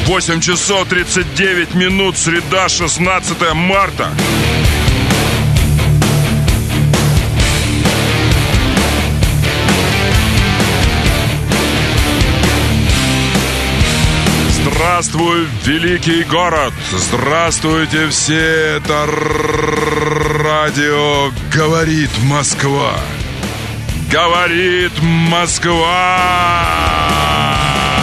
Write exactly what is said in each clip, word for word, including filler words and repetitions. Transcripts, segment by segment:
восемь часов тридцать девять минут, среда, шестнадцатое марта. Здравствуй, великий город! Здравствуйте все! Это радио «Говорит Москва». Говорит Москва!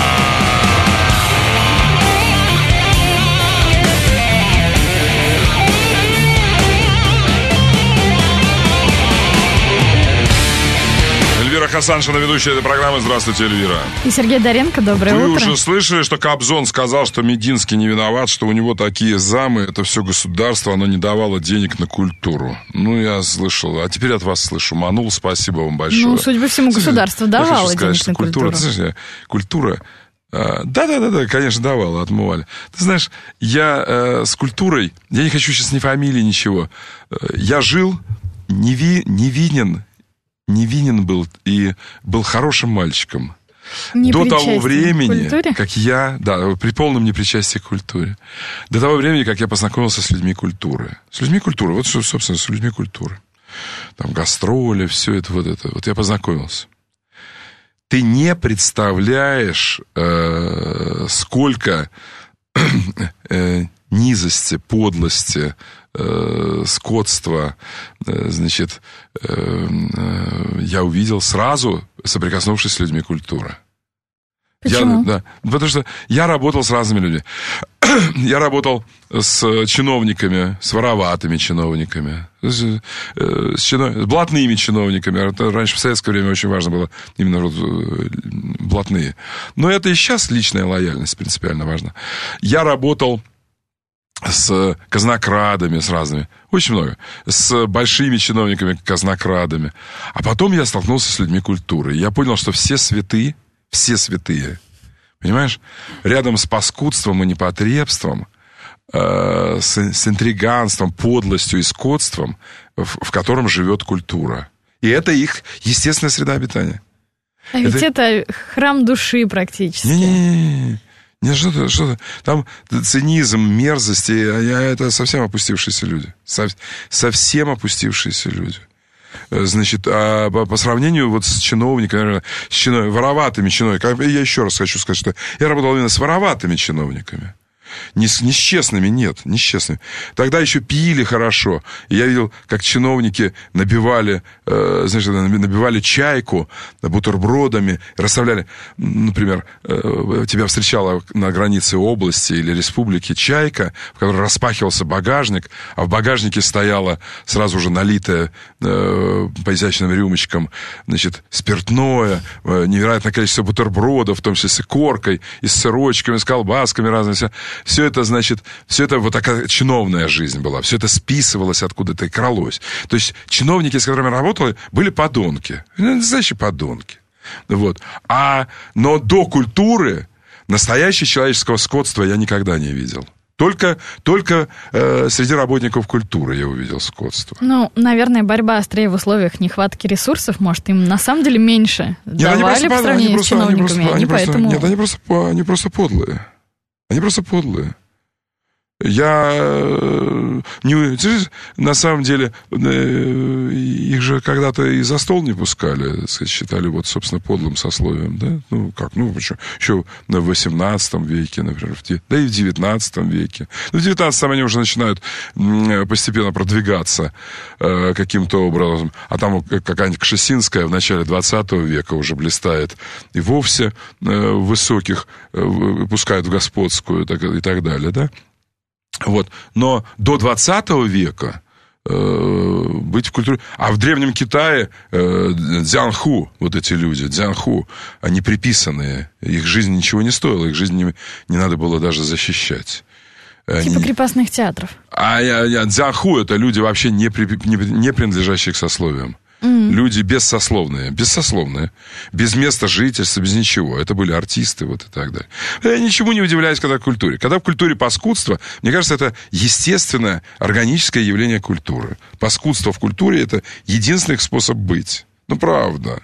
Эльвира Хасаншина, ведущая этой программы. Здравствуйте, Эльвира. И Сергей Доренко, доброе Вы утро. Вы уже слышали, что Кобзон сказал, что Мединский не виноват, что у него такие замы, это все государство, оно не давало денег на культуру. Ну, я слышал, а теперь от вас слышу. Манул, спасибо вам большое. Ну, судя по всему, государство давало денег сказать, на культура, культуру. Ты знаешь, культура... Да-да-да, конечно, давала, отмывали. Ты знаешь, я э, с культурой, я не хочу сейчас ни фамилии, ничего. Я жил неви, невинен, невинен был и был хорошим мальчиком. Не до того времени, к как я, да, при полном непричастии к культуре, до того времени, как я познакомился с людьми культуры. С людьми культуры, вот, собственно, с людьми культуры. Там гастроли, все это, вот это. Вот я познакомился. Ты не представляешь, э, сколько э, низости, подлости, э, скотства, э, значит, э, э, я увидел сразу, соприкоснувшись с людьми культуры. Почему? Я, да, потому что я работал с разными людьми. Я работал с чиновниками, с вороватыми чиновниками, с, с, чинов... с блатными чиновниками. Раньше в советское время очень важно было именно вот блатные. Но это и сейчас личная лояльность принципиально важна. Я работал с казнокрадами, с разными, очень много, с большими чиновниками, казнокрадами. А потом я столкнулся с людьми культуры. И я понял, что все святые, все святые, понимаешь, рядом с паскудством и непотребством, э, с, с интриганством, подлостью и скотством, в, в котором живет культура. И это их естественная среда обитания. А ведь это, это храм души практически. Не-не-не. Не, что-то, что-то. Там цинизм, мерзость, и, это совсем опустившиеся люди. Со, совсем опустившиеся люди. Значит, а по, по сравнению вот с чиновниками, с чинов... вороватыми чиновниками, я еще раз хочу сказать, что я работал именно с вороватыми чиновниками. Не с, не с честными, нет, не с честными. Тогда еще пили хорошо. И я видел, как чиновники набивали, э, знаешь, набивали чайку бутербродами, расставляли, например, э, тебя встречала на границе области или республики чайка, в которой распахивался багажник, а в багажнике стояло сразу же налитое э, по изящным рюмочкам, значит, спиртное, э, невероятное количество бутербродов, в том числе с икоркой, и с сырочками, с колбасками разными. Все это, значит, все это вот такая чиновная жизнь была. Все это списывалось откуда-то и кралось. То есть чиновники, с которыми я работал, были подонки. Настоящие подонки. Вот. А, но до культуры настоящего человеческого скотства я никогда не видел. Только, только э, среди работников культуры я увидел скотство. Ну, наверное, борьба острее в условиях нехватки ресурсов. Может, им на самом деле меньше нет, давали по сравнению с чиновниками. Они просто, они просто, поэтому... Нет, они просто, они просто подлые. Они просто подлые. Я не, на самом деле их же когда-то и за стол не пускали, считали вот, собственно, подлым сословием, да? Ну, как, ну, еще, еще в восемнадцатом веке, например, в, да и в девятнадцатом веке. Ну, в девятнадцатом они уже начинают постепенно продвигаться э, каким-то образом, а там какая-нибудь Кшесинская в начале двадцатого века уже блистает и вовсе э, высоких э, пускают в господскую так, и так далее, да? Вот. Но до двадцатого века э, быть в культуре... А в Древнем Китае э, дзянху, вот эти люди, дзянху, они приписанные. Их жизнь ничего не стоила, их жизнь не, не надо было даже защищать. Типа они... крепостных театров. А, а, а дзянху — это люди вообще не, при, не, не принадлежащие к сословиям. Mm. Люди бессословные, бессословные, без места жительства, без ничего. Это были артисты, вот и так далее. Я ничему не удивляюсь, когда в культуре. Когда в культуре паскудство, мне кажется, это естественное, органическое явление культуры. Паскудство в культуре — это единственный способ быть. Ну, правда.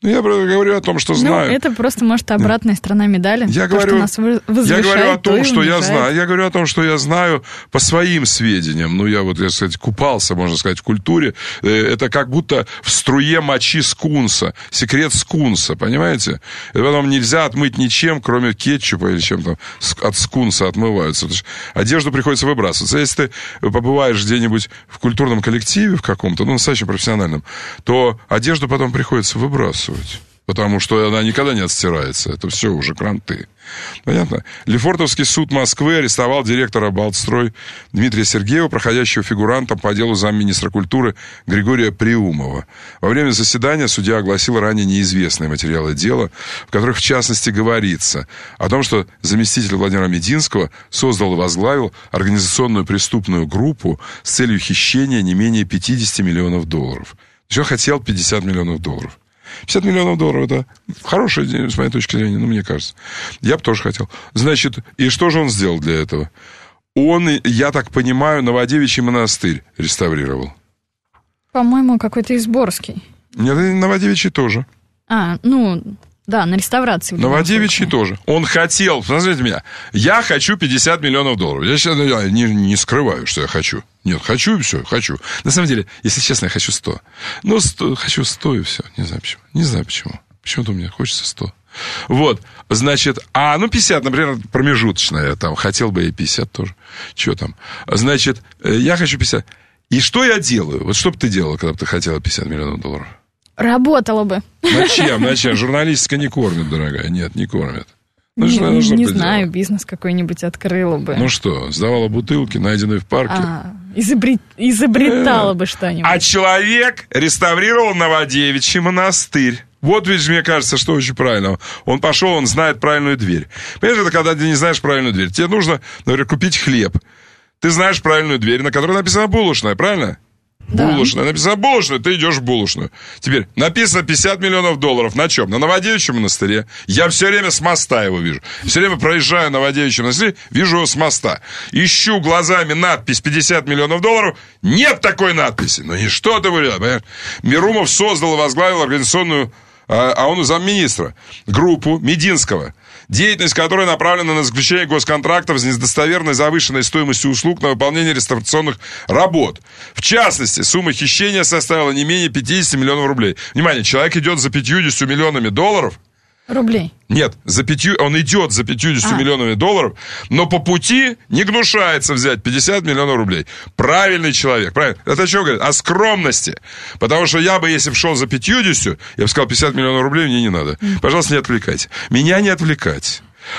Ну, я говорю о том, что знаю. Ну, это просто, может, обратная сторона медали. Я то, говорю, что нас возвышает, я говорю о том, то что я унижает. знаю. Я говорю о том, что я знаю по своим сведениям. Ну, я вот, я, кстати, купался, можно сказать, в культуре. Это как будто в струе мочи скунса. Секрет скунса, понимаете? Это потом нельзя отмыть ничем, кроме кетчупа или чем-то. От скунса отмываются. Одежду приходится выбрасываться. Если ты побываешь где-нибудь в культурном коллективе в каком-то, ну, настоящем профессиональном, то одежду потом приходится выбрасывать. Потому что она никогда не отстирается. Это все уже кранты. Понятно? Лефортовский суд Москвы арестовал директора «Балтстрой» Дмитрия Сергеева, проходящего фигурантом по делу замминистра культуры Григория Приумова. Во время заседания судья огласил ранее неизвестные материалы дела, в которых, в частности, говорится о том, что заместитель Владимира Мединского создал и возглавил организационную преступную группу с целью хищения не менее пятьдесят миллионов долларов. Еще хотел пятьдесят миллионов долларов. пятьдесят миллионов долларов, это хорошая деньги, с моей точки зрения, ну, мне кажется. Я бы тоже хотел. Значит, и что же он сделал для этого? Он, я так понимаю, Новодевичий монастырь реставрировал. По-моему, какой-то Изборский. Нет, Новодевичий тоже. А, ну... Да, на реставрации. Новодевичий тоже. Он хотел, посмотрите меня, я хочу пятьдесят миллионов долларов. Я сейчас я не, не скрываю, что я хочу. Нет, хочу и все, хочу. На самом деле, если честно, я хочу сто. Ну, сто, хочу сто и все. Не знаю почему. Не знаю почему. Почему-то у меня хочется сто. Вот, значит, а, ну, пятьдесят, например, промежуточная, я там хотел бы и пятьдесят тоже. Что там? Значит, я хочу пятьдесят. И что я делаю? Вот что бы ты делала, когда бы ты хотела пятьдесят миллионов долларов? Работала бы. На чем? На чем? Журналистика не кормит, дорогая. Нет, не кормит. Ну, не что, не, что не бы знаю, делала? Бизнес какой-нибудь открыла бы. Ну что, сдавала бутылки, найденные в парке? А, изобрет... изобретала э, бы что-нибудь. А человек реставрировал Новодевичий монастырь. Вот ведь, мне кажется, что очень правильно. Он пошел, он знает правильную дверь. Понимаешь, это когда ты не знаешь правильную дверь. Тебе нужно, например, купить хлеб. Ты знаешь правильную дверь, на которой написано «булочная», правильно? Да. Булочная. Написано «булочная», ты идешь в булочную. Теперь, написано пятьдесят миллионов долларов. На чем? На Новодевичьем монастыре. Я все время с моста его вижу. Все время проезжаю Новодевичий монастырь, вижу его с моста. Ищу глазами надпись «пятьдесят миллионов долларов». Нет такой надписи. Ну, не что ты вылез, понимаешь? Мирумов создал и возглавил организационную, а он замминистра, группу Мединского, деятельность которой направлена на заключение госконтрактов с недостоверной завышенной стоимостью услуг на выполнение реставрационных работ. В частности, сумма хищения составила не менее пятьдесят миллионов рублей. Внимание, человек идет за пятьюдесятью миллионами долларов. Рублей. Нет, за пятью, он идет за пятьюдесятью а. миллионами долларов, но по пути не гнушается взять пятьдесят миллионов рублей. Правильный человек, правильно. Это о чем говорит? О скромности. Потому что я бы, если бы шел за пятьюдесятью, я бы сказал, пятьдесят миллионов рублей мне не надо. Mm. Пожалуйста, не отвлекайте. Меня не отвлекать.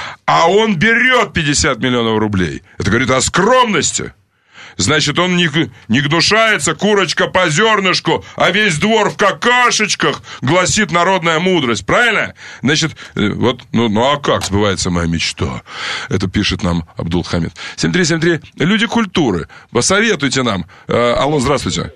А он берет пятьдесят миллионов рублей. Это говорит о скромности. Значит, он не, не гнушается, курочка по зернышку, а весь двор в какашечках, гласит народная мудрость, правильно? Значит, вот, ну, ну а как сбывается моя мечта? Это пишет нам Абдул-Хамид. семь три семь три, люди культуры, посоветуйте нам. Э, алло, здравствуйте.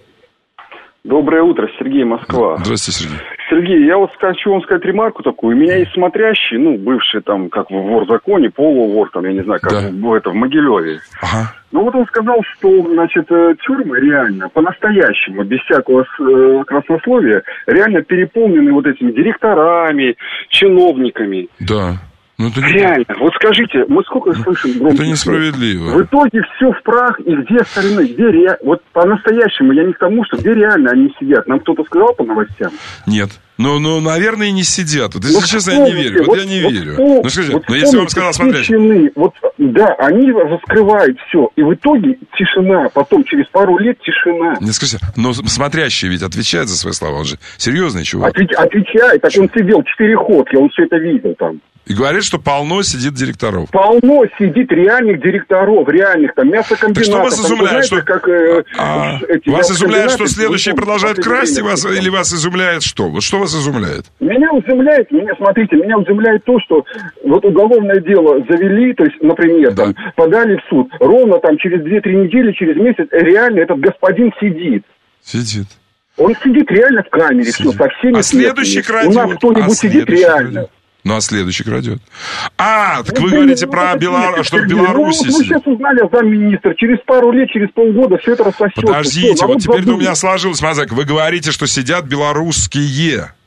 Доброе утро, Сергей, Москва. Здравствуйте, Сергей. Сергей, я вот хочу вам сказать ремарку такую. У меня есть смотрящий, ну, бывший там, как в вор-законе, полувор, там, я не знаю, как да. в, это, в Могилеве. Ага. Ну, вот он сказал, что, значит, тюрьмы реально, по-настоящему, без всякого краснословия, реально переполнены вот этими директорами, чиновниками. Да. Ну, это не... Реально, вот скажите, мы сколько слышим громких... Это несправедливо. В итоге все в прах, и где остальные, где реально... Вот по-настоящему, я не к тому, что где реально они сидят. Нам кто-то сказал по новостям? Нет. Ну, ну, наверное, и не сидят. Вот, если вот честно, я не верю. Вот, вот я не вот верю. Вспом... Ну, скажите, вот ну, если вам сказал, смотрите... Чины, вот, да, они раскрывают все, и в итоге тишина, потом через пару лет тишина. Не скажите, но смотрящий ведь отвечает за свои слова, он же серьезный чувак. Отвеч... Отвечает, так он сидел четыре ходки, он все это видел там. И говорит, что полно сидит директоров. Полно сидит реальных директоров, реальных, там, мясокомбинатов. Так что вас изумляет, там, что... знаете, как, э, а, эти вас изумляет, что следующие ну, продолжают красть, и вас, или вас изумляет что? Вот что вас изумляет? Меня изумляет, меня, смотрите, меня изумляет то, что вот уголовное дело завели, то есть, например, да. там, подали в суд, ровно там через две-три недели, через месяц, реально этот господин сидит. Сидит. Он сидит реально в камере, сидит. все, со всеми... А следующий крадет. У нас кто-нибудь а сидит реально. Крадет. Ну, а следующий крадет. А, так ну, вы да, говорите ну, про Беларусь, что в Беларуси ну, сидит. Мы сейчас узнали о замминистра. Через пару лет, через полгода все это рассосется. Подождите, все, вот теперь-то забыл. у меня сложилось, Мазак, вы говорите, что сидят белорусские.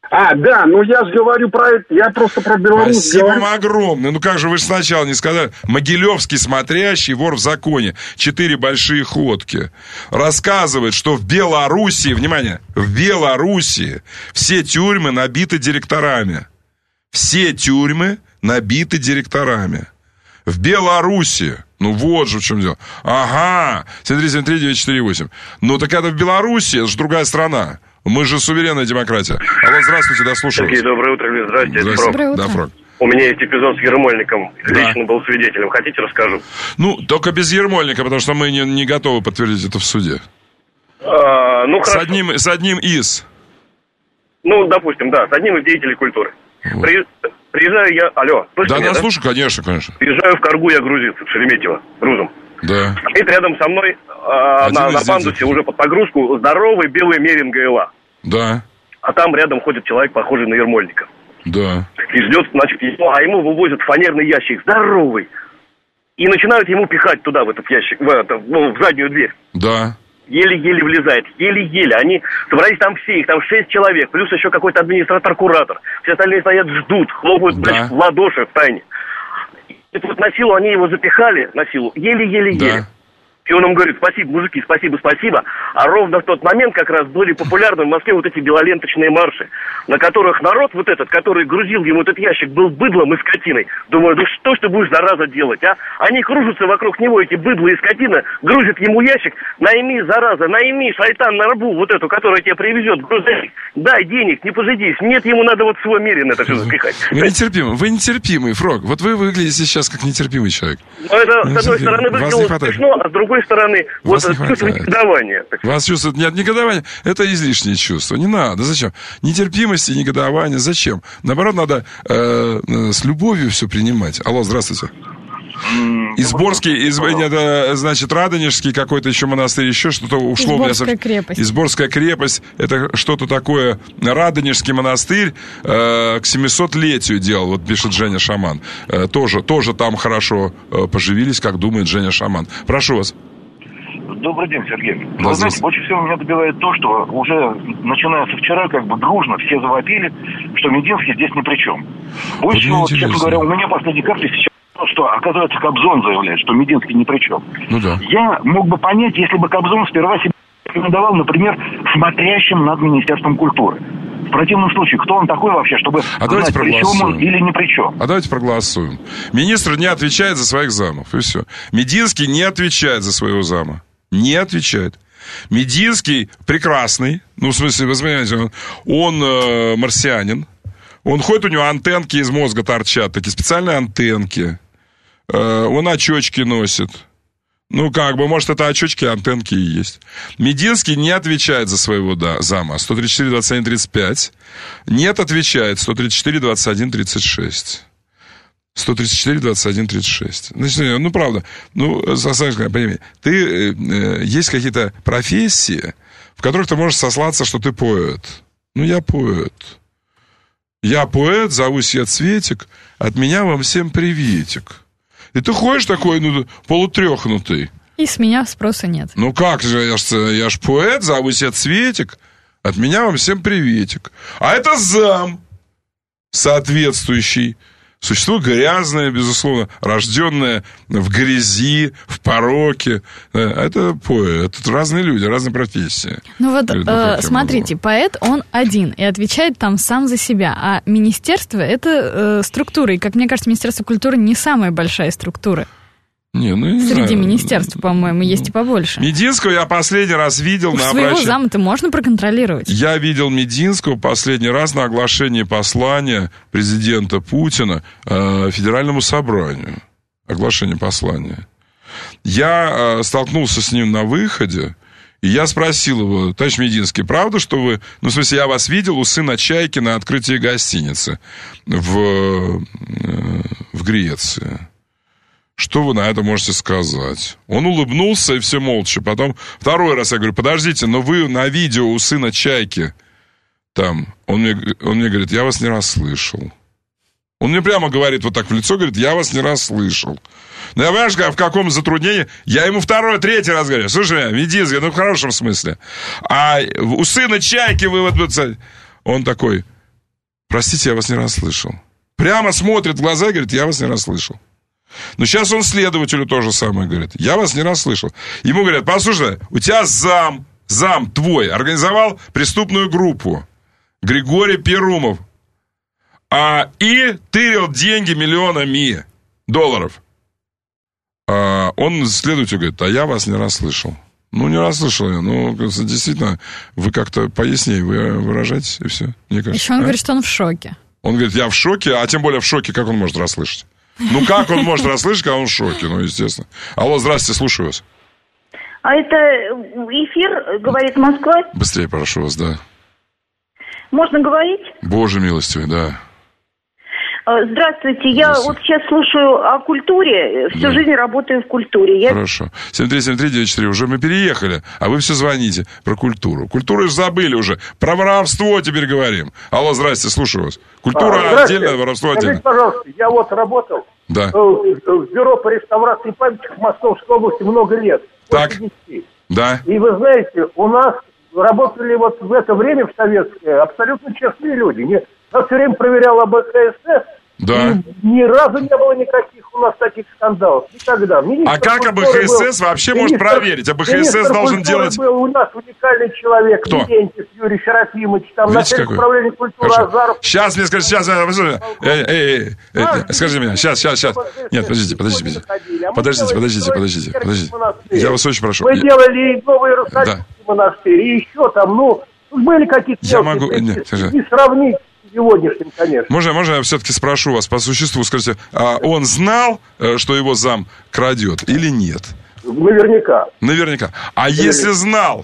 А, да, ну я же говорю про это, я просто про Беларусь Спасибо говорю. вам огромное. Ну как же вы же сначала не сказали? Могилевский смотрящий, вор в законе, четыре большие ходки. Рассказывает, что в Белоруссии, внимание, в Белоруссии все тюрьмы набиты директорами. Все тюрьмы набиты директорами. В Беларуси. Ну вот же в чем дело. Ага. семь три семь три девять четыре восемь. Ну так это в Беларуси, это же другая страна. Мы же суверенная демократия. Алло, здравствуйте, да, слушаю. Сергей, доброе утро, здравствуйте, это Фрог. Доброе утро. Да, Фрог. У меня есть эпизод с Ермольником. Да. Лично был свидетелем. Хотите, расскажу? Ну, только без Ермольника, потому что мы не, не готовы подтвердить это в суде. А, ну, С хорошо. одним, с одним из. Ну, допустим, да, с одним из деятелей культуры. Вот. При- Приезжаю я... Алло, слышите Да, меня, да, да? слушай, конечно, конечно. Приезжаю в Каргу, я грузин, в Шереметьево, грузом. Да. Стоит рядом со мной а, Один на, из на детей. пандусе уже под погрузку здоровый белый мерин ГЛА. Да. А там рядом ходит человек, похожий на Ермольника. Да. И ждет, значит, его, а ему вывозят фанерный ящик, здоровый. И начинают ему пихать туда, в этот ящик, в, это, ну, в заднюю дверь. Да. Еле-еле влезает, еле-еле. Они собрались там все, их там шесть человек, плюс еще какой-то администратор-куратор. Все остальные стоят, ждут, хлопают, Да. значит, в ладоши в тайне. И вот на силу они его запихали, на силу, еле-еле-еле. Да. И он им говорит: спасибо, мужики, спасибо, спасибо. А ровно в тот момент как раз были популярны в Москве вот эти белоленточные марши, на которых народ вот этот, который грузил ему этот ящик, был быдлом и скотиной. Думаю, ну что ж ты будешь, зараза, делать, а? Они кружатся вокруг него, эти быдло и скотина, грузят ему ящик. Найми, зараза, найми, шайтан, на рабу, вот эту, которая тебя привезет, грузовик. Дай денег, не пожидись. Нет, ему надо вот свой мерин это все запихать. Вы нетерпимый, вы нетерпимый, Фрог. Вот вы выглядите сейчас как нетерпимый человек. Но это, Ну, с одной Сергей, стороны, вас не выглядело хватает. смешно, а с другой стороны, Вас вот не чувство хватает. негодования. Вас чувствует, нет, негодование, это излишнее чувство. Не надо, зачем? Нетерпимости, негодование, зачем? Наоборот, надо э, э, с любовью все принимать. Алло, здравствуйте. Изборский, из, нет, э, значит, Радонежский какой-то еще монастырь, еще что-то ушло. Изборская крепость. Изборская крепость, это что-то такое. Радонежский монастырь э, к семисотлетию делал, вот пишет Женя Шаман. Э, тоже, тоже там хорошо э, поживились, как думает Женя Шаман. Прошу вас. Добрый день, Сергей. Да, Вы знаете, больше всего меня добивает то, что уже начиная со вчера как бы дружно все завопили, что Мединский здесь ни при чем. Больше Вот всего, вот, интересно. честно говоря, у меня последней карте сейчас то, что, оказывается, Кобзон заявляет, что Мединский ни при чем. Ну да. Я мог бы понять, если бы Кобзон сперва себе рекомендовал, например, смотрящим над Министерством культуры. В противном случае, кто он такой вообще, чтобы А давайте знать, при чем он проголосуем. или ни при чем? А давайте проголосуем. Министр не отвечает за своих замов, и все. Мединский не отвечает за своего зама. Не отвечает. Мединский прекрасный, ну, в смысле, вы понимаете, он, он э, марсианин. Он ходит, у него антенки из мозга торчат, такие специальные антенки. Э, он очечки носит. Ну, как бы, может, это очечки, антенки и есть. Мединский не отвечает за своего да, зама. сто тридцать четыре двадцать один тридцать пять. Нет, отвечает. сто тридцать четыре двадцать один тридцать шесть. сто тридцать четыре двадцать один тридцать шесть. Значит, ну, правда, ну, Саша, пойми, ты, э, есть какие-то профессии, в которых ты можешь сослаться, что ты поэт. Ну, я поэт. Я поэт, зовусь я Цветик, от меня вам всем приветик. И ты ходишь такой, ну, полутрехнутый. И с меня спроса нет. Ну, как же, я ж, я ж поэт, зовусь я Цветик, от меня вам всем приветик. А это зам соответствующий. Существо грязное, безусловно, рожденное в грязи, в пороке. Это поэт, это разные люди, разные профессии. Ну вот, Или, ну, э, как я смотрите, могу? поэт, он один и отвечает там сам за себя. А министерство — это э, структура. И, как мне кажется, Министерство культуры не самая большая структура. Не, ну, не Среди знаю. министерств, по-моему, есть и побольше. Мединского я последний раз видел Уж на своего обращении. зама-то можно проконтролировать. Я видел Мединского последний раз на оглашении послания президента Путина э, Федеральному собранию. Оглашение послания. Я э, столкнулся с ним на выходе, и я спросил его: товарищ Мединский, правда, что вы... Ну, в смысле, я вас видел у сына Чайки на открытии гостиницы в, э, в Греции. Что вы на это можете сказать? Он улыбнулся, и все молча. Потом второй раз я говорю: подождите, но вы на видео у сына Чайки там. Он мне, он мне говорит: я вас не расслышал. Он мне прямо говорит вот так в лицо, говорит: я вас не расслышал. Ну, я понимаешь, в каком затруднении? Я ему второй, третий раз говорю: слушай, Мединский, ну в хорошем смысле. А у сына Чайки вы вот... Он такой: Простите, я вас не расслышал. Прямо смотрит в глаза и говорит, я вас не расслышал. Но сейчас он следователю то же самое говорит. Я вас не расслышал. Ему говорят, послушай, у тебя зам, зам твой организовал преступную группу. Григорий Перумов. А, и тырил деньги миллионами долларов. А он следователь говорит, а я вас не расслышал. Ну, не расслышал я. Ну, действительно, вы как-то пояснее вы выражаетесь, и все. Мне кажется. Еще он а? говорит, что он в шоке. Он говорит, я в шоке, а тем более в шоке, как он может расслышать? Ну, как он может расслышать, когда он в шоке? Ну, естественно. Алло, здравствуйте, слушаю вас. А это эфир, говорит Москва? Быстрее, прошу вас, да. Можно говорить? Боже милостивый, да. Здравствуйте, я Здравствуйте. вот сейчас слушаю о культуре, всю Да. жизнь работаю в культуре. Я... Хорошо. семь три семь три девять четыре, уже мы переехали, а вы все звоните про культуру. Культуру же забыли уже, про воровство теперь говорим. Алло, здрасте, слушаю вас. Культура а, отдельно, воровство Скажите, отдельно. пожалуйста, я вот работал Да. э, в бюро по реставрации памятников в Московской области много лет. Так. десять. Да. И вы знаете, у нас работали вот в это время в советское абсолютно честные люди. Не, нас все время проверял АБХСС. Да. И ни разу не было никаких у нас таких скандалов. Никогда. Министр А как культуры АБХСС был, вообще может министр- проверить? АБХСС министр должен культуры делать... был у нас уникальный человек. Кто? Леонтьев Юрий Серафимович. Там Видите, начальник какой? управления культуры Хорошо. Азаров. Сейчас мне скажите, сейчас, эй, эй, эй, эй, скажи мне, сейчас, сейчас, сейчас. Нет, подождите, подождите, подождите. Подождите, подождите, подождите, подождите. Я вас очень прошу. Мы Я- делали и Новый Иерусалимский Да. монастырь, и еще там, ну, были какие-то Я мелкие могу- такие, нет, скажи. не сравнить с сегодняшним, конечно. Можно, можно я все-таки спрошу вас по существу? Скажите, а он знал, э, что его зам крадет или нет? Наверняка. Наверняка. А если знал,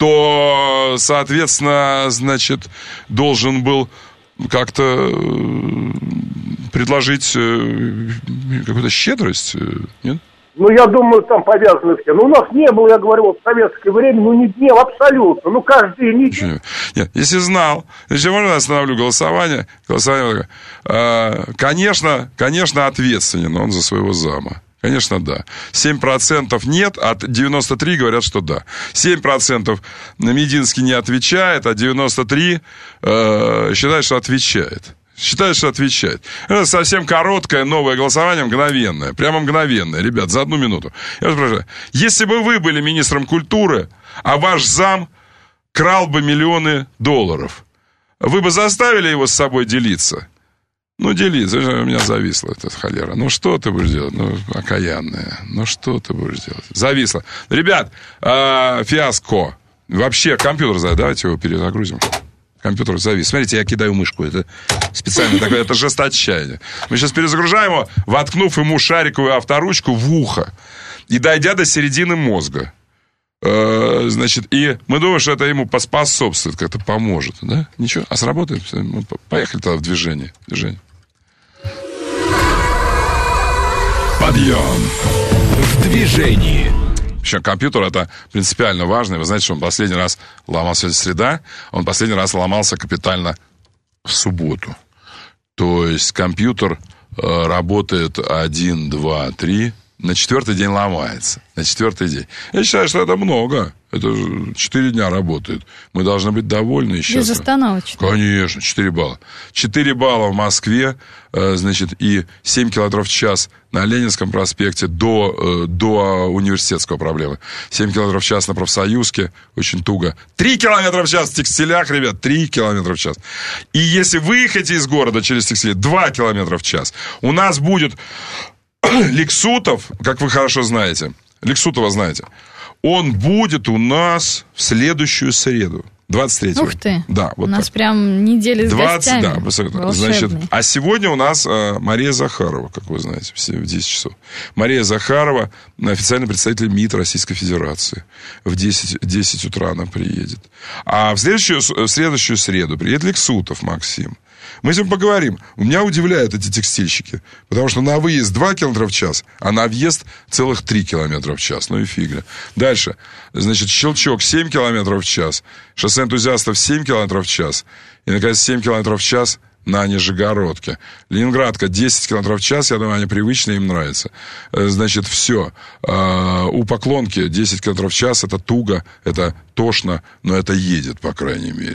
то, соответственно, значит, должен был как-то э, предложить э, какую-то щедрость, э, нет? Ну, я думаю, там повязаны все. Но у нас не было, я говорю, вот в советское время, ну, не днев абсолютно. Ну, каждый неделю. Нет, если знал, значит, можно я остановлю голосование? Голосование, э, конечно, конечно, ответственен он за своего зама. Конечно, да. семь процентов нет, а девяносто три говорят, что да. семь процентов Мединский не отвечает, а девяносто три э, считают, что отвечает. Считают, что отвечает. Это совсем короткое новое голосование, мгновенное. Прямо мгновенное, ребят, за одну минуту. Я вас спрашиваю, если бы вы были министром культуры, а ваш зам крал бы миллионы долларов, вы бы заставили его с собой делиться? Ну, делиться, у меня зависла эта холера. Ну, что ты будешь делать? Ну, окаянная. Ну, что ты будешь делать? Зависла. Ребят, э, фиаско. Вообще, компьютер, давайте его перезагрузим. Компьютер завис. Смотрите, я кидаю мышку. Это специально такое, это жест отчаяния. Мы сейчас перезагружаем его, воткнув ему шариковую авторучку в ухо и дойдя до середины мозга. Э, значит, и мы думаем, что это ему поспособствует, как-то поможет. Да? Ничего, а сработает. Мы поехали тогда в движение. движение. Подъем в движении. Причем компьютер это принципиально важно. Вы знаете, что он последний раз ломался в среда, он последний раз ломался капитально в субботу. То есть компьютер э, работает один, два, три, на четвертый день ломается. На четвертый день. Я считаю, что это много. Это четыре дня работает. Мы должны быть довольны и счастливы. Безостановочно. Конечно, четыре балла. четыре балла в Москве, э, значит, и семь километров в час на Ленинском проспекте до, э, до университетского проблемы. семь километров в час на Профсоюзке, очень туго. три километра в час в текстилях, ребят, три километра в час. И если выехать из города через текстиль, два километра в час. У нас будет Лексутов, как вы хорошо знаете, Лексутова знаете, он будет у нас в следующую среду. двадцать третьего. Ух ты. Да, вот у нас так. прям недели с двадцать, гостями. да, абсолютно. Значит, а сегодня у нас э, Мария Захарова, как вы знаете, в десять часов. Мария Захарова, официальный представитель МИД Российской Федерации. В десять, десять утра она приедет. А в следующую, в следующую среду приедет Лексутов Максим. Мы с ним поговорим. У меня удивляют эти текстильщики. Потому что на выезд два километра в час, а на въезд целых три километра в час. Ну и фигля. Дальше. Значит, Щелчок семь километров в час. Шоссе энтузиастов семь километров в час. И, наконец, семь километров в час на Нижегородке. Ленинградка десять километров в час. Я думаю, они привычные, им нравятся. Значит, все. У Поклонки десять километров в час. Это туго, это тошно, но это едет, по крайней мере.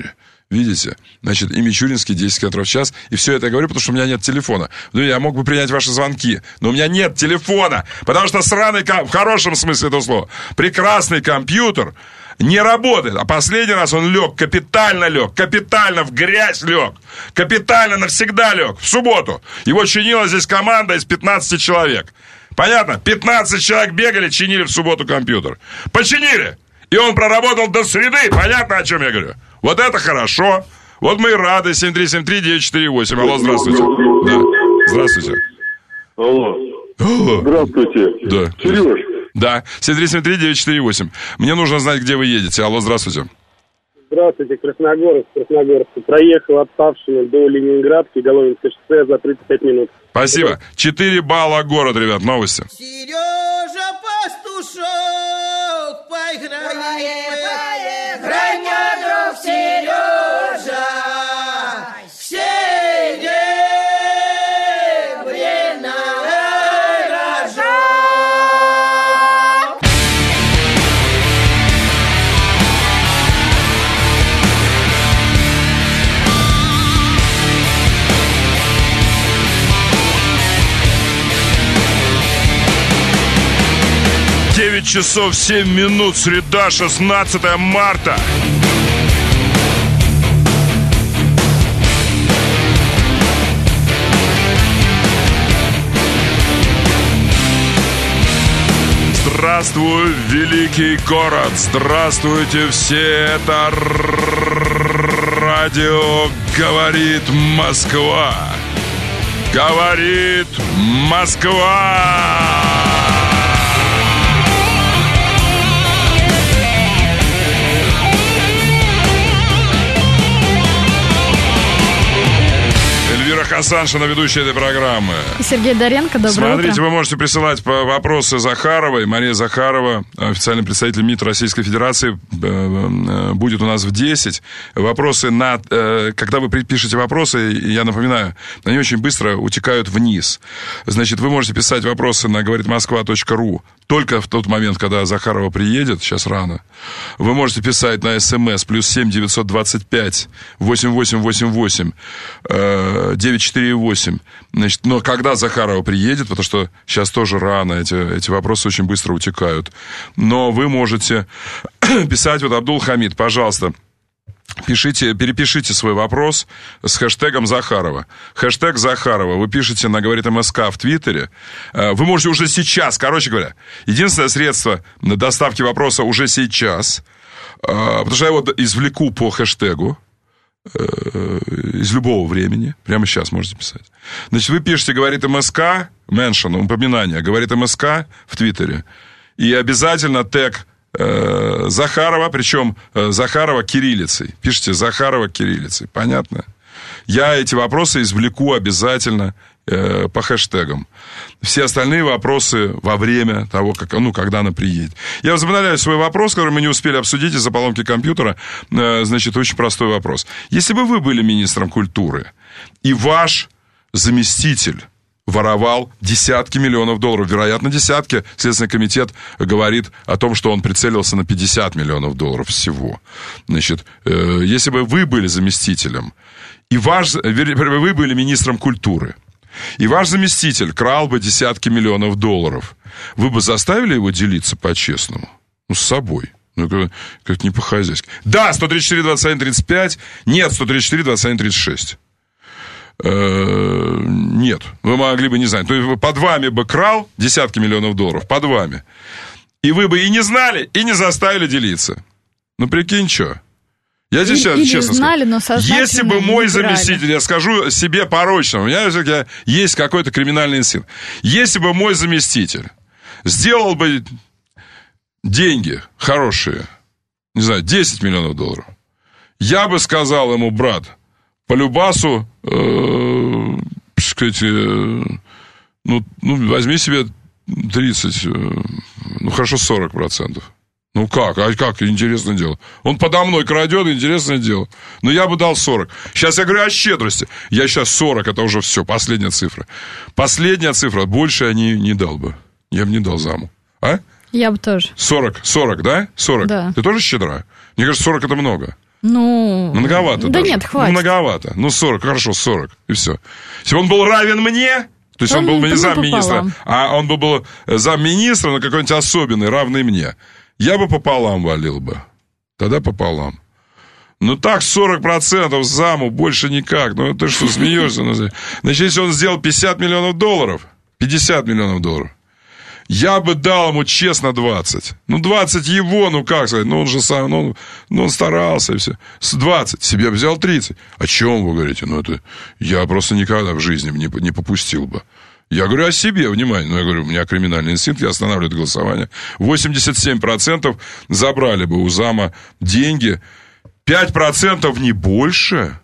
Видите? Значит, и Мичуринский десять километров в час. И все это я говорю, потому что у меня нет телефона. Ну, я мог бы принять ваши звонки, но у меня нет телефона. Потому что сраный, в хорошем смысле этого слова, прекрасный компьютер не работает. А последний раз он лег, капитально лег, капитально в грязь лег, капитально навсегда лег, в субботу. Его чинила здесь команда из пятнадцати человек. Понятно? пятнадцать человек бегали, чинили в субботу компьютер. Починили! И он проработал до среды. Понятно, о чем я говорю? Вот это хорошо. Вот мы и рады. семь три семь три девять четыре восемь. Алло, здравствуйте. Да. Здравствуйте. Алло. Алло. Здравствуйте. Да. Сереж. Да. семь три семь три девять четыре восемь. Мне нужно знать, где вы едете. Алло, здравствуйте. Здравствуйте, Красногорск, Красногорск. Проехал от Павшина до Ленинградки, Головинское шоссе за тридцать пять минут. Спасибо. Четыре балла город, ребят, новости. Сережа Пастушок, поиграй, поиграй, мой друг Сережа, серебряный рожок. девять часов семь минут, среда, шестнадцатое марта. Здравствуй, великий город! Здравствуйте все! Это радио «Говорит Москва». Говорит Москва! Эльвира Хасаншина, ведущая этой программы. Сергей Доренко, доброе Смотрите, утро. вы можете присылать вопросы Захаровой. Мария Захарова, официальный представитель МИД Российской Федерации, будет у нас в десять. Вопросы на... Когда вы пишете вопросы, я напоминаю, они очень быстро утекают вниз. Значит, вы можете писать вопросы на говорит москва точка ру только в тот момент, когда Захарова приедет, сейчас рано. Вы можете писать на СМС плюс семь девятьсот двадцать пять восемь восемь восемь восемь девять четыре восемь. Значит, но когда Захарова приедет, потому что сейчас тоже рано, эти, эти вопросы очень быстро утекают. Но вы можете писать, вот Абдул Хамид, пожалуйста, пишите, перепишите свой вопрос с хэштегом Захарова. Хэштег Захарова вы пишете на «Говорит МСК» в Твиттере. Вы можете уже сейчас, короче говоря, единственное средство доставки вопроса уже сейчас, потому что я его извлеку по хэштегу из любого времени. Прямо сейчас можете писать. Значит, вы пишете «Говорит МСК», меншн, упоминание «Говорит МСК» в Твиттере. И обязательно тег э, Захарова, причем э, Захарова кириллицей. Пишите «Захарова кириллицей». Понятно? Я эти вопросы извлеку обязательно э, по хэштегам. Все остальные вопросы во время того, как, ну, когда она приедет. Я возобновляю свой вопрос, который мы не успели обсудить из-за поломки компьютера. Э, значит, очень простой вопрос. Если бы вы были министром культуры, и ваш заместитель воровал десятки миллионов долларов, вероятно, десятки, Следственный комитет говорит о том, что он прицелился на пятьдесят миллионов долларов всего. Значит, э, если бы вы были заместителем, и ваш, вы были министром культуры, и ваш заместитель крал бы десятки миллионов долларов, вы бы заставили его делиться по-честному? Ну, с собой. Ну, как, как не по-хозяйски. Да, сто тридцать четыре двадцать один тридцать пять. Нет, сто тридцать четыре двадцать один тридцать шесть. Э-э- нет, вы могли бы не знать. То есть под вами бы крал десятки миллионов долларов, под вами. И вы бы и не знали, и не заставили делиться. Ну, прикинь, что? Я здесь сейчас, честно знали, скажу, но сознательно если бы мой не брали. заместитель, я скажу себе порочно, у меня есть какой-то криминальный инстинкт. Если бы мой заместитель сделал бы деньги хорошие, не знаю, десять миллионов долларов, я бы сказал ему: брат, по любасу, э, сказать, э, ну, ну, возьми себе тридцать, э, ну, хорошо, сорок процентов. Ну как? А как? Интересное дело. Он подо мной крадет, интересное дело. Но я бы дал сорок. Сейчас я говорю о щедрости. Я сейчас сорок, это уже все, последняя цифра. Последняя цифра, больше я не, не дал бы. Я бы не дал заму. А? Я бы тоже. сорок, сорок, да? сорок. Да. Ты тоже щедра? Мне кажется, сорок это много. Ну... Многовато Да даже. нет, хватит. Ну, многовато. Ну, сорок, хорошо, сорок, и все. Если он был равен мне, то есть он, он был не замминистра, а он был, был замминистра, но какой-нибудь особенный, равный мне, я бы пополам валил бы. Тогда пополам. Ну так, сорок процентов заму, больше никак. Ну ты что, смеешься? Значит, если он сделал пятьдесят миллионов долларов, пятьдесят миллионов долларов, я бы дал ему честно двадцать. Ну, двадцать его, ну как сказать, ну он же сам, ну, ну он старался и все. С двадцать, себе взял тридцать. О чем вы говорите? Ну это, я просто никогда в жизни не, не попустил бы. Я говорю о себе, внимание. Ну, я говорю, у меня криминальный инстинкт, я останавливаю голосование. восемьдесят семь процентов забрали бы у зама деньги. пять процентов не больше?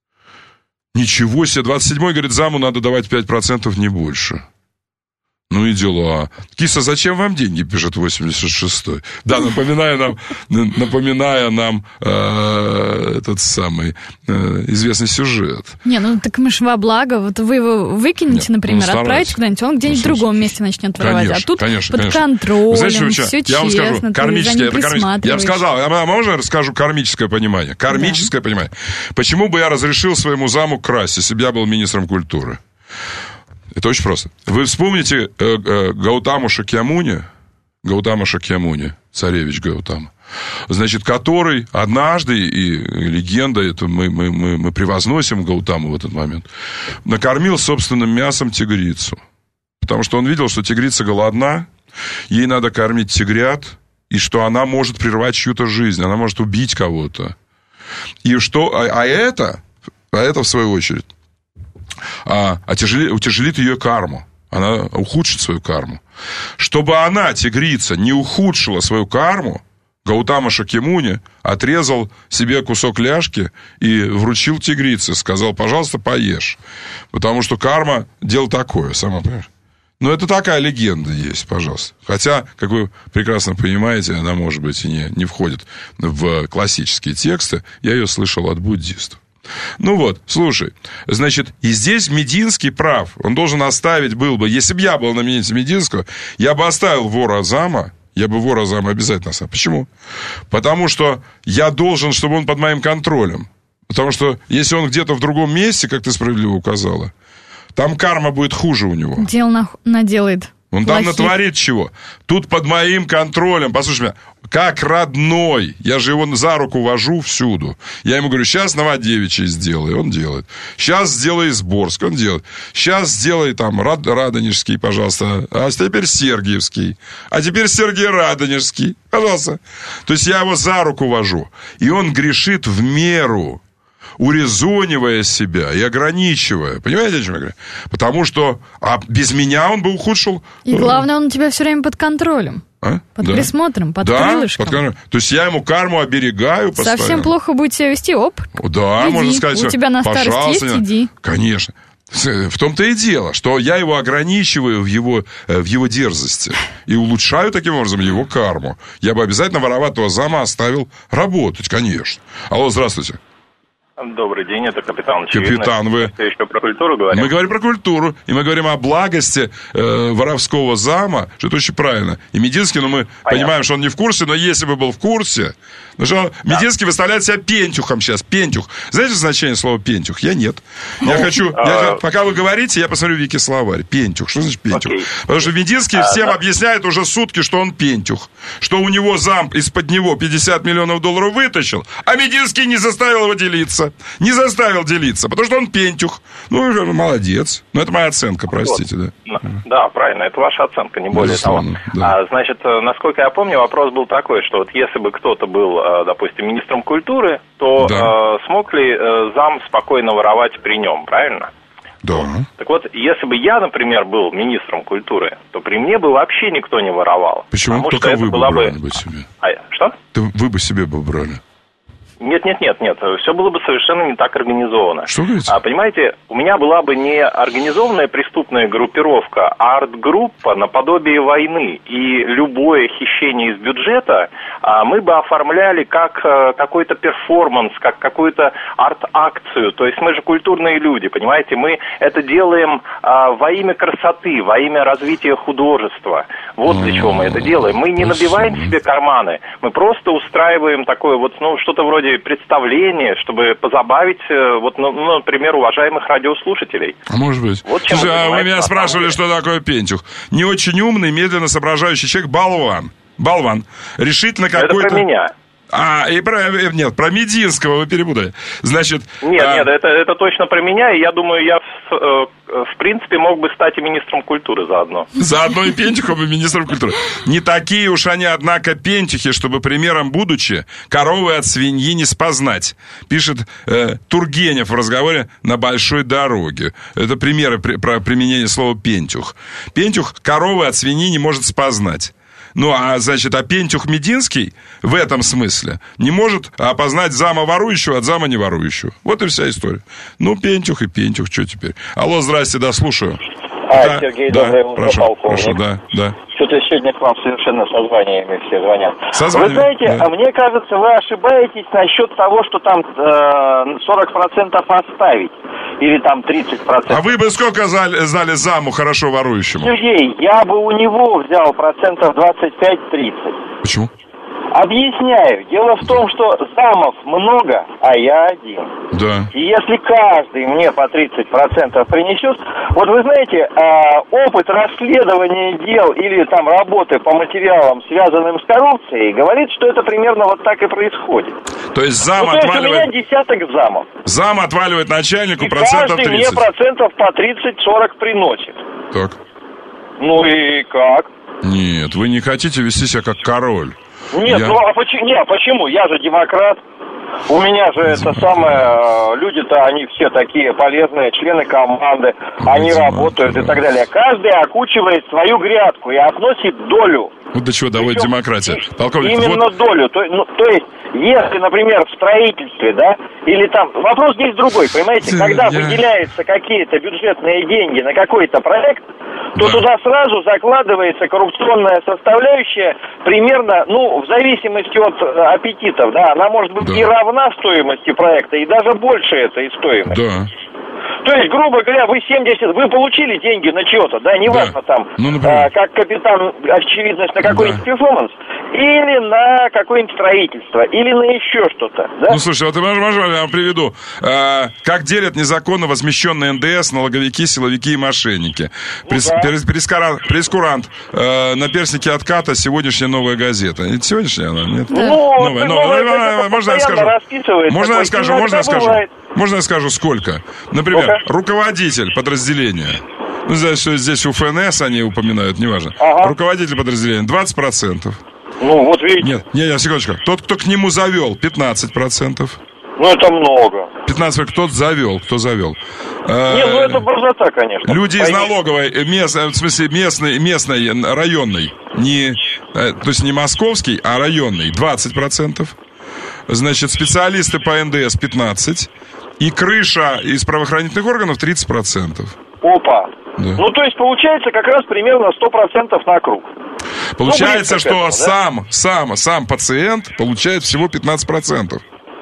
Ничего себе. двадцать седьмой говорит, заму надо давать пять процентов не больше. Ну и дела. Киса, зачем вам деньги, пишет восемьдесят шестой. Да, напоминая нам, напоминая нам э, этот самый э, известный сюжет. Не, ну так мы ж во благо. Вот вы его выкинете, Нет, например, отправите куда-нибудь, он где-нибудь ну, в другом месте начнет воровать. Конечно, а тут конечно, под конечно. контролем, Знаете, все я вам скажу, честно, кармическое, ты за ним это я бы сказал, а можно я расскажу кармическое понимание? Кармическое да. понимание. Почему бы я разрешил своему заму красть, если бы я был министром культуры? Это очень просто. Вы вспомните э, э, Гаутаму Шакьямуни, Гаутама Шакьямуни, царевич Гаутама, значит, который однажды, и легенда, это мы, мы, мы, мы превозносим Гаутаму в этот момент, накормил собственным мясом тигрицу. Потому что он видел, что тигрица голодна, ей надо кормить тигрят, и что она может прервать чью-то жизнь, она может убить кого-то. И что, а, а это, а это в свою очередь, А, отяжелит, утяжелит ее карму. Она ухудшит свою карму. Чтобы она, тигрица, не ухудшила свою карму, Гаутама Шакьямуни отрезал себе кусок ляжки и вручил тигрице. Сказал, пожалуйста, поешь. Потому что карма – дело такое, сама понимаешь. Но это такая легенда есть, пожалуйста. Хотя, как вы прекрасно понимаете, она, может быть, и не, не входит в классические тексты. Я ее слышал от буддистов. Ну вот, слушай, значит, и здесь Мединский прав. Он должен оставить был бы, если бы я был на месте Мединского, я бы оставил вора зама, я бы вора зама обязательно оставил. Почему? Потому что я должен, чтобы он под моим контролем. Потому что если он где-то в другом месте, как ты справедливо указала, там карма будет хуже у него. Дел на... наделает. Он плохих. там натворит чего. Тут под моим контролем, послушай меня, как родной, я же его за руку вожу всюду. Я ему говорю, сейчас Новодевичий сделай, он делает. Сейчас сделай Изборск, он делает. Сейчас сделай там Рад, Радонежский, пожалуйста. А теперь Сергиевский. А теперь Сергий Радонежский, пожалуйста. То есть я его за руку вожу. И он грешит в меру, урезонивая себя и ограничивая. Понимаете, о чем я говорю? Потому что а без меня он бы ухудшил. И главное, он у тебя все время под контролем. А? Под да. присмотром, под да, крылышком. Под контролем. То есть я ему карму оберегаю постоянно. Совсем плохо будет себя вести, оп. Да, иди. можно сказать. У тебя на старость есть, не... иди. Конечно. В том-то и дело, что я его ограничиваю в его, в его дерзости и улучшаю таким образом его карму. Я бы обязательно вороватого зама оставил работать, конечно. Алло, здравствуйте. Добрый день, это капитан Очевидность. Капитан, вы... Мы еще про культуру говорим. Мы говорим про культуру, и мы говорим о благости э, воровского зама, что это очень правильно. И Мединский, ну, мы Понятно. понимаем, что он не в курсе, но если бы был в курсе... Ну, что да. Мединский выставляет себя пентюхом сейчас, пентюх. Знаете значение слова пентюх? Я нет. Ну, я хочу... А... Я, пока вы говорите, я посмотрю Вики-словарь. Пентюх. Что значит пентюх? Окей. Потому что Мединский а, всем да. объясняет уже сутки, что он пентюх. Что у него зам из-под него пятьдесят миллионов долларов вытащил, а Мединский не заставил его делиться. Не заставил делиться, потому что он пентюх. Ну, молодец. Ну, это моя оценка, простите, вот. да. Да, правильно, это ваша оценка, не более Безусловно, того. Да. А, значит, насколько я помню, вопрос был такой, что вот если бы кто-то был, допустим, министром культуры, то да. э, смог ли э, зам спокойно воровать при нем, правильно? Да. Так вот, если бы я, например, был министром культуры, то при мне бы вообще никто не воровал. Почему? Только вы бы брали бы себе. А, что? Да вы бы себе бы брали. Нет, нет, нет, нет, все было бы совершенно не так организовано. Что говорите? А, понимаете, у меня была бы не организованная преступная группировка, а арт-группа наподобие войны. И любое хищение из бюджета а, мы бы оформляли как а, какой-то перформанс, как какую-то арт-акцию. То есть мы же культурные люди, понимаете, мы это делаем а, во имя красоты, во имя развития художества. Вот для чего мы это делаем. Мы не набиваем себе карманы, мы просто устраиваем такое вот, ну, что-то вроде вроде представления, чтобы позабавить, вот, ну, например, уважаемых радиослушателей. А может быть. Вот чем Слушай, а вы меня на спрашивали, что такое пентюх. Не очень умный, медленно соображающий человек, болван. Болван. Решительно какой-то... Это про меня. А, и про... Нет, про Мединского вы перепутали. Значит... Нет, а... нет, это, это точно про меня, и я думаю, я, в, в принципе, мог бы стать и министром культуры заодно. Заодно и пентюхом, и министром культуры. Не такие уж они, однако, пентюхи, чтобы примером будучи, коровы от свиньи не спознать. Пишет э, Тургенев в разговоре на большой дороге. Это примеры при, про применение слова пентюх. Пентюх коровы от свиньи не может спознать. Ну, а, значит, а Пентюх Мединский в этом смысле не может опознать зама ворующего от зама не ворующего. Вот и вся история. Ну, Пентюх и Пентюх, что теперь? Алло, здрасте, да, слушаю. А, да, Сергей, да, доброе утро, прошу, полковник. прошу, да, да. Что-то сегодня к вам совершенно созваниями все звонят. Созваниями, вы знаете, да. мне кажется, вы ошибаетесь насчет того, что там э, сорок процентов оставить. Или там тридцать процентов. А вы бы сколько зали, зали заму хорошо ворующему? Сергей, я бы у него взял процентов двадцать пять тридцать. Почему? Объясняю. Дело в том, что замов много, а я один. Да. И если каждый мне по тридцать процентов принесет... Вот вы знаете, опыт расследования дел или там работы по материалам, связанным с коррупцией, говорит, что это примерно вот так и происходит. То есть зам ну, то есть отваливает... у меня десяток замов. Зам отваливает начальнику и процентов тридцать. тридцать. Мне процентов по тридцать-сорок приносит. Так. Ну и как? Нет, вы не хотите вести себя как король. Нет, Я... ну а почему? Не, а почему? Я же демократ. У меня же это самое, люди-то, они все такие полезные, члены команды, они Демократ, работают да. и так далее. Каждый окучивает свою грядку и относит долю. Вот до чего доводит Причем демократия. Полковник, именно вот... долю. То, ну, то есть, если, например, в строительстве, да, или там... Вопрос здесь другой, понимаете? Да, Когда я... выделяются какие-то бюджетные деньги на какой-то проект, то да. туда сразу закладывается коррупционная составляющая примерно, ну, в зависимости от аппетитов, да, она может быть да. и равна стоимости проекта, и даже больше этой стоимости. Да. То есть, грубо говоря, вы семьдесят, вы получили деньги на чего-то, да, неважно да. там, ну, а, как капитан очевидность на какой-нибудь да. перформанс, или на какое-нибудь строительство, или на еще что-то, да? Ну, слушай, вот я вам приведу. А, как делят незаконно возмещенные эн дэ эс налоговики, силовики и мошенники. Пресс, ну, да. пресс, пресс-курант э, на перстнике отката сегодняшняя «Новая газета». Это сегодняшняя она? Нет? Ну, новая, новая, новая, можно я скажу? Можно я скажу? Можно я скажу? Можно я скажу, сколько? Например, okay. руководитель подразделения. Ну, знаешь, что здесь у эф эн эс они упоминают, неважно. Ага. Руководитель подразделения двадцать процентов. Ну, вот видите. Нет, нет, нет, секундочку. Тот, кто к нему завел, пятнадцать процентов. Ну, это много. пятнасть процентов. Кто завел, кто завел. Не, ну это простота, конечно. Люди из налоговой, мест, в смысле местной, местной, районной, не, то есть не московский, а районный, двадцать процентов. Значит, специалисты по эн дэ эс пятнадцать процентов. И крыша из правоохранительных органов тридцать процентов. Опа. Да. Ну, то есть, получается как раз примерно сто процентов на круг. Получается, ну, что этому, сам, да? сам, сам пациент получает всего пятнадцать процентов.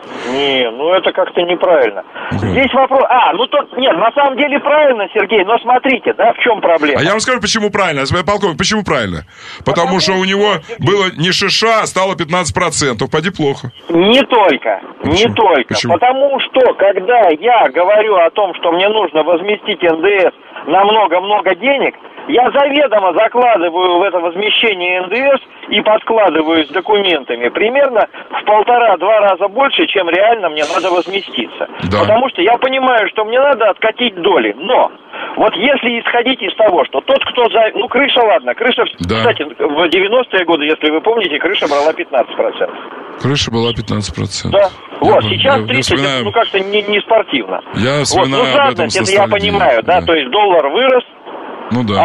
Не, ну это как-то неправильно. Да. Здесь вопрос... А, ну тут... Нет, на самом деле правильно, Сергей, но смотрите, да, в чем проблема. А я вам скажу, почему правильно. Полковник, почему правильно? Потому а что у него Сергей. было не шиша, а стало пятнадцать процентов. Поди плохо. Не только, почему? не только. Почему? Потому что, когда я говорю о том, что мне нужно возместить эн дэ эс на много-много денег, я заведомо закладываю в это возмещение эн дэ эс и подкладываю с документами примерно в полтора-два раза больше, чем реально мне надо возместиться. Да. Потому что я понимаю, что мне надо откатить доли. Но вот если исходить из того, что тот, кто за... Ну, крыша, ладно, крыша... Да. Кстати, в девяностые годы, если вы помните, крыша брала пятнадцать процентов. Крыша была пятнадцать процентов. Да. Вот, я, сейчас я, тридцать процентов, это, ну, как-то не, не спортивно. Я вспоминаю вот, ну, об этом с это я понимаю, да, да, то есть доллар вырос. Ну да.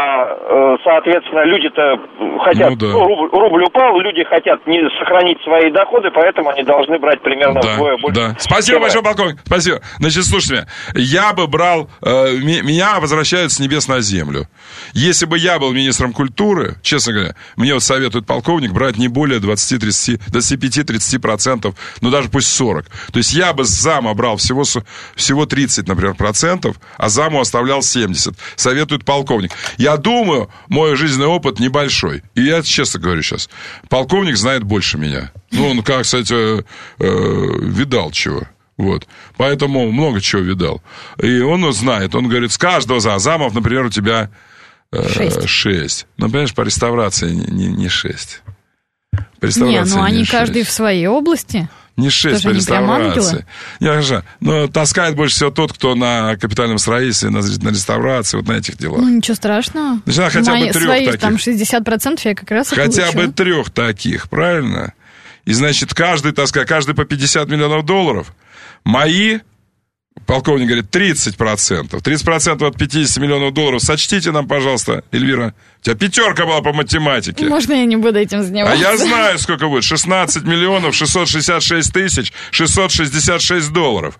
А, соответственно, люди-то хотят, ну, да. ну, рубль, рубль упал, люди хотят не сохранить свои доходы, поэтому они должны брать примерно да, вдвое больше. Да. Спасибо большое, полковник. Спасибо. Значит, слушайте, я бы брал, э, меня возвращают с небес на землю. Если бы я был министром культуры, честно говоря, мне вот советует полковник брать не более двадцать пять тридцать процентов, ну даже пусть сорок. То есть я бы с зама брал всего, всего тридцать, например, процентов, а заму оставлял семьдесят. Советует полковник полковник. Я думаю, мой жизненный опыт небольшой. И я честно говорю сейчас. Полковник знает больше меня. Ну, он, как, кстати, э, э, видал чего. Вот. Поэтому много чего видал. И он знает. Он говорит, с каждого зама, замов, например, у тебя э, шесть. шесть. Ну, понимаешь, по реставрации не, не шесть. По реставрации не, ну они не каждый шесть. в своей области. Не шесть по реставрации. Я же, но таскает больше всего тот, кто на капитальном строительстве, на, на реставрации, вот на этих делах. Ну, ничего страшного. Значит, хотя Мои, бы трех своих, таких. Там шестьдесят процентов я как раз и Хотя получу. бы трех таких, правильно? И, значит, каждый таскает, каждый по пятьдесят миллионов долларов. Мои, полковник говорит, тридцать процентов. тридцать процентов от пятьдесят миллионов долларов. Сочтите нам, пожалуйста, Эльвира. У тебя пятерка была по математике. Можно я не буду этим заниматься? А я знаю, сколько будет. шестнадцать миллионов шестьсот шестьдесят шесть тысяч шестьсот шестьдесят шесть долларов.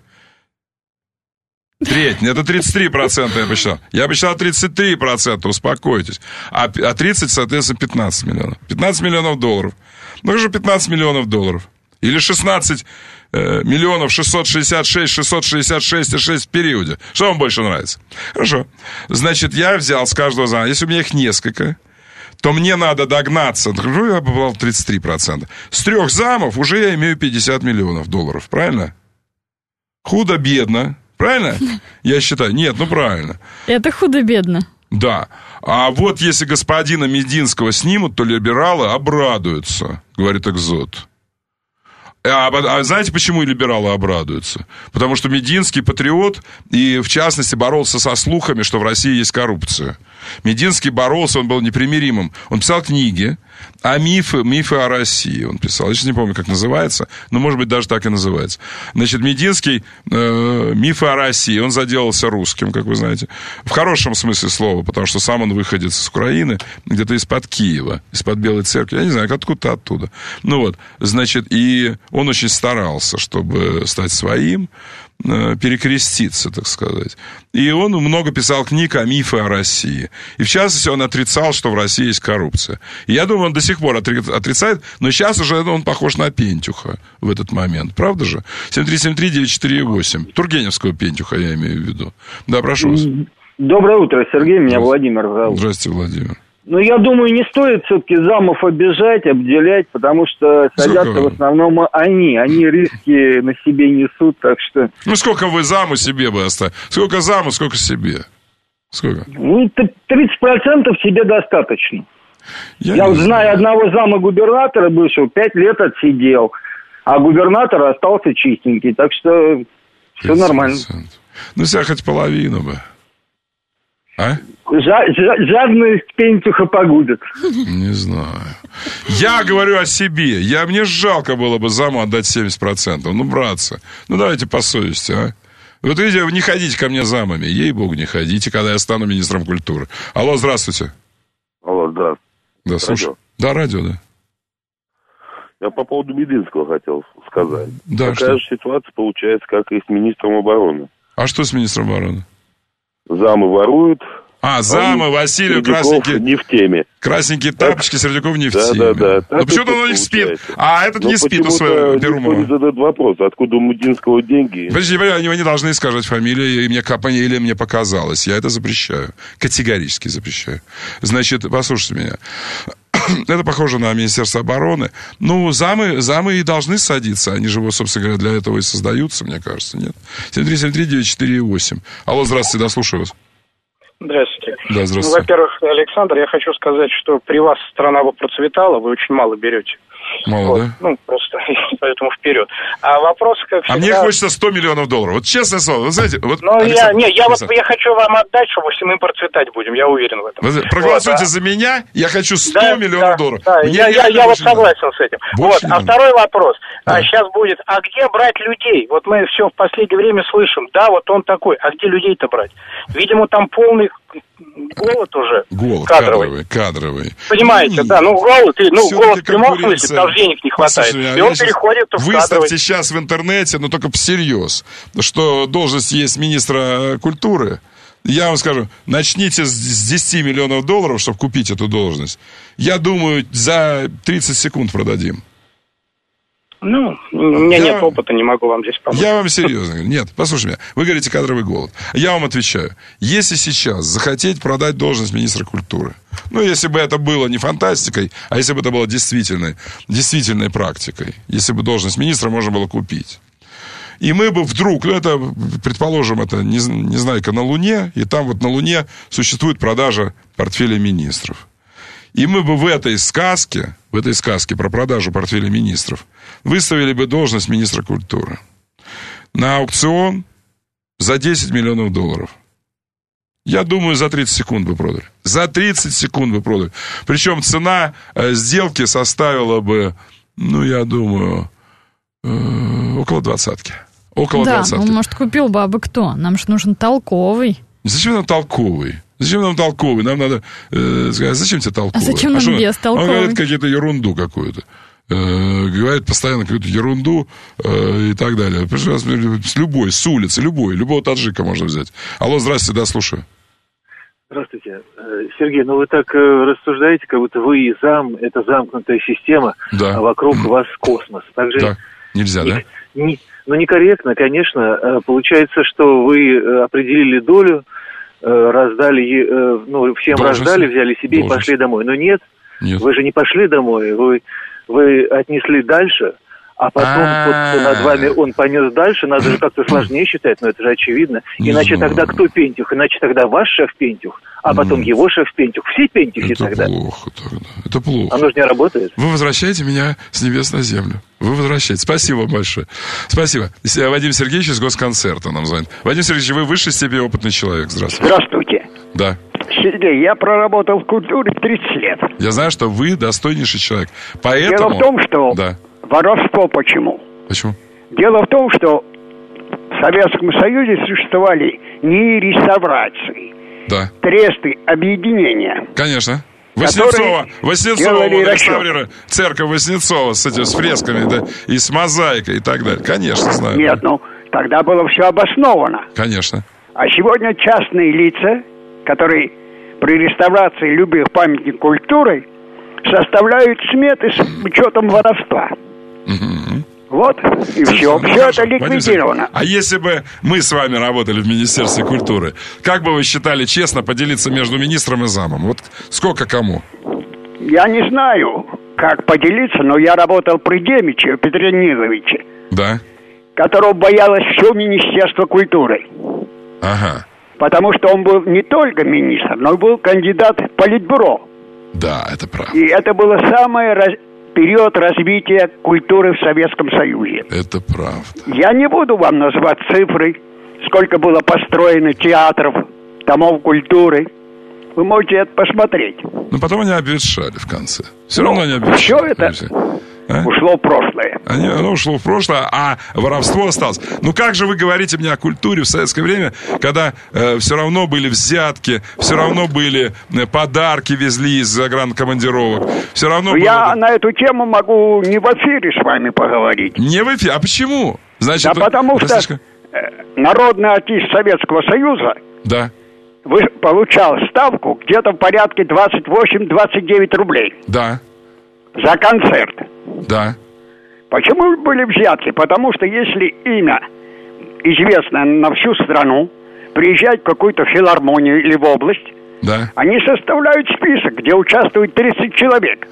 Треть. Это тридцать три процента я посчитал. Я посчитал тридцать три процента, успокойтесь. А, а тридцать, соответственно, пятнадцать миллионов. пятнадцать миллионов долларов. Ну, же пятнадцать миллионов долларов. Или шестнадцать э, миллионов шестьсот шестьдесят шесть шестьсот шестьдесят шесть и шесть в периоде. Что вам больше нравится? Хорошо. Значит, я взял с каждого зама. Если у меня их несколько, то мне надо догнаться. Ну, я попал тридцать три процента. С трех замов уже я имею пятьдесят миллионов долларов. Правильно? Худо-бедно. Правильно? Я считаю. Нет, ну правильно. Это худо-бедно. Да. А вот если господина Мединского снимут, то либералы обрадуются, говорит Экзот. А, а знаете, почему и либералы обрадуются? Потому что Мединский патриот и, в частности, боролся со слухами, что в России есть коррупция. Мединский боролся, он был непримиримым. Он писал книги о мифы, мифы о России. Он писал, я сейчас не помню, как называется, но, может быть, даже так и называется. Значит, Мединский э, мифы о России. Он заделался русским, как вы знаете. В хорошем смысле слова, потому что сам он выходец из Украины, где-то из-под Киева, из-под Белой церкви. Я не знаю, откуда-то оттуда. Ну вот, значит, и он очень старался, чтобы стать своим, перекреститься, так сказать. И он много писал книг о мифе о России. И, в частности, он отрицал, что в России есть коррупция. И я думаю, он до сих пор отрицает, но сейчас уже он похож на Пентюха в этот момент. Правда же? семь три семь три девять четыре восемь. Тургеневского Пентюха я имею в виду. Да, прошу вас. Доброе утро, Сергей. Меня Владимир зовут. Здравствуйте, Владимер. Ну, я думаю, не стоит все-таки замов обижать, обделять, потому что садятся сколько? В основном они. Они риски на себе несут, так что... Ну, сколько вы заму себе бы оставили? Сколько заму, сколько себе? Сколько? Ну, тридцать процентов себе достаточно. Я, я вот знаю одного зама губернатора бывшего, пять лет отсидел, а губернатор остался чистенький, так что все нормально. Ну, вся хоть половину бы. А? Жадность Пентюха погубит. Не знаю. Я говорю о себе. Я, мне жалко было бы заму отдать семьдесят процентов. Ну, братцы, ну давайте по совести, а. Вот видите, вы не ходите ко мне замами. Ей-богу, не ходите, когда я стану министром культуры. Алло, здравствуйте. Алло, да. Да, слушай. Да, радио, да. Я по поводу Мединского хотел сказать. Да, Такая что? же ситуация получается, как и с министром обороны. А что с министром обороны? Замы воруют. А, замы, Василию, красненькие... не в теме. Красненькие тапочки, Сердюков не в да, теме. Да, да, да. Ну, почему-то он не спит. А этот Но не спит у своего Перумова. Никто не задает вопрос, откуда у Мединского деньги. Подожди, они не должны сказать фамилию, и мне, или мне показалось. Я это запрещаю. Категорически запрещаю. Значит, послушайте меня. Это похоже на Министерство обороны. Ну, замы, замы и должны садиться. Они же, собственно говоря, для этого и создаются, мне кажется, нет? семь три семь три девять четыре восемь. Алло, здравствуйте, да, слушаю вас. Здравствуйте. Да, здравствуйте. Ну, во-первых, Александр, я хочу сказать, что при вас страна бы процветала, вы очень мало берете. Мало, вот. да? Ну, просто поэтому вперед. А вопрос, как всегда... А мне хочется сто миллионов долларов. Вот честное слово, вы знаете... Вот, ну, я, не, я вот я хочу вам отдать, чтобы мы процветать будем, я уверен в этом. Вы проголосуйте вот, за а... меня, я хочу сто да, миллионов да, долларов. Да, я, я, я вот согласен с этим. Больше вот. А второй вопрос. Да. А сейчас будет, а где брать людей? Вот мы все в последнее время слышим, да, вот он такой, а где людей-то брать? Видимо, там полный голод уже. Голод, кадровый. кадровый. кадровый. Понимаете, ну, да, ну голод, ну голод в прямом конкуренция... смысле, там денег не хватает. Послушайте, и он переходит в Выставьте кадровый. сейчас в интернете, но только всерьез, что должность есть министра культуры. Я вам скажу, начните с десяти миллионов долларов, чтобы купить эту должность. Я думаю, за тридцать секунд продадим. Ну, у меня я нет вам, опыта, не могу вам здесь помочь. Я вам серьезно говорю. Нет, послушай меня. Вы говорите кадровый голод. Я вам отвечаю. Если сейчас захотеть продать должность министра культуры, ну, если бы это было не фантастикой, а если бы это было действительной, действительной практикой, если бы должность министра можно было купить, и мы бы вдруг, ну, это, предположим, это не, не знаю-ка на Луне, и там вот на Луне существует продажа портфеля министров. И мы бы в этой сказке, в этой сказке про продажу портфеля министров выставили бы должность министра культуры на аукцион за десять миллионов долларов. Я думаю, за тридцать секунд бы продали. За тридцать секунд бы продали. Причем цена э, сделки составила бы, ну, я думаю, э, около двадцатки. Около да, двадцатки. Ну, может, купил бы абы кто. Нам же нужен толковый. Зачем нам толковый? Зачем нам толковый? Нам надо э, сказать, зачем тебе толковый? А зачем нам а без толковый? Он говорит какую-то ерунду какую-то. Э, говорит постоянно какую-то ерунду э, и так далее. С любой, с улицы, любой, любого таджика можно взять. Алло, здравствуйте, да, слушаю. Здравствуйте. Сергей, ну вы так рассуждаете, как будто вы и зам, это замкнутая система, да. а вокруг вас космос. Так же да. Нельзя, не, да? Не, ну, некорректно, конечно. Получается, что вы определили долю, раздали, ну, всем Должность. раздали, взяли себе Должность. и пошли домой. Но нет, нет, вы же не пошли домой, вы, вы отнесли дальше, а потом вот над вами он понес дальше, надо же как-то сложнее считать, но это же очевидно. Иначе тогда кто Пентюх? Иначе тогда ваш шеф Пентюх, а потом его шеф Пентюх. Все Пентюхи тогда. Это плохо тогда, это плохо. Оно же не работает. Вы возвращаете меня с небес на землю. Вы возвращаете. Спасибо вам большое. Спасибо. Вадим Сергеевич из Госконцерта нам звонит. Вадим Сергеевич, вы в высшей степени опытный человек. Здравствуйте. Здравствуйте. Да. Сергей, я проработал в культуре тридцать лет. Я знаю, что вы достойнейший человек. Поэтому... Дело в том, что да. воровство почему? Почему? Дело в том, что в Советском Союзе существовали НИИ реставрации, да. тресты, объединения. Конечно. Воснецова, Воснецова реставрирует церковь Воснецова с этими с фресками, да, и с мозаикой и так далее. Конечно, знаю. Нет, ну, тогда было все обосновано. Конечно. А сегодня частные лица, которые при реставрации любых памятников культуры составляют сметы с учетом воровства. Угу. Вот, и все, ну, все это ликвидировано. А если бы мы с вами работали в Министерстве культуры, как бы вы считали честно поделиться между министром и замом? Вот сколько кому? Я не знаю, как поделиться, но я работал при Демиче, Петре Ниловиче. Да. Которого боялось все Министерство культуры. Ага. Потому что он был не только министр, но и был кандидат в Политбюро. Да, это правда. И это было самое... Раз... период развития культуры в Советском Союзе. Это правда. Я не буду вам назвать цифры, сколько было построено театров, домов культуры. Вы можете это посмотреть. Но потом они обветшали в конце. Все ну, равно они обветшали. Все это а? ушло в прошлое. Они, оно ушло в прошлое, а воровство осталось. Ну как же вы говорите мне о культуре в советское время, когда э, все равно были взятки, все равно были э, подарки везли из загранкомандировок, все равно было... Я на эту тему могу не в эфире с вами поговорить. Не в эфире? А почему? Значит, да потому что слишком... народный артист Советского Союза да. получал ставку где-то в порядке двадцать восемь - двадцать девять рублей. Да. За концерт. Да. Почему были взятки? Потому что если имя известно на всю страну, приезжать в какую-то филармонию или в область, да. они составляют список, где участвует тридцать человек.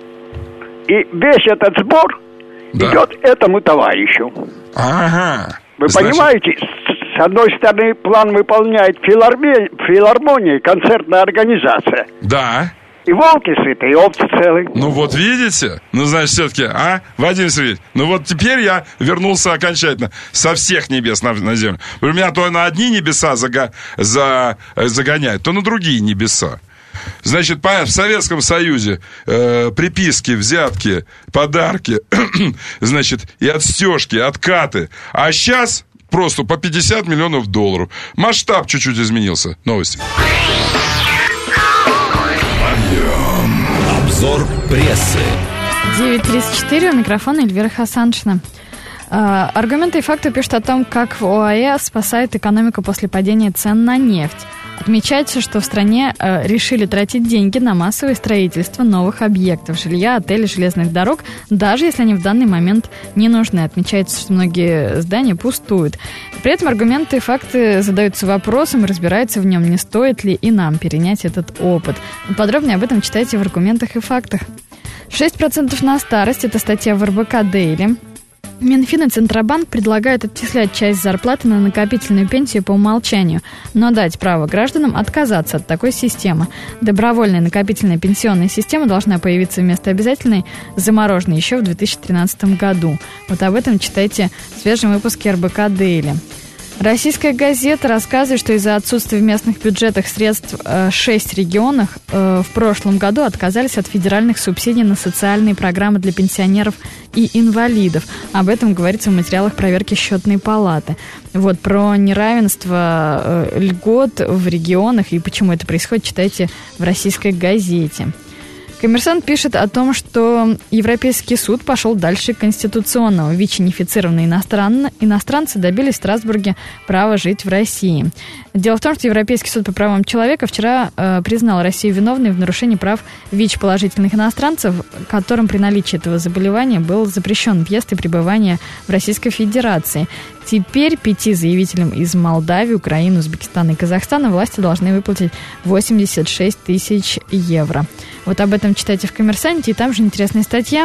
И весь этот сбор да. идет этому товарищу. Ага. Вы Значит... понимаете, с, с одной стороны план выполняет филармония, филармония, концертная организация. Да. И волки сыты, и овцы целые. Ну вот видите? Ну, значит, все-таки, а, Вадим Сергеевич? Ну вот теперь я вернулся окончательно со всех небес на, на землю. У меня то на одни небеса зага, за, загоняют, то на другие небеса. Значит, по, в Советском Союзе э, приписки, взятки, подарки, значит, и отстежки, откаты. А сейчас просто по пятьдесят миллионов долларов. Масштаб чуть-чуть изменился. Новости. Обзор прессы. девять тридцать четыре, у микрофона Эльвира Хасаншина. А, аргументы и факты пишут о том, как в ОАЭ спасает экономику после падения цен на нефть. Отмечается, что в стране э, решили тратить деньги на массовое строительство новых объектов, жилья, отелей, железных дорог, даже если они в данный момент не нужны. Отмечается, что многие здания пустуют. При этом аргументы и факты задаются вопросом и разбираются в нем, не стоит ли и нам перенять этот опыт. Подробнее об этом читайте в аргументах и фактах. шесть процентов на старость – это статья в эр бэ ка Дейли. Минфин и Центробанк предлагают отчислять часть зарплаты на накопительную пенсию по умолчанию, но дать право гражданам отказаться от такой системы. Добровольная накопительная пенсионная система должна появиться вместо обязательной замороженной еще в две тысячи тринадцатом году. Вот об этом читайте в свежем выпуске эр бэ ка Дейли. Российская газета рассказывает, что из-за отсутствия в местных бюджетах средств шесть регионов в прошлом году отказались от федеральных субсидий на социальные программы для пенсионеров и инвалидов. Об этом говорится в материалах проверки Счетной палаты. Вот, про неравенство льгот в регионах и почему это происходит, читайте в Российской газете. Коммерсант пишет о том, что Европейский суд пошел дальше конституционного. ВИЧ-инфицированные иностран... иностранцы добились в Страсбурге права жить в России. Дело в том, что Европейский суд по правам человека вчера э, признал Россию виновной в нарушении прав ВИЧ-положительных иностранцев, которым при наличии этого заболевания был запрещен въезд и пребывание в Российской Федерации. Теперь пяти заявителям из Молдавии, Украины, Узбекистана и Казахстана власти должны выплатить восемьдесят шесть тысяч евро. Вот об этом читайте в «Коммерсанте», и там же интересная статья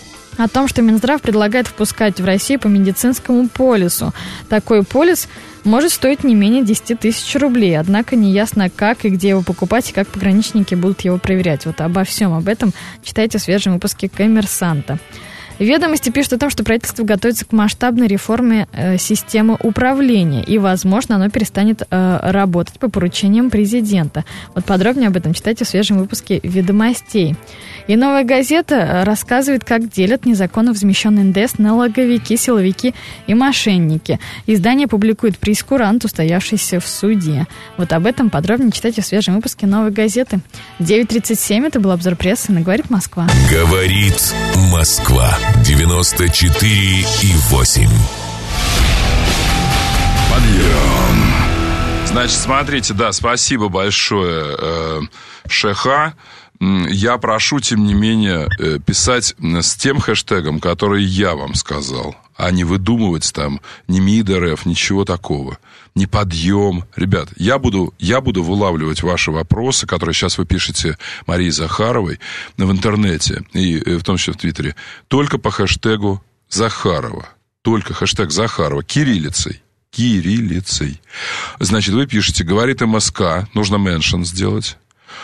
о том, что Минздрав предлагает впускать в Россию по медицинскому полису. Такой полис может стоить не менее десять тысяч рублей, однако неясно, как и где его покупать, и как пограничники будут его проверять. Вот обо всем об этом читайте в свежем выпуске «Коммерсанта». Ведомости пишут о том, что правительство готовится к масштабной реформе э, системы управления, и, возможно, оно перестанет э, работать по поручениям президента. Вот подробнее об этом читайте в свежем выпуске «Ведомостей». И «Новая газета» рассказывает, как делят незаконно возмещенный эн дэ эс налоговики, силовики и мошенники. Издание публикует прейскурант, устоявшийся в суде. Вот об этом подробнее читайте в свежем выпуске «Новой газеты». девять тридцать семь, это был обзор прессы на «Говорит Москва». «Говорит Москва». девяносто четыре и восемь. Подъем. Значит, смотрите, да, спасибо большое, э, Шеха. Я прошу, тем не менее, э, писать с тем хэштегом, который я вам сказал, а не выдумывать там ни МИД.РФ, ничего такого. Не подъем. Ребят, я буду, я буду вылавливать ваши вопросы, которые сейчас вы пишете Марии Захаровой в интернете, и в том числе в Твиттере, только по хэштегу Захарова. Только хэштег Захарова. Кириллицей. Кириллицей. Значит, вы пишете, говорит МСК, нужно меншн сделать,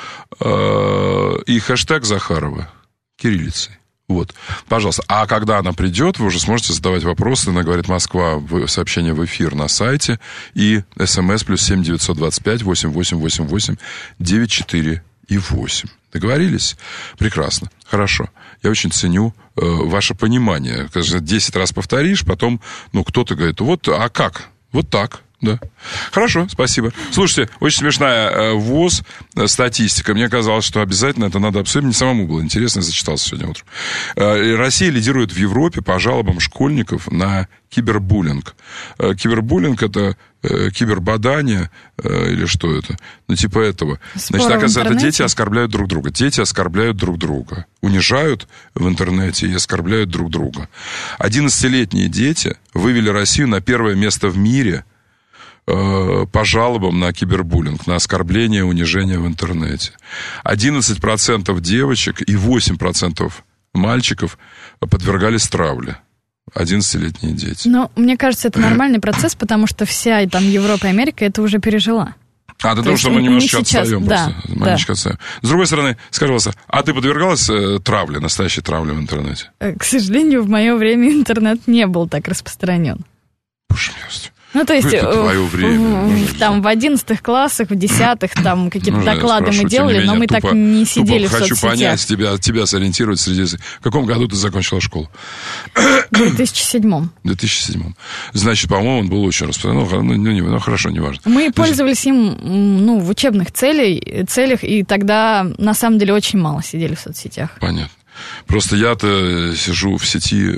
и хэштег Захарова. Кириллицей. Вот, пожалуйста. А когда она придет, вы уже сможете задавать вопросы. Она говорит Москва, сообщение в эфир на сайте. И смс плюс семь девятьсот двадцать пять восемь восемь восемь восемь девять четыре и восемь. Договорились? Прекрасно. Хорошо. Я очень ценю э, ваше понимание. Когда десять раз повторишь, потом, ну, кто-то говорит, вот, а как? Вот так. Да. Хорошо, спасибо. Слушайте, очень смешная э, ВОЗ э, статистика. Мне казалось, что обязательно это надо обсудить. Мне самому было интересно, я зачитался сегодня утром. Э, Россия лидирует в Европе по жалобам школьников на кибербуллинг. Э, кибербуллинг – это э, кибербадание э, или что это? Ну, типа этого. Споры. Значит, оказывается, это дети оскорбляют друг друга. Дети оскорбляют друг друга. Унижают в интернете и оскорбляют друг друга. одиннадцатилетние дети вывели Россию на первое место в мире по жалобам на кибербуллинг, на оскорбление, унижение в интернете. одиннадцать процентов девочек и восемь процентов мальчиков подвергались травле. одиннадцатилетние дети. Ну, мне кажется, это нормальный процесс, потому что вся там Европа и Америка это уже пережила. А, ты думаешь, что мы немножечко отстаем просто. Да, немножечко да. отстаем. С другой стороны, скажи, пожалуйста, а ты подвергалась э, травле, настоящей травле в интернете? К сожалению, в мое время интернет не был так распространен. Боже милостивый. Ну, то есть, твое время. В, там, в одиннадцатых классах, в десятых, там, какие-то ну, доклады мы делали, но мы тупо, так не сидели в соцсетях. Хочу понять, тебя, тебя сориентировать среди... В каком году ты закончила школу? В две тысячи седьмом. В две тысячи седьмом. Значит, по-моему, он был очень распространен. Ну, ну, не, ну хорошо, неважно. Мы Значит... пользовались им, ну, в учебных целей, целях, и тогда, на самом деле, очень мало сидели в соцсетях. Понятно. Просто я-то сижу в сети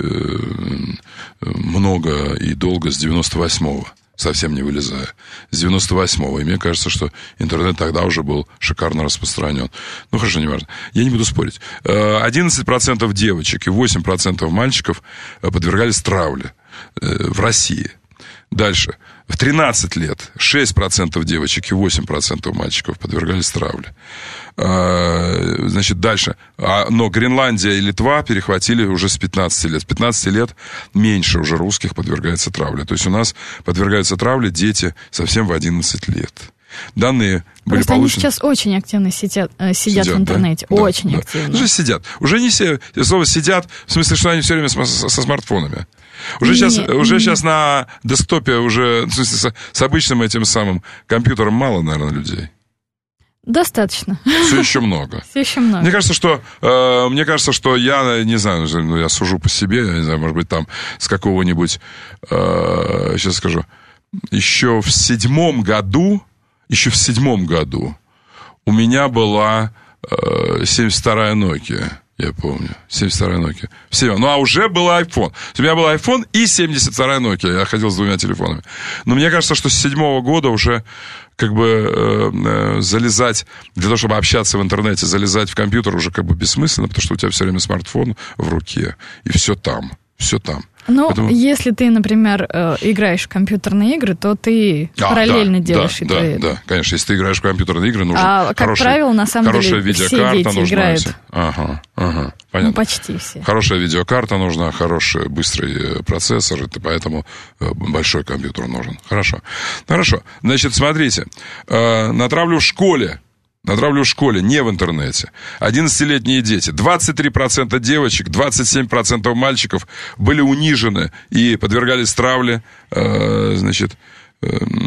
много и долго с девяносто восьмого. Совсем не вылезая. С девяносто восьмого. И мне кажется, что интернет тогда уже был шикарно распространен. Ну, хорошо, неважно. Я не буду спорить. одиннадцать процентов девочек и восемь процентов мальчиков подвергались травле в России. Дальше. В тринадцать лет шесть процентов девочек и восемь процентов мальчиков подвергались травле. Значит, дальше. Но Гренландия и Литва перехватили уже с пятнадцати лет. С пятнадцати лет меньше уже русских подвергается травле. То есть у нас подвергаются травле дети совсем в одиннадцать лет. Данные были Просто получены... они сейчас очень активно сидят, э, сидят, сидят в интернете. Да? Очень да, активно. Да. Уже сидят. Уже не все... Слово «сидят», в смысле, что они все время со, со смартфонами. Уже, сейчас, уже сейчас на десктопе, уже, в смысле, с, с обычным этим самым компьютером мало, наверное, людей. Достаточно. Все еще много. Все еще много. Мне кажется, что, э, мне кажется, что я, не знаю, ну, я сужу по себе, я не знаю, может быть, там с какого-нибудь, э, сейчас скажу, еще в седьмом году, еще в седьмом году у меня была э, семьдесят вторая Nokia. Я помню. семьдесят вторая Nokia. Все. Ну, а уже был iPhone. У меня был iPhone и семьдесят вторая Nokia. Я ходил с двумя телефонами. Но мне кажется, что с седьмого года уже как бы э, э, залезать, для того, чтобы общаться в интернете, залезать в компьютер уже как бы бессмысленно, потому что у тебя все время смартфон в руке. И все там. Все там. Ну, Поэтому... если ты, например, играешь в компьютерные игры, то ты а, параллельно да, делаешь да, игры. Да, да, конечно, если ты играешь в компьютерные игры, нужен а, хороший, как правило, на самом хорошая деле, видеокарта все дети нужна. играют. Ага, ага, понятно. Ну, почти все. Хорошая видеокарта нужна, хороший, быстрый процессор, и поэтому большой компьютер нужен. Хорошо. Хорошо. Значит, смотрите, на травлю в школе, на травлю в школе, не в интернете. одиннадцатилетние дети. двадцать три процента девочек, двадцать семь процентов мальчиков были унижены и подвергались травле, э, значит, э,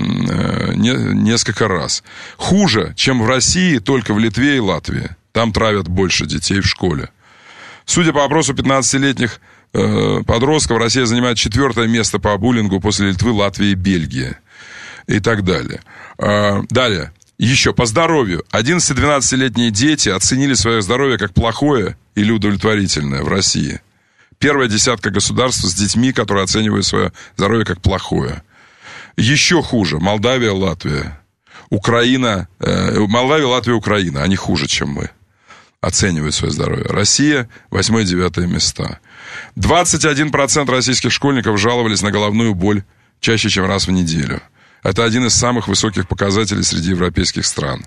не, несколько раз. Хуже, чем в России, только в Литве и Латвии. Там травят больше детей в школе. Судя по опросу пятнадцатилетних э, подростков, Россия занимает четвертое место по буллингу после Литвы, Латвии и Бельгии. И так далее. Э, далее. Еще по здоровью. одиннадцати-двенадцатилетние дети оценили свое здоровье как плохое или удовлетворительное в России. Первая десятка государств с детьми, которые оценивают свое здоровье как плохое. Еще хуже. Молдавия, Латвия. Украина. Э, Молдавия, Латвия, Украина. Они хуже, чем мы. Оценивают свое здоровье. Россия восьмое-девятое места. двадцать один процент российских школьников жаловались на головную боль чаще, чем раз в неделю. Это один из самых высоких показателей среди европейских стран.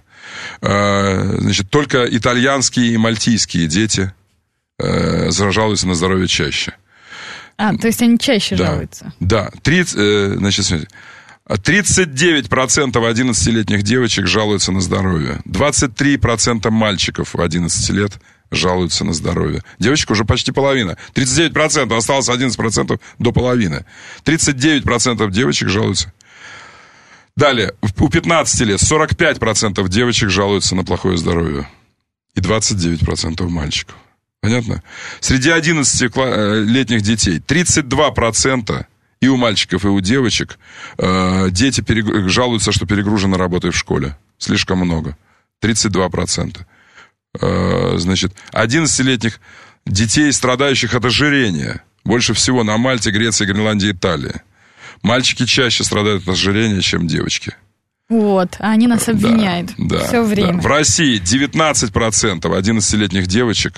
Значит, только итальянские и мальтийские дети жалуются на здоровье чаще. А, то есть они чаще да, жалуются? Да. тридцать, значит, смотрите, тридцать девять процентов одиннадцатилетних девочек жалуются на здоровье. двадцать три процента мальчиков в одиннадцать лет жалуются на здоровье. Девочек уже почти половина. тридцать девять процентов, осталось одиннадцать процентов до половины. тридцать девять процентов девочек жалуются. Далее, у пятнадцати лет сорок пять процентов девочек жалуются на плохое здоровье. И двадцать девять процентов мальчиков. Понятно? Среди одиннадцатилетних детей тридцать два процента и у мальчиков, и у девочек э, дети перег... жалуются, что перегружены работой в школе. Слишком много. тридцать два процента. Э, значит, одиннадцатилетних детей, страдающих от ожирения. Больше всего на Мальте, Греции, Гренландии, Италии. Мальчики чаще страдают от ожирения, чем девочки. Вот, а они нас обвиняют да, все да, время. Да. В России девятнадцать процентов одиннадцатилетних девочек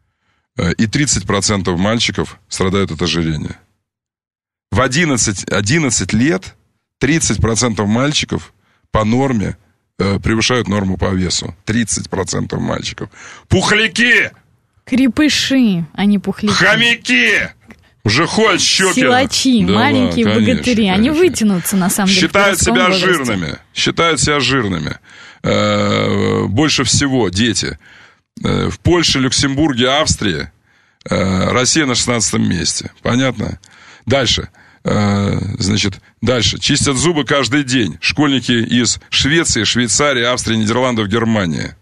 и тридцать процентов мальчиков страдают от ожирения. В одиннадцать, одиннадцать лет тридцать процентов мальчиков по норме э, превышают норму по весу. тридцать процентов мальчиков. Пухляки! Крепыши, а не пухляки. Хомяки! Уже ходят щеки. Силачи, да, маленькие да, конечно, богатыри. Конечно. Они вытянутся, на самом деле. Считают себя возрасте. жирными. Считают себя жирными. Э, больше всего дети. Э, в Польше, Люксембурге, Австрии. Э, Россия на шестнадцатом месте. Понятно? Дальше. Э, значит, дальше. Чистят зубы каждый день. Школьники из Швеции, Швейцарии, Австрии, Нидерландов, Германии.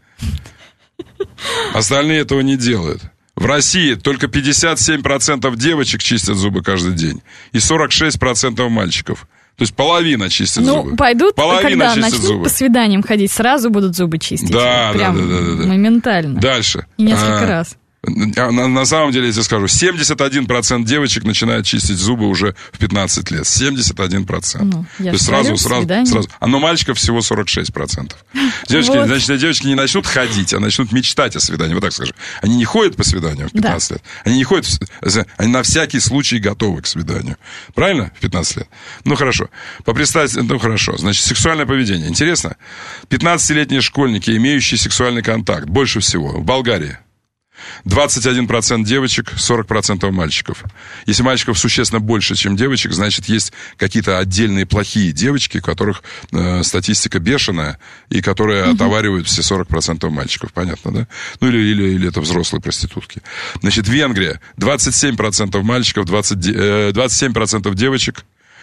Остальные этого не делают. В России только пятьдесят семь процентов девочек чистят зубы каждый день. И сорок шесть процентов мальчиков. То есть половина чистит ну, зубы. Ну, пойдут, половина когда начнут зубы. по свиданиям ходить, сразу будут зубы чистить. Да, Прям да, да, да, да. моментально. Дальше. И несколько а, раз. На, на самом деле, я тебе скажу, семьдесят один процент девочек начинает чистить зубы уже в пятнадцать лет. семьдесят один процент. Ну, я То есть сразу, сразу, сразу. А но мальчиков всего сорок шесть процентов. Девочки, вот. Значит, девочки не начнут ходить, а начнут мечтать о свидании. Вот так скажу. Они не ходят по свиданию в пятнадцать да. лет. Они не ходят, они на всякий случай готовы к свиданию. Правильно? В пятнадцать лет. Ну, хорошо. Попредставить, ну, хорошо. Значит, сексуальное поведение. Интересно? пятнадцатилетние школьники, имеющие сексуальный контакт, больше всего в Болгарии. двадцать один процент девочек, сорок процентов мальчиков. Если мальчиков существенно больше, чем девочек, значит, есть какие-то отдельные плохие девочки, у которых э, статистика бешеная, и которые угу. отоваривают все сорок процентов мальчиков. Понятно, да? Ну, или, или, или это взрослые проститутки. Значит, Венгрия. двадцать семь процентов мальчиков, двадцать, э, двадцать семь процентов девочек,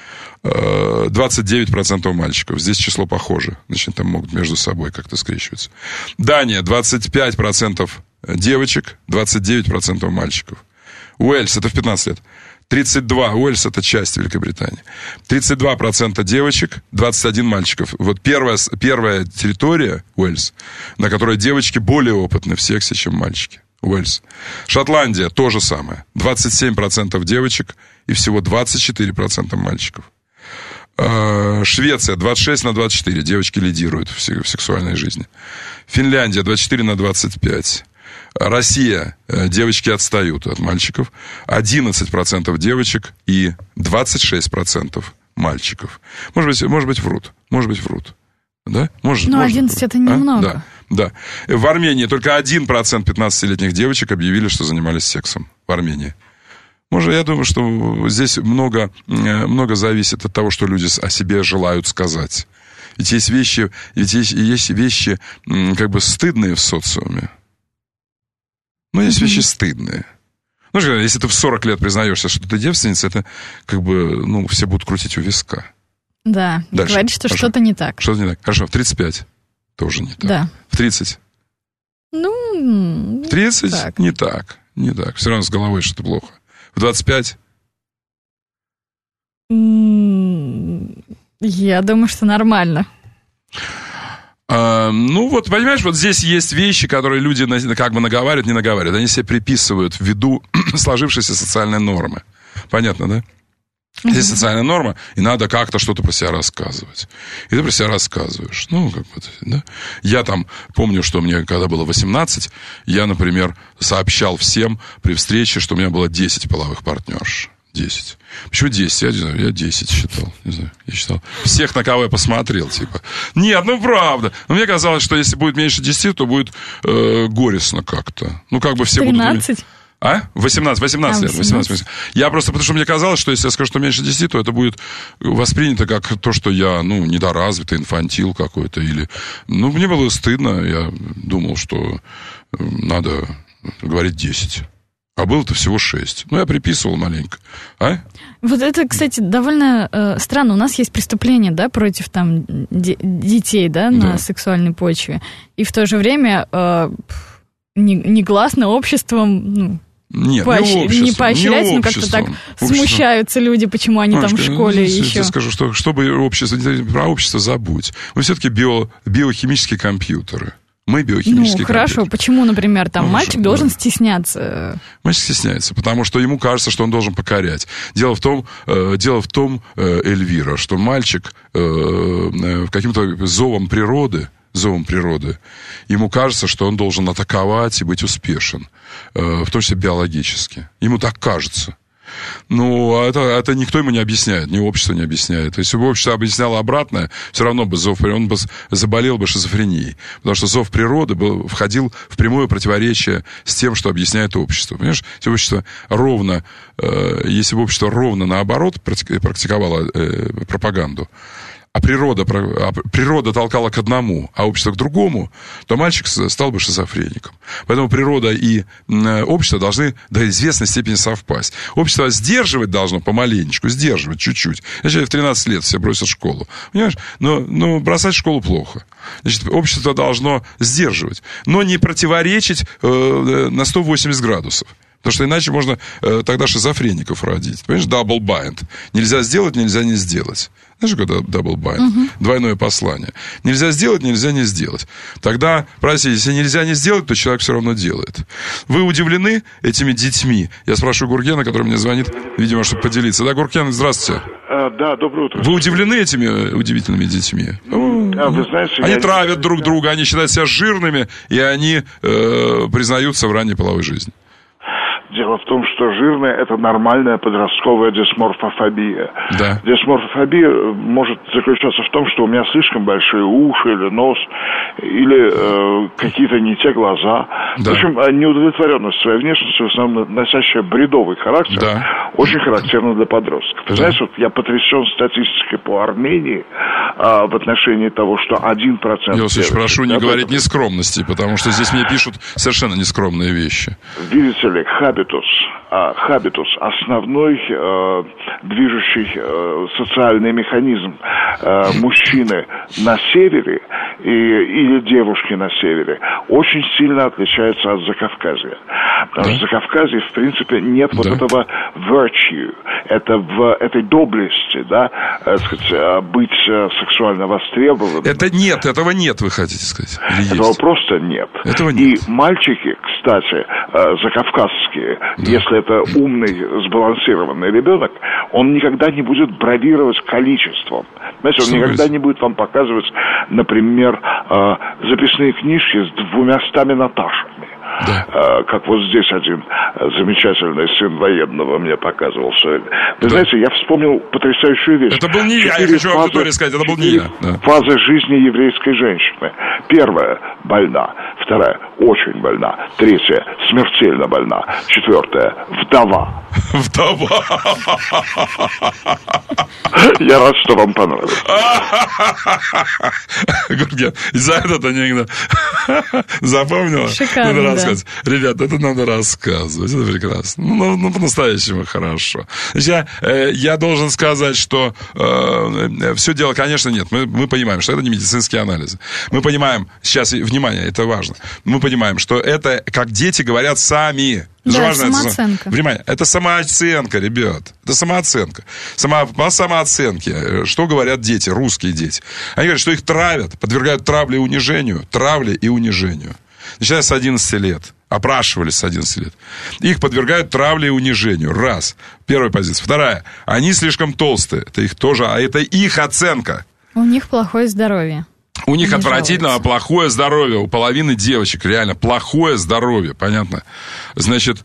э, двадцать девять процентов мальчиков. Здесь число похоже. Значит, там могут между собой как-то скрещиваться. Дания. двадцать пять процентов девочек, двадцать девять процентов мальчиков. Уэльс, это в пятнадцать лет. тридцать два, Уэльс, это часть Великобритании. тридцать два процента девочек, двадцать один мальчиков. Вот первая, первая территория, Уэльс, на которой девочки более опытны в сексе, чем мальчики. Уэльс. Шотландия, то же самое. двадцать семь процентов девочек и всего двадцать четыре процента мальчиков. Швеция, двадцать шесть на двадцать четыре. Девочки лидируют в сексуальной жизни. Финляндия, двадцать четыре на двадцать пять. Россия, девочки отстают от мальчиков. одиннадцать процентов девочек и двадцать шесть процентов мальчиков. Может быть, может быть, врут. Может быть, врут. Да? Может, Но может одиннадцать врут. это немного. А? Да, да. В Армении только один процент пятнадцатилетних девочек объявили, что занимались сексом. В Армении. Может, я думаю, что здесь много, много зависит от того, что люди о себе желают сказать. Ведь есть вещи, ведь есть, есть вещи как бы стыдные в социуме. Ну, есть вещи стыдные. Ну, если ты в сорок лет признаешься, что ты девственница, это как бы, ну, все будут крутить у виска. Да, дальше. Говорит, что Хорошо. что-то не так. Что-то не так. Хорошо, в тридцать пять тоже не так. Да. В тридцать? Ну, в тридцать так. не так. Не так. Все равно с головой что-то плохо. В двадцать пять? Я думаю, что нормально. А, ну, вот, понимаешь, вот здесь есть вещи, которые люди как бы наговаривают, не наговаривают. Они себе приписывают ввиду сложившейся социальной нормы. Понятно, да? Здесь социальная норма, и надо как-то что-то про себя рассказывать. И ты про себя рассказываешь. Ну, как бы, да? Я там помню, что мне, когда было восемнадцать, я, например, сообщал всем при встрече, что у меня было десять половых партнерш. десять. Почему десять? Я не знаю, я десять считал. Не знаю, я считал. Всех, на кого я посмотрел, типа. Нет, ну правда. Но мне казалось, что если будет меньше десяти, то будет э, горестно как-то. Ну, как бы все тринадцать? Будут... А? восемнадцать, восемнадцать а, лет. восемнадцать, восемнадцать. Я просто, потому что мне казалось, что если я скажу, что меньше десяти, то это будет воспринято как то, что я, ну, недоразвитый, инфантил какой-то. Или... Ну, мне было стыдно. Я думал, что надо говорить десять. А было-то всего шесть. Ну, я приписывал маленько. А? Вот это, кстати, довольно э, странно. У нас есть преступления, да, против там де- детей, да, на да. сексуальной почве. И в то же время э, негласно обществом, ну, Нет, поощ... не, обществом, не поощрять, но как-то так обществом. Смущаются люди, почему они Машка, там в школе ну, еще. Я скажу, что чтобы общество, про общество забудь. Мы все-таки био, биохимические компьютеры. Мы биохимические Ну, хорошо. компьютеры. Почему, например, там ну, мальчик да. должен стесняться? Мальчик стесняется, потому что ему кажется, что он должен покорять. Дело в том, э, дело в том, э, Эльвира, что мальчик э, э, каким-то зовом природы, зовом природы, ему кажется, что он должен атаковать и быть успешен, э, в том числе биологически. Ему так кажется. Ну, это, это никто ему не объясняет, ни общество не объясняет. Если бы общество объясняло обратное, все равно бы зов, он бы заболел бы шизофренией. Потому что зов природы был, входил в прямое противоречие с тем, что объясняет общество. Понимаешь, если бы общество ровно, э, если бы общество ровно наоборот практиковало э, пропаганду, а природа, а природа толкала к одному, а общество к другому, то мальчик стал бы шизофреником. Поэтому природа и общество должны до известной степени совпасть. Общество сдерживать должно помаленечку, сдерживать чуть-чуть. Значит, в тринадцать лет все бросят школу. Понимаешь? Но, но бросать школу плохо. Значит, общество должно сдерживать, но не противоречить э, на сто восемьдесят градусов. Потому что иначе можно э, тогда шизофреников родить. Понимаешь, double bind. Нельзя сделать, нельзя не сделать. Знаешь, когда double bind? Uh-huh. Двойное послание. Нельзя сделать, нельзя не сделать. Тогда, простите, если нельзя не сделать, то человек все равно делает. Вы удивлены этими детьми? Я спрашиваю Гургена, который мне звонит, видимо, чтобы поделиться. Да, Гурген, здравствуйте. А, да, доброе утро. Вы удивлены этими удивительными детьми? А, вы знаете, они я... травят друг друга, они считают себя жирными, и они э, признаются в ранней половой жизни. Дело в том, что жирная – это нормальная подростковая дисморфофобия. Да. Дисморфофобия может заключаться в том, что у меня слишком большие уши или нос, или э, какие-то не те глаза. Да. В общем, неудовлетворенность своей внешностью, в основном носящая бредовый характер, да. очень характерна для подростков. Ты да. знаешь, вот я потрясен статистикой по Армении а, в отношении того, что один процент... Иосиф, прошу не говорить этом... нескромности, потому что здесь мне пишут совершенно нескромные вещи. Видите ли, хабитус, а, хабитус, основной э, движущий э, социальный механизм э, мужчины на севере и, или девушки на севере очень сильно отличается от Закавказья. Потому да. что в Закавказье, в принципе, нет да. вот этого virtue, это в этой доблести, да, э, сказать, быть э, сексуально востребованным. Это нет, этого нет, вы хотите сказать? Или этого есть? Просто нет. Этого нет. И мальчики, кстати, э, закавказские, да. если это умный, сбалансированный ребенок, он никогда не будет бравировать количеством. Знаете, он никогда не будет вам показывать, например, э, записные книжки с двумястами Наташами. Да. Э, как вот здесь один замечательный сын военного мне показывал все это. Вы да. знаете, я вспомнил потрясающую вещь. Это был не я, я хочу аудитории сказать, это был не я. Да. Фазы жизни еврейской женщины. Первая – больна. Вторая – очень больна. Третья – смертельно больна. Четвертая – вдова. Вдова. Я рад, что вам понравилось. Гурген, за этот анекдот запомнила? Шикарно, надо рассказывать. Да. Ребят, это надо рассказывать. Это прекрасно. Ну, ну по-настоящему хорошо. Значит, я, э, я должен сказать, что э, все дело, конечно, нет. Мы, мы понимаем, что это не медицинские анализы. Мы понимаем, сейчас, внимание, это важно. Мы понимаем, что это, как дети говорят сами. Да, важно, самооценка. Это, внимание, это самооценка, ребят. Это самооценка. Сама, по самооценке. Что говорят дети, русские дети? Они говорят, что их травят, подвергают травле и унижению. Травле и унижению. Начиная с одиннадцати лет. Опрашивали с одиннадцати лет. Их подвергают травле и унижению. Раз. Первая позиция. Вторая. Они слишком толстые. Это их тоже, а это их оценка. У них плохое здоровье. У них Они отвратительно жалуются. Плохое здоровье. У половины девочек реально плохое здоровье. Понятно? Значит,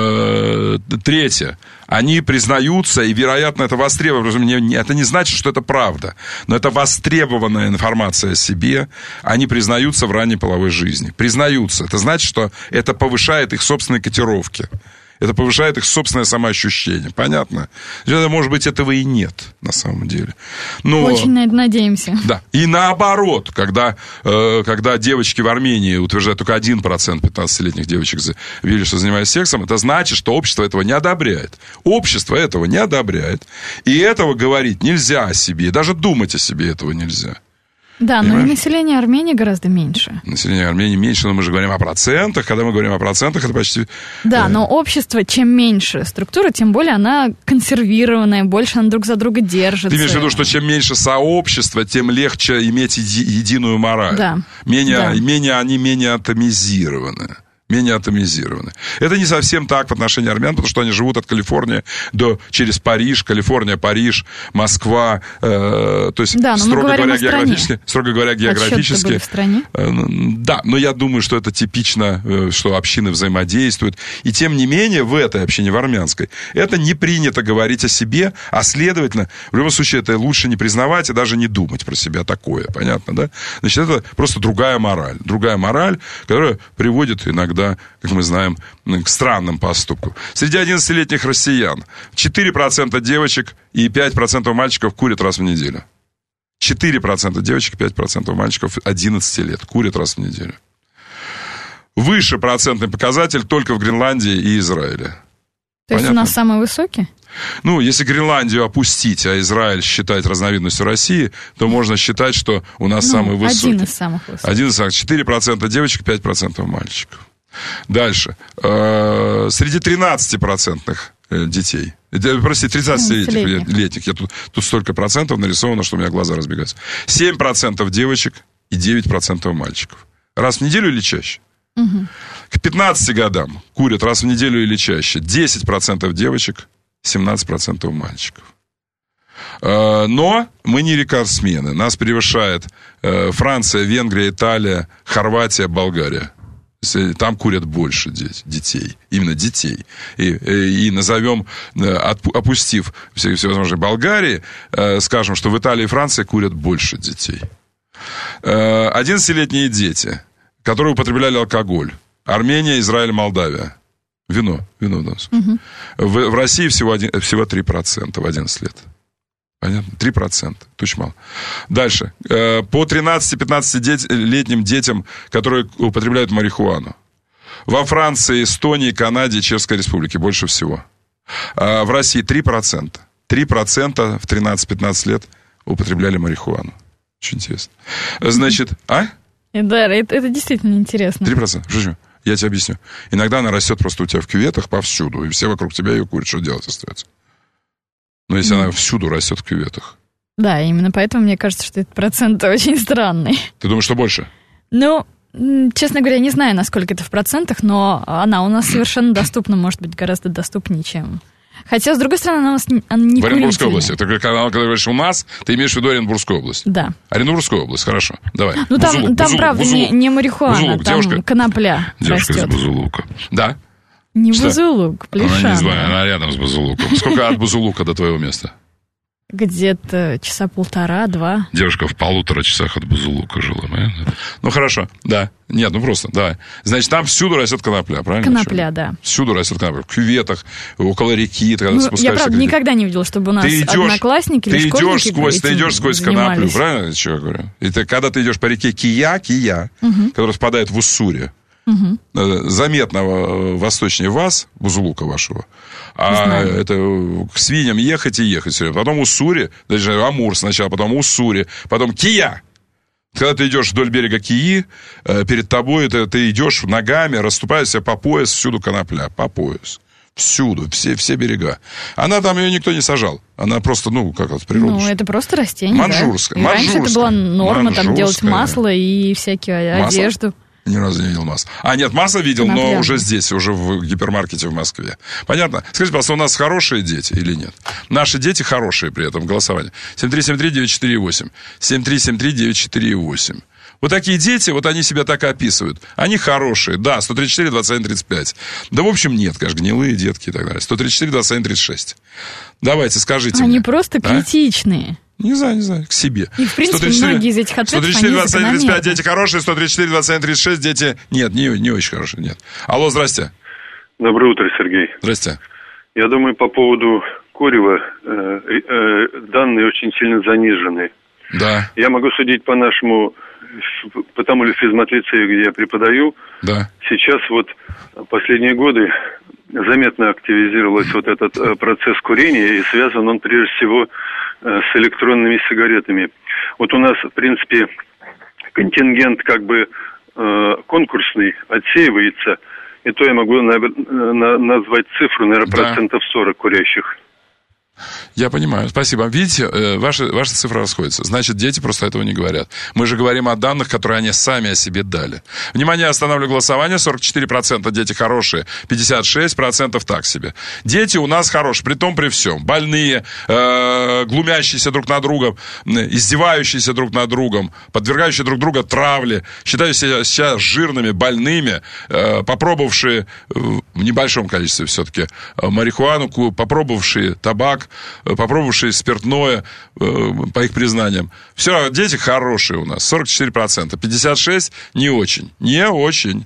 э, третье. Они признаются, и, вероятно, это востребовано. Это не значит, что это правда. Но это востребованная информация о себе. Они признаются в ранней половой жизни. Признаются. Это значит, что это повышает их собственные котировки. Это повышает их собственное самоощущение. Понятно? Может быть, этого и нет, на самом деле. Но, очень на это надеемся. Да. И наоборот, когда, э, когда девочки в Армении утверждают, только один процент пятнадцатилетних девочек заявили, что занимаются сексом, это значит, что общество этого не одобряет. Общество этого не одобряет. И этого говорить нельзя о себе. Даже думать о себе этого нельзя. Да, понимаешь? Но и население Армении гораздо меньше. Население Армении меньше, но мы же говорим о процентах. Когда мы говорим о процентах, это почти... Да, но общество, чем меньше структура, тем более она консервированная, больше она друг за друга держится. Ты имеешь в виду, что чем меньше сообщества, тем легче иметь еди- единую мораль. Да. Менее, да. менее, они менее атомизированы. Менее атомизированы. Это не совсем так в отношении армян, потому что они живут от Калифорнии до через Париж, Калифорния, Париж, Москва. Э, то есть, да, строго говоря, географически, строго говоря, географически. В стране? Э, да, но я думаю, что это типично, э, что общины взаимодействуют. И тем не менее, в этой общине, в армянской, это не принято говорить о себе, а следовательно, в любом случае, это лучше не признавать и даже не думать про себя такое. Понятно, да? Значит, это просто другая мораль. Другая мораль, которая приводит иногда, как мы знаем, к странным поступкам. Среди одиннадцатилетних россиян четыре процента девочек и пять процентов мальчиков курят раз в неделю. четыре процента девочек и пять процентов мальчиков одиннадцати лет курят раз в неделю. Выше процентный показатель только в Гренландии и Израиле. То Понятно? есть у нас самый высокий? Ну, если Гренландию опустить, а Израиль считать разновидностью России, то можно считать, что у нас ну, самый высокий. Один из самых высоких. Один из самых. четыре процента девочек, пять процентов мальчиков. Дальше. Среди тринадцатипроцентных детей, простите, тридцатилетних, я тут, тут столько процентов нарисовано, что у меня глаза разбегаются. семь процентов девочек и девять процентов мальчиков. Раз в неделю или чаще? Угу. К пятнадцати годам курят раз в неделю или чаще десять процентов девочек, семнадцать процентов мальчиков. Но мы не рекордсмены. Нас превышает Франция, Венгрия, Италия, Хорватия, Болгария. Там курят больше детей. Именно детей. И, и, и назовем, опустив все, всевозможные Болгарии, скажем, что в Италии и Франции курят больше детей. одиннадцатилетние дети, которые употребляли алкоголь. Армения, Израиль, Молдавия. Вино. Вино, да. Угу. В, в России всего, один, всего три процента в одиннадцать лет. Понятно? три процента. Очень мало. Дальше. По тринадцати-пятнадцатилетним детям, которые употребляют марихуану. Во Франции, Эстонии, Канаде, Чешской Республике больше всего. А в России три процента. три процента в тринадцать-пятнадцать лет употребляли марихуану. Очень интересно. Значит, а? Да, это, это действительно интересно. три процента. Почему? Я тебе объясню. Иногда она растет просто у тебя в кюветах повсюду, и все вокруг тебя ее курят. Что делать остается? Но если mm. она всюду растет в кюветах. Да, именно поэтому мне кажется, что этот процент очень странный. Ты думаешь, что больше? Ну, честно говоря, не знаю, насколько это в процентах, но она у нас совершенно доступна, может быть, гораздо доступнее, чем... Хотя, с другой стороны, она у нас не, она не в Оренбургской области. Ты, когда, когда говоришь «у нас», ты имеешь в виду Оренбургскую область? Да. Оренбургская область, хорошо. Давай. Ну, там, бузулук, там бузулук, правда, бузулук. Не, не марихуана, бузулук, там девушка, конопля девушка растет. из Бузулука. Да? Не Что? Бузулук, Плешана. Она, не знаю, она рядом с Бузулуком. Сколько от Бузулука до твоего места? Где-то часа полтора-два. Девушка в полутора часах от Бузулука жила, понятно? Ну, хорошо, да. Нет, ну просто, давай. Значит, там всюду растет конопля, правильно? Конопля, да. Всюду растет конопля. В кюветах, около реки, ты когда ну, спускаешься... Я, правда, к... никогда не видела, чтобы у нас ты идешь, одноклассники ты или идешь школьники сквозь, Ты идешь сквозь занимались. коноплю, правильно? Что я говорю? И ты, когда ты идешь по реке Кия, Кия, угу. которая впадает в Уссури, угу. заметно восточнее вас, Бузулука вашего, а это к свиньям ехать и ехать все время. Потом Уссури, даже Амур сначала, потом Уссури, потом Кия. Когда ты идешь вдоль берега Кии, перед тобой ты, ты идешь ногами, расступаешься по пояс, всюду конопля, по пояс. Всюду, все, все берега. Она там, ее никто не сажал. Она просто, ну, как от природы. Ну, это просто растение, манжурская, да. манжурская. Раньше это была норма, манжурская. Там делать масло и всякие масло? Одежду. Ни разу не видел масло. А, нет, масло видел, Конопля. Но уже здесь, уже в гипермаркете в Москве. Понятно? Скажите, пожалуйста, у нас хорошие дети или нет? Наши дети хорошие при этом в голосовании. семь три семь три девять четыре восемь. семь три семь три девять четыре восемь. Вот такие дети, вот они себя так и описывают. Они хорошие, да, сто тридцать четыре двадцать один тридцать пять. Да, в общем, нет, конечно, гнилые детки и так далее. сто тридцать четыре двадцать один тридцать шесть. Давайте, скажите Они мне. просто критичные. А? Не знаю, не знаю, к себе. И, в принципе, сто тридцать четыре, многие из этих ответов, сто тридцать четыре двадцать один тридцать пять, они дети хорошие, сто тридцать четыре двадцать один тридцать шесть, дети... Нет, не, не очень хорошие, нет. Алло, здрасте. Доброе утро, Сергей. Здрасте. Я думаю, по поводу курева, э, э, данные очень сильно занижены. Да. Я могу судить по нашему, по тому ли физмат-лицею, где я преподаю. Да. Сейчас вот последние годы заметно активизировался вот этот э, процесс курения, и связан он прежде всего с электронными сигаретами. Вот у нас, в принципе, контингент как бы э, конкурсный отсеивается, и то я могу на, на, назвать цифру, наверное, да. процентов сорок курящих. Я понимаю, спасибо. Видите, э, ваши, ваши цифры расходятся. Значит, дети просто этого не говорят. Мы же говорим о данных, которые они сами о себе дали. Внимание, останавливаю голосование. сорок четыре процента дети хорошие, пятьдесят шесть процентов так себе. Дети у нас хорошие, при том при всем. Больные, э, глумящиеся друг над другом, издевающиеся друг над другом, подвергающие друг друга травле, считающиеся себя жирными, больными, э, попробовавшие в небольшом количестве все-таки марихуану, попробовавшие табак, попробовавшие спиртное, по их признаниям. Все, дети хорошие у нас, сорок четыре процента. пятьдесят шесть процентов не очень. Не очень.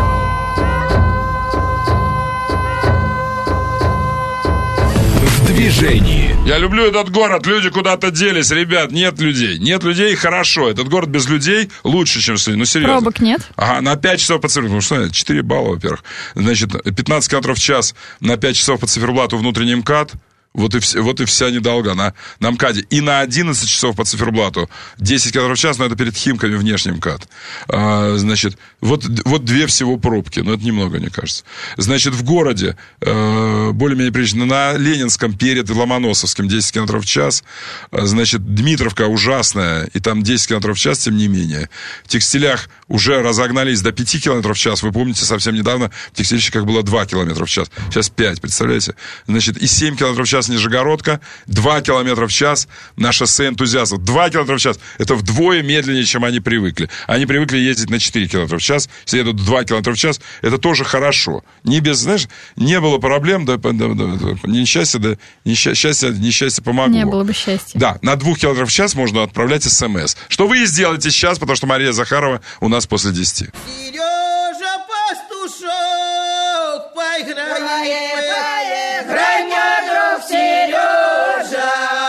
В движении. Я люблю этот город, люди куда-то делись, ребят, нет людей. Нет людей, хорошо, этот город без людей лучше, чем с людьми, ну серьезно. Пробок нет? Ага, на пять часов по циферблату, ну что, четыре балла, во-первых. Значит, пятнадцать километров в час на пять часов по циферблату внутренний МКАД. Вот и, вс- вот и вся недолга на, на МКАДе. И на одиннадцать часов по циферблату десять километров в час, но это перед Химками внешний МКАД. А, значит, вот, вот две всего пробки, но это немного, мне кажется. Значит, в городе э, более-менее прилично. На Ленинском перед Ломоносовским десять километров в час. Значит, Дмитровка ужасная, и там десять километров в час, тем не менее. В текстилях уже разогнались до пяти километров в час. Вы помните, совсем недавно в текстильщиках было два километра в час. Сейчас пять, представляете? Значит, и семь километров в час Нижегородка, два километра в час на шоссе энтузиастов. два километра в час. Это вдвое медленнее, чем они привыкли. Они привыкли ездить на четыре километра в час. Если едут два километра в час, это тоже хорошо. Не без, знаешь, не было проблем, да, да, да, да несчастье, да, несчастье, несчастье помогло. Не было бы счастья. Да, на двух километрах в час можно отправлять СМС. Что вы и сделаете сейчас, потому что Мария Захарова у нас после десяти. Сережа Пастушок, поиграй, поиграй, мой друг Сережа,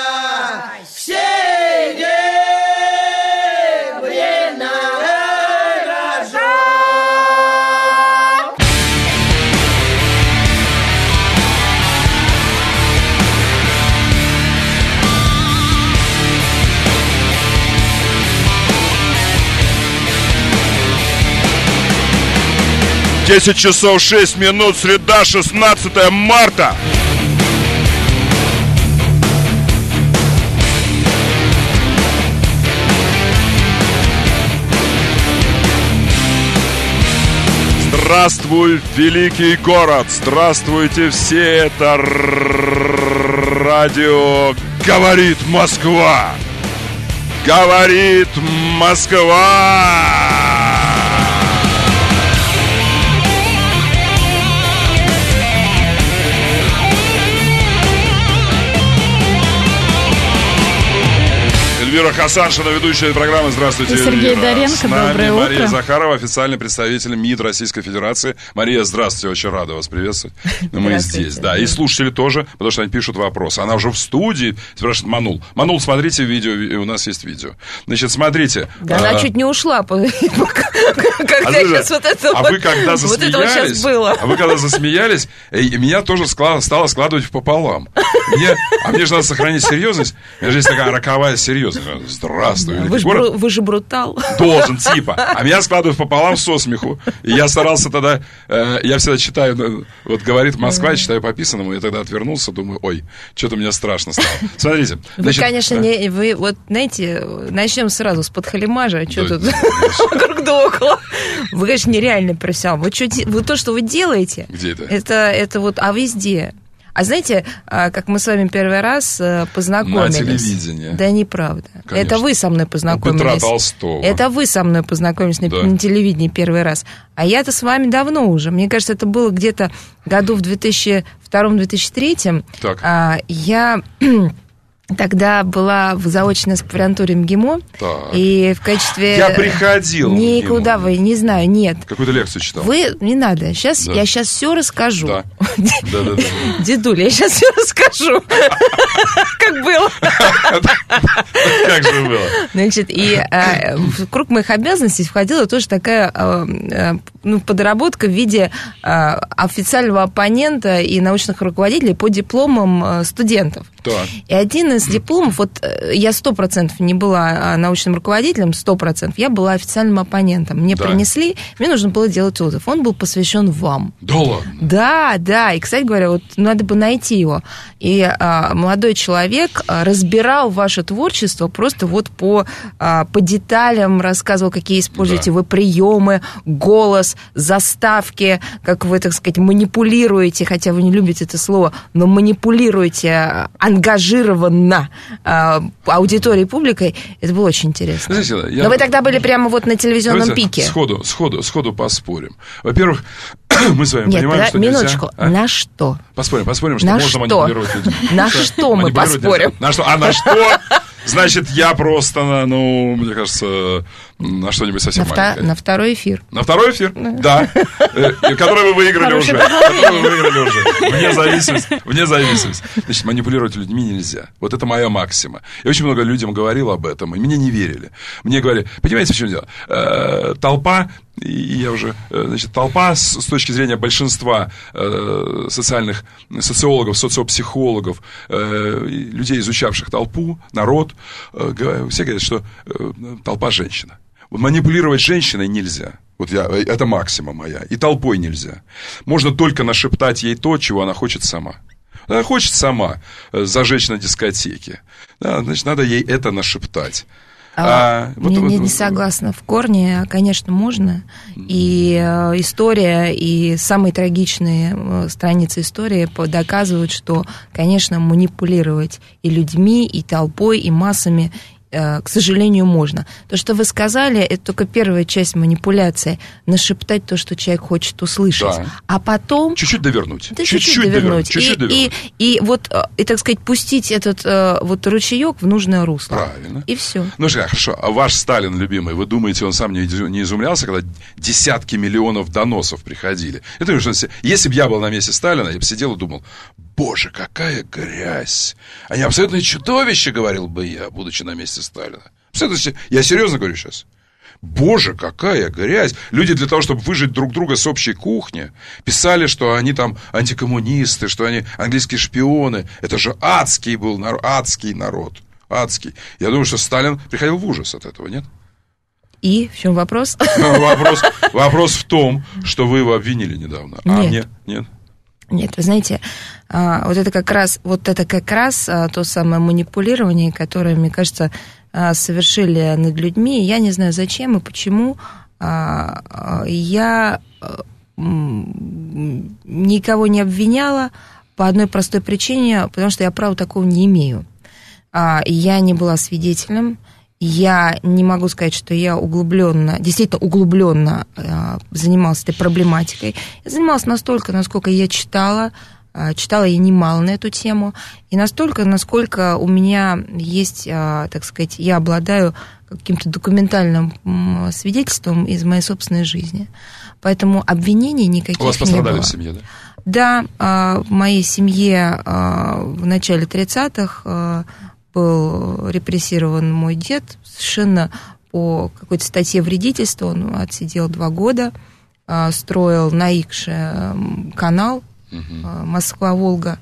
серебряный рожок. десять часов шесть минут, среда, шестнадцатое марта. Здравствуй, великий город! Здравствуйте все! Это радио «Говорит Москва». Говорит Москва! Эльвира Хасаншина, ведущая программы. Здравствуйте, и Сергей Эльвира. Доренко, С нами доброе Мария утро. Захарова, официальный представитель МИД Российской Федерации. Мария, здравствуйте, очень рада вас приветствовать. Мы здесь, да. И слушатели тоже, потому что они пишут вопросы. Она уже в студии, спрашивает Манул. Манул, смотрите видео, у нас есть видео. Значит, смотрите. Да, она а... чуть не ушла, когда сейчас вот это А вы когда засмеялись, было. а вы когда засмеялись, и меня тоже стало складывать в пополам. А мне же надо сохранить серьезность. У меня же есть такая роковая серьезность. Здравствуй. Вы же, бру, вы же брутал. Должен, типа. А меня складывают пополам со смеху. И я старался тогда, э, я всегда читаю, вот говорит Москва, я читаю по писанному, я тогда отвернулся, думаю, ой, что-то мне страшно стало. Смотрите. Значит, вы, конечно, да. не, вы, вот, знаете, начнем сразу с подхалимажа, что да, тут вокруг да около. Вы, конечно, нереальный профессионал. Вот, что, вот то, что вы делаете, где это? Это, это вот, а везде. А знаете, как мы с вами первый раз познакомились? На телевидении. Да неправда. Конечно. Это вы со мной познакомились. У Петра Толстого. Это вы со мной познакомились да. на, на телевидении первый раз. А я-то с вами давно уже. Мне кажется, это было где-то году в две тысячи втором - две тысячи третьем. Так. А, я... Тогда была в заочной аспирантуре МГИМО. Так. И в качестве... Я приходил. Никуда вы, не знаю, нет. Какую-то лекцию читал. Вы, не надо. Сейчас, да. Я сейчас все расскажу. Да. Да, да, да. Дедуля, я сейчас все расскажу. Как было. Как же было. Значит, и в круг моих обязанностей входила тоже такая подработка в виде официального оппонента и научных руководителей по дипломам студентов. Так. И один из дипломов, вот я сто процентов не была научным руководителем, сто процентов, я была официальным оппонентом. Мне да. принесли, мне нужно было делать отзыв. Он был посвящен вам. Да ладно? Да, да. И, кстати говоря, вот надо бы найти его. И а, молодой человек разбирал ваше творчество просто вот по, а, по деталям, рассказывал, какие используете да. вы приемы, голос, заставки, как вы, так сказать, манипулируете, хотя вы не любите это слово, но манипулируете ангажированно э, аудиторией, публикой. Это было очень интересно. Знаете, я... Но вы тогда были прямо вот на телевизионном Давайте пике. Сходу, сходу, сходу поспорим. Во-первых, мы с вами Нет, понимаем, да, что минуточку. нельзя... А? На что? Поспорим, поспорим, что на можно что? манипулировать людьми. На что мы поспорим? На что? А на что? Значит, я просто, ну, мне кажется, на что-нибудь совсем на маленькое. Вто- на второй эфир. На второй эфир? Да. Который вы выиграли уже. Который вы выиграли уже. Вне зависимости. Вне зависимости. Значит, манипулировать людьми нельзя. Вот это моя максима. Я очень много людям говорил об этом, и мне не верили. Мне говорили, понимаете, в чем дело? Толпа, и я уже, значит, толпа с, с точки зрения большинства э, социальных социологов, социопсихологов, э, людей, изучавших толпу, народ, э, все говорят, что э, толпа женщина. Вот манипулировать женщиной нельзя. Вот я, это максима моя. И толпой нельзя. Можно только нашептать ей то, чего она хочет сама. Она хочет сама зажечь на дискотеке. Да, значит, надо ей это нашептать. А, а, не, вот, не, вот, не согласна. В корне, конечно, можно. И э, история, и самые трагичные э, страницы истории доказывают, что, конечно, манипулировать и людьми, и толпой, и массами, э, к сожалению, можно. То, что вы сказали, это только первая часть манипуляции. Нашептать то, что человек хочет услышать. Да. А потом... Чуть-чуть довернуть. Да, чуть-чуть, чуть-чуть довернуть. Чуть-чуть и, довернуть. И, и вот, и, так сказать, пустить этот вот ручеек в нужное русло. Правильно. И все. Ну, же, хорошо. А ваш Сталин, любимый, вы думаете, он сам не, не изумлялся, когда десятки миллионов доносов приходили? Я думаю, что если бы я был на месте Сталина, я бы сидел и думал, боже, какая грязь. Они абсолютно чудовище, говорил бы я, будучи на месте Сталина. Я серьезно говорю сейчас. Боже, какая грязь. Люди для того, чтобы выжить друг друга с общей кухни, писали, что они там антикоммунисты, что они английские шпионы. Это же адский был народ, адский народ. Адский. Я думаю, что Сталин приходил в ужас от этого, нет? И в чем вопрос? Вопрос, вопрос в том, что вы его обвинили недавно. А нет. Нет, нет. Нет, вы знаете, вот это как раз, вот это как раз то самое манипулирование, которое, мне кажется, совершили над людьми. Я не знаю, зачем и почему. Я никого не обвиняла по одной простой причине, потому что я права такого не имею. Я не была свидетелем. Я не могу сказать, что я углубленно, действительно углубленно занималась этой проблематикой. Я занималась настолько, насколько я читала. Читала я немало на эту тему. И настолько, насколько у меня есть, так сказать, я обладаю каким-то документальным свидетельством из моей собственной жизни. Поэтому обвинений никаких не было. У вас пострадали в семье, да? Да, в моей семье в начале тридцатых был репрессирован мой дед совершенно по какой-то статье вредительства. Он отсидел два года, строил на Икше канал Москва-Волга.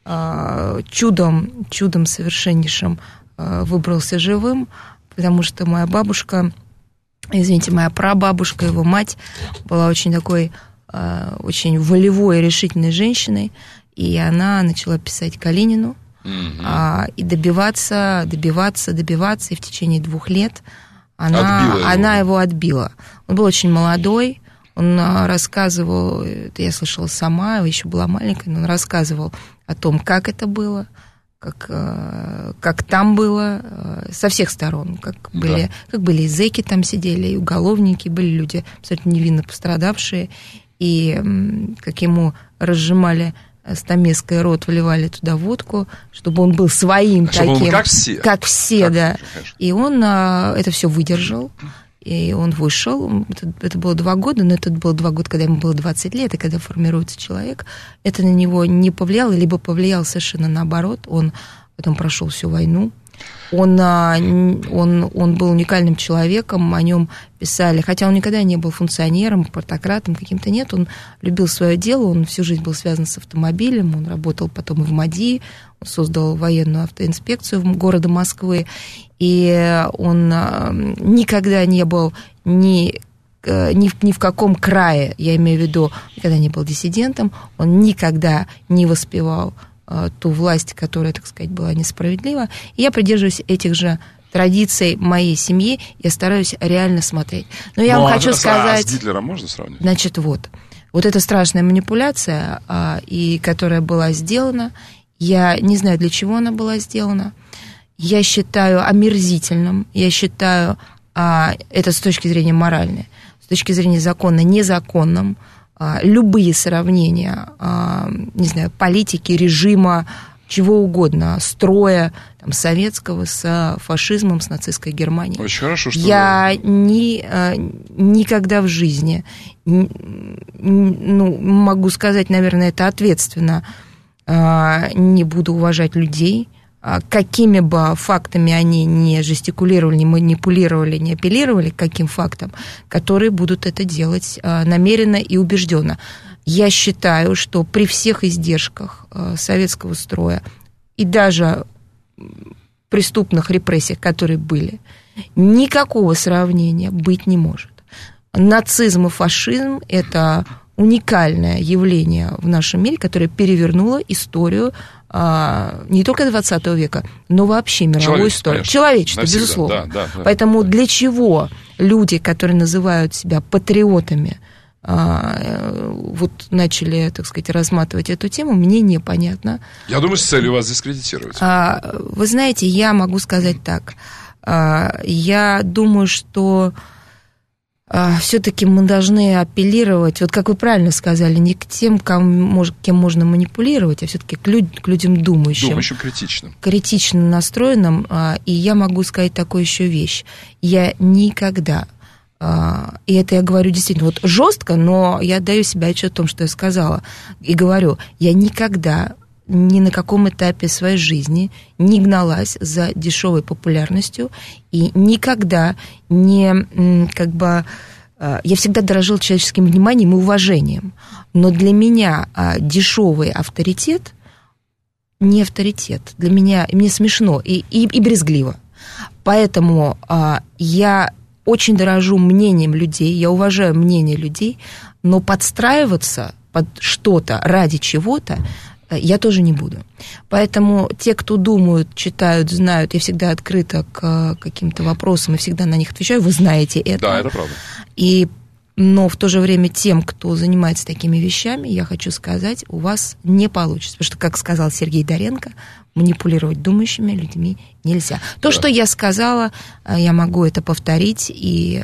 Чудом, чудом совершеннейшим выбрался живым, потому что моя бабушка, извините, моя прабабушка, его мать, была очень такой, очень волевой и решительной женщиной, и она начала писать Калинину, Mm-hmm. и добиваться, добиваться, добиваться, и в течение двух лет она, его. она его отбила. Он был очень молодой, он рассказывал, это я слышала сама, еще была маленькая, но он рассказывал о том, как это было, как, как там было, со всех сторон, как были, да. как были и зэки там сидели, и уголовники, были люди абсолютно невинно пострадавшие, и как ему разжимали стамеской рот, вливали туда водку, чтобы он был своим а таким. Он как все. Как все, как, да. Конечно. И он а, это все выдержал, и он вышел. Это, это было два года, но это было два года, когда ему было двадцать лет, и когда формируется человек. Это на него не повлияло, либо повлияло совершенно наоборот. Он потом прошел всю войну. Он, он, он был уникальным человеком, о нем писали, хотя он никогда не был функционером, партократом каким-то, нет, он любил свое дело, он всю жизнь был связан с автомобилем, он работал потом и в МАДИ, он создал военную автоинспекцию города Москвы, и он никогда не был ни, ни, ни в каком крае, я имею в виду, никогда не был диссидентом, он никогда не воспевал ту власть, которая, так сказать, была несправедлива. И я придерживаюсь этих же традиций моей семьи, я стараюсь реально смотреть. Но я ну, вам а хочу а сказать... А с Гитлером можно сравнить? Значит, вот. Вот эта страшная манипуляция, и которая была сделана, я не знаю, для чего она была сделана, я считаю омерзительным, я считаю это с точки зрения моральной, с точки зрения закона незаконным. Любые сравнения, не знаю, политики, режима, чего угодно, строя там, советского с фашизмом, с нацистской Германией. Очень хорошо, что я вы... ни, никогда в жизни, ну, могу сказать, наверное, это ответственно, не буду уважать людей, какими бы фактами они не жестикулировали, не манипулировали, не апеллировали, к каким фактам, которые будут это делать намеренно и убежденно. Я считаю, что при всех издержках советского строя и даже преступных репрессиях, которые были, никакого сравнения быть не может. Нацизм и фашизм – это уникальное явление в нашем мире, которое перевернуло историю а, не только двадцатого века, но вообще мировую историю. Человечество, навсегда, безусловно. Да, да, да, Поэтому да. Для чего люди, которые называют себя патриотами, а, вот начали, так сказать, рассматривать эту тему, мне непонятно. Я думаю, с целью вас дискредитировать. А, вы знаете, я могу сказать так. А, я думаю, что все-таки мы должны апеллировать, вот как вы правильно сказали, не к тем, кем, кем можно манипулировать, а все-таки к, люд, к людям думающим. Думающим, критичным. Критично настроенным. И я могу сказать такую еще вещь. Я никогда, и это я говорю действительно вот жестко, но я отдаю себе отчет о том, что я сказала, и говорю, я никогда ни на каком этапе своей жизни не гналась за дешевой популярностью и никогда не, как бы, я всегда дорожила человеческим вниманием и уважением, но для меня дешевый авторитет не авторитет, для меня, мне смешно и, и, и брезгливо, поэтому я очень дорожу мнением людей, я уважаю мнение людей, но подстраиваться под что-то ради чего-то я тоже не буду. Поэтому те, кто думают, читают, знают, я всегда открыта к каким-то вопросам и всегда на них отвечаю, вы знаете это. Да, это правда. И, но в то же время тем, кто занимается такими вещами, я хочу сказать, у вас не получится. Потому что, как сказал Сергей Доренко, манипулировать думающими людьми нельзя. То, да. Что я сказала, я могу это повторить и...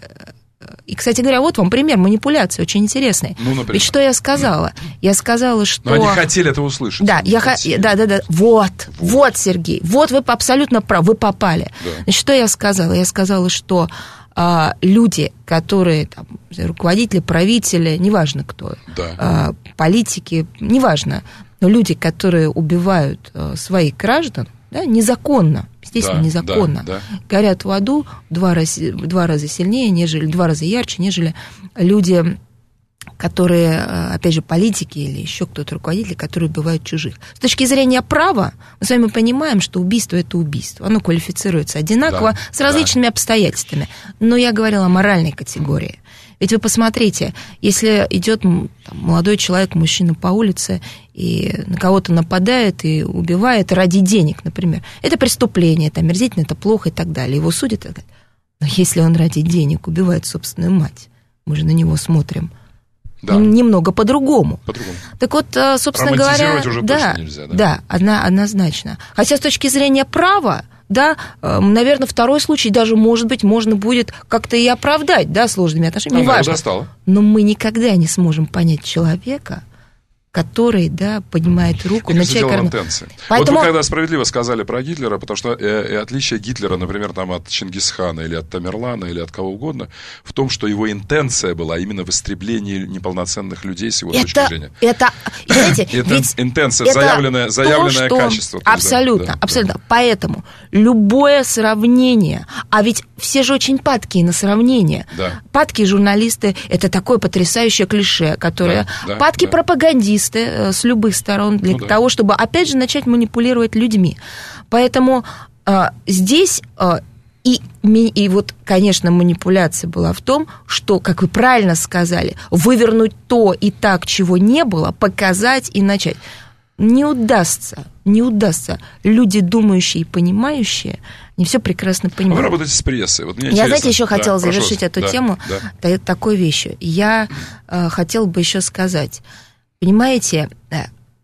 И, кстати говоря, вот вам пример манипуляции очень интересный. Ну, например. Ведь что я сказала? Я сказала, что... Но они хотели это услышать. Да, я х... да, да, да. Вот, вот, Сергей, вот вы абсолютно правы, вы попали. Да. Значит, что я сказала? Я сказала, что а, люди, которые, там, руководители, правители, неважно кто, да. а, политики, неважно, но люди, которые убивают а, своих граждан, да, незаконно, естественно, да, незаконно, да, да. горят в аду в два, раз, в два раза сильнее, нежели, в два раза ярче, нежели люди, которые, опять же, политики или еще кто-то, руководители, которые убивают чужих. С точки зрения права, мы с вами понимаем, что убийство – это убийство. Оно квалифицируется одинаково, да, с различными да. обстоятельствами. Но я говорила о моральной категории. Ведь вы посмотрите, если идет там, молодой человек, мужчина по улице, и на кого-то нападает и убивает ради денег, например, это преступление, это омерзительно, это плохо и так далее. Его судят и так далее. Но если он ради денег убивает собственную мать, мы же на него смотрим да. немного по-другому. по-другому. Так вот, собственно говоря... уже да, точно нельзя, да? Да, одна, однозначно. Хотя с точки зрения права, да, наверное, второй случай даже, может быть, можно будет как-то и оправдать, да, сложными отношениями, неважно. Но мы никогда не сможем понять человека, который, да, поднимает руку Мне на кажется, человека. Дело в интенции. Поэтому... Вот вы когда справедливо сказали про Гитлера, потому что э, э, отличие Гитлера, например, там, от Чингисхана или от Тамерлана или от кого угодно, в том, что его интенция была именно в истреблении неполноценных людей с его это, точки зрения. Это, знаете, это ведь интенция, это заявленное, заявленное то, качество. Абсолютно, да, абсолютно. Да. Поэтому любое сравнение, а ведь все же очень падкие на сравнение. Да. Падкие журналисты – это такое потрясающее клише, которое… Да, да, падкие да. пропагандисты с любых сторон для ну, того, да. чтобы, опять же, начать манипулировать людьми. Поэтому э, здесь… Э, И, и вот, конечно, манипуляция была в том, что, как вы правильно сказали, вывернуть то и так, чего не было, показать и начать. Не удастся, не удастся. Люди, думающие и понимающие, не все прекрасно понимают. А вы работаете с прессой. Вот мне Я, интересно. знаете, еще да, хотела завершить прошу. эту да, тему да. такой вещью. Я э, хотела бы еще сказать, понимаете, э,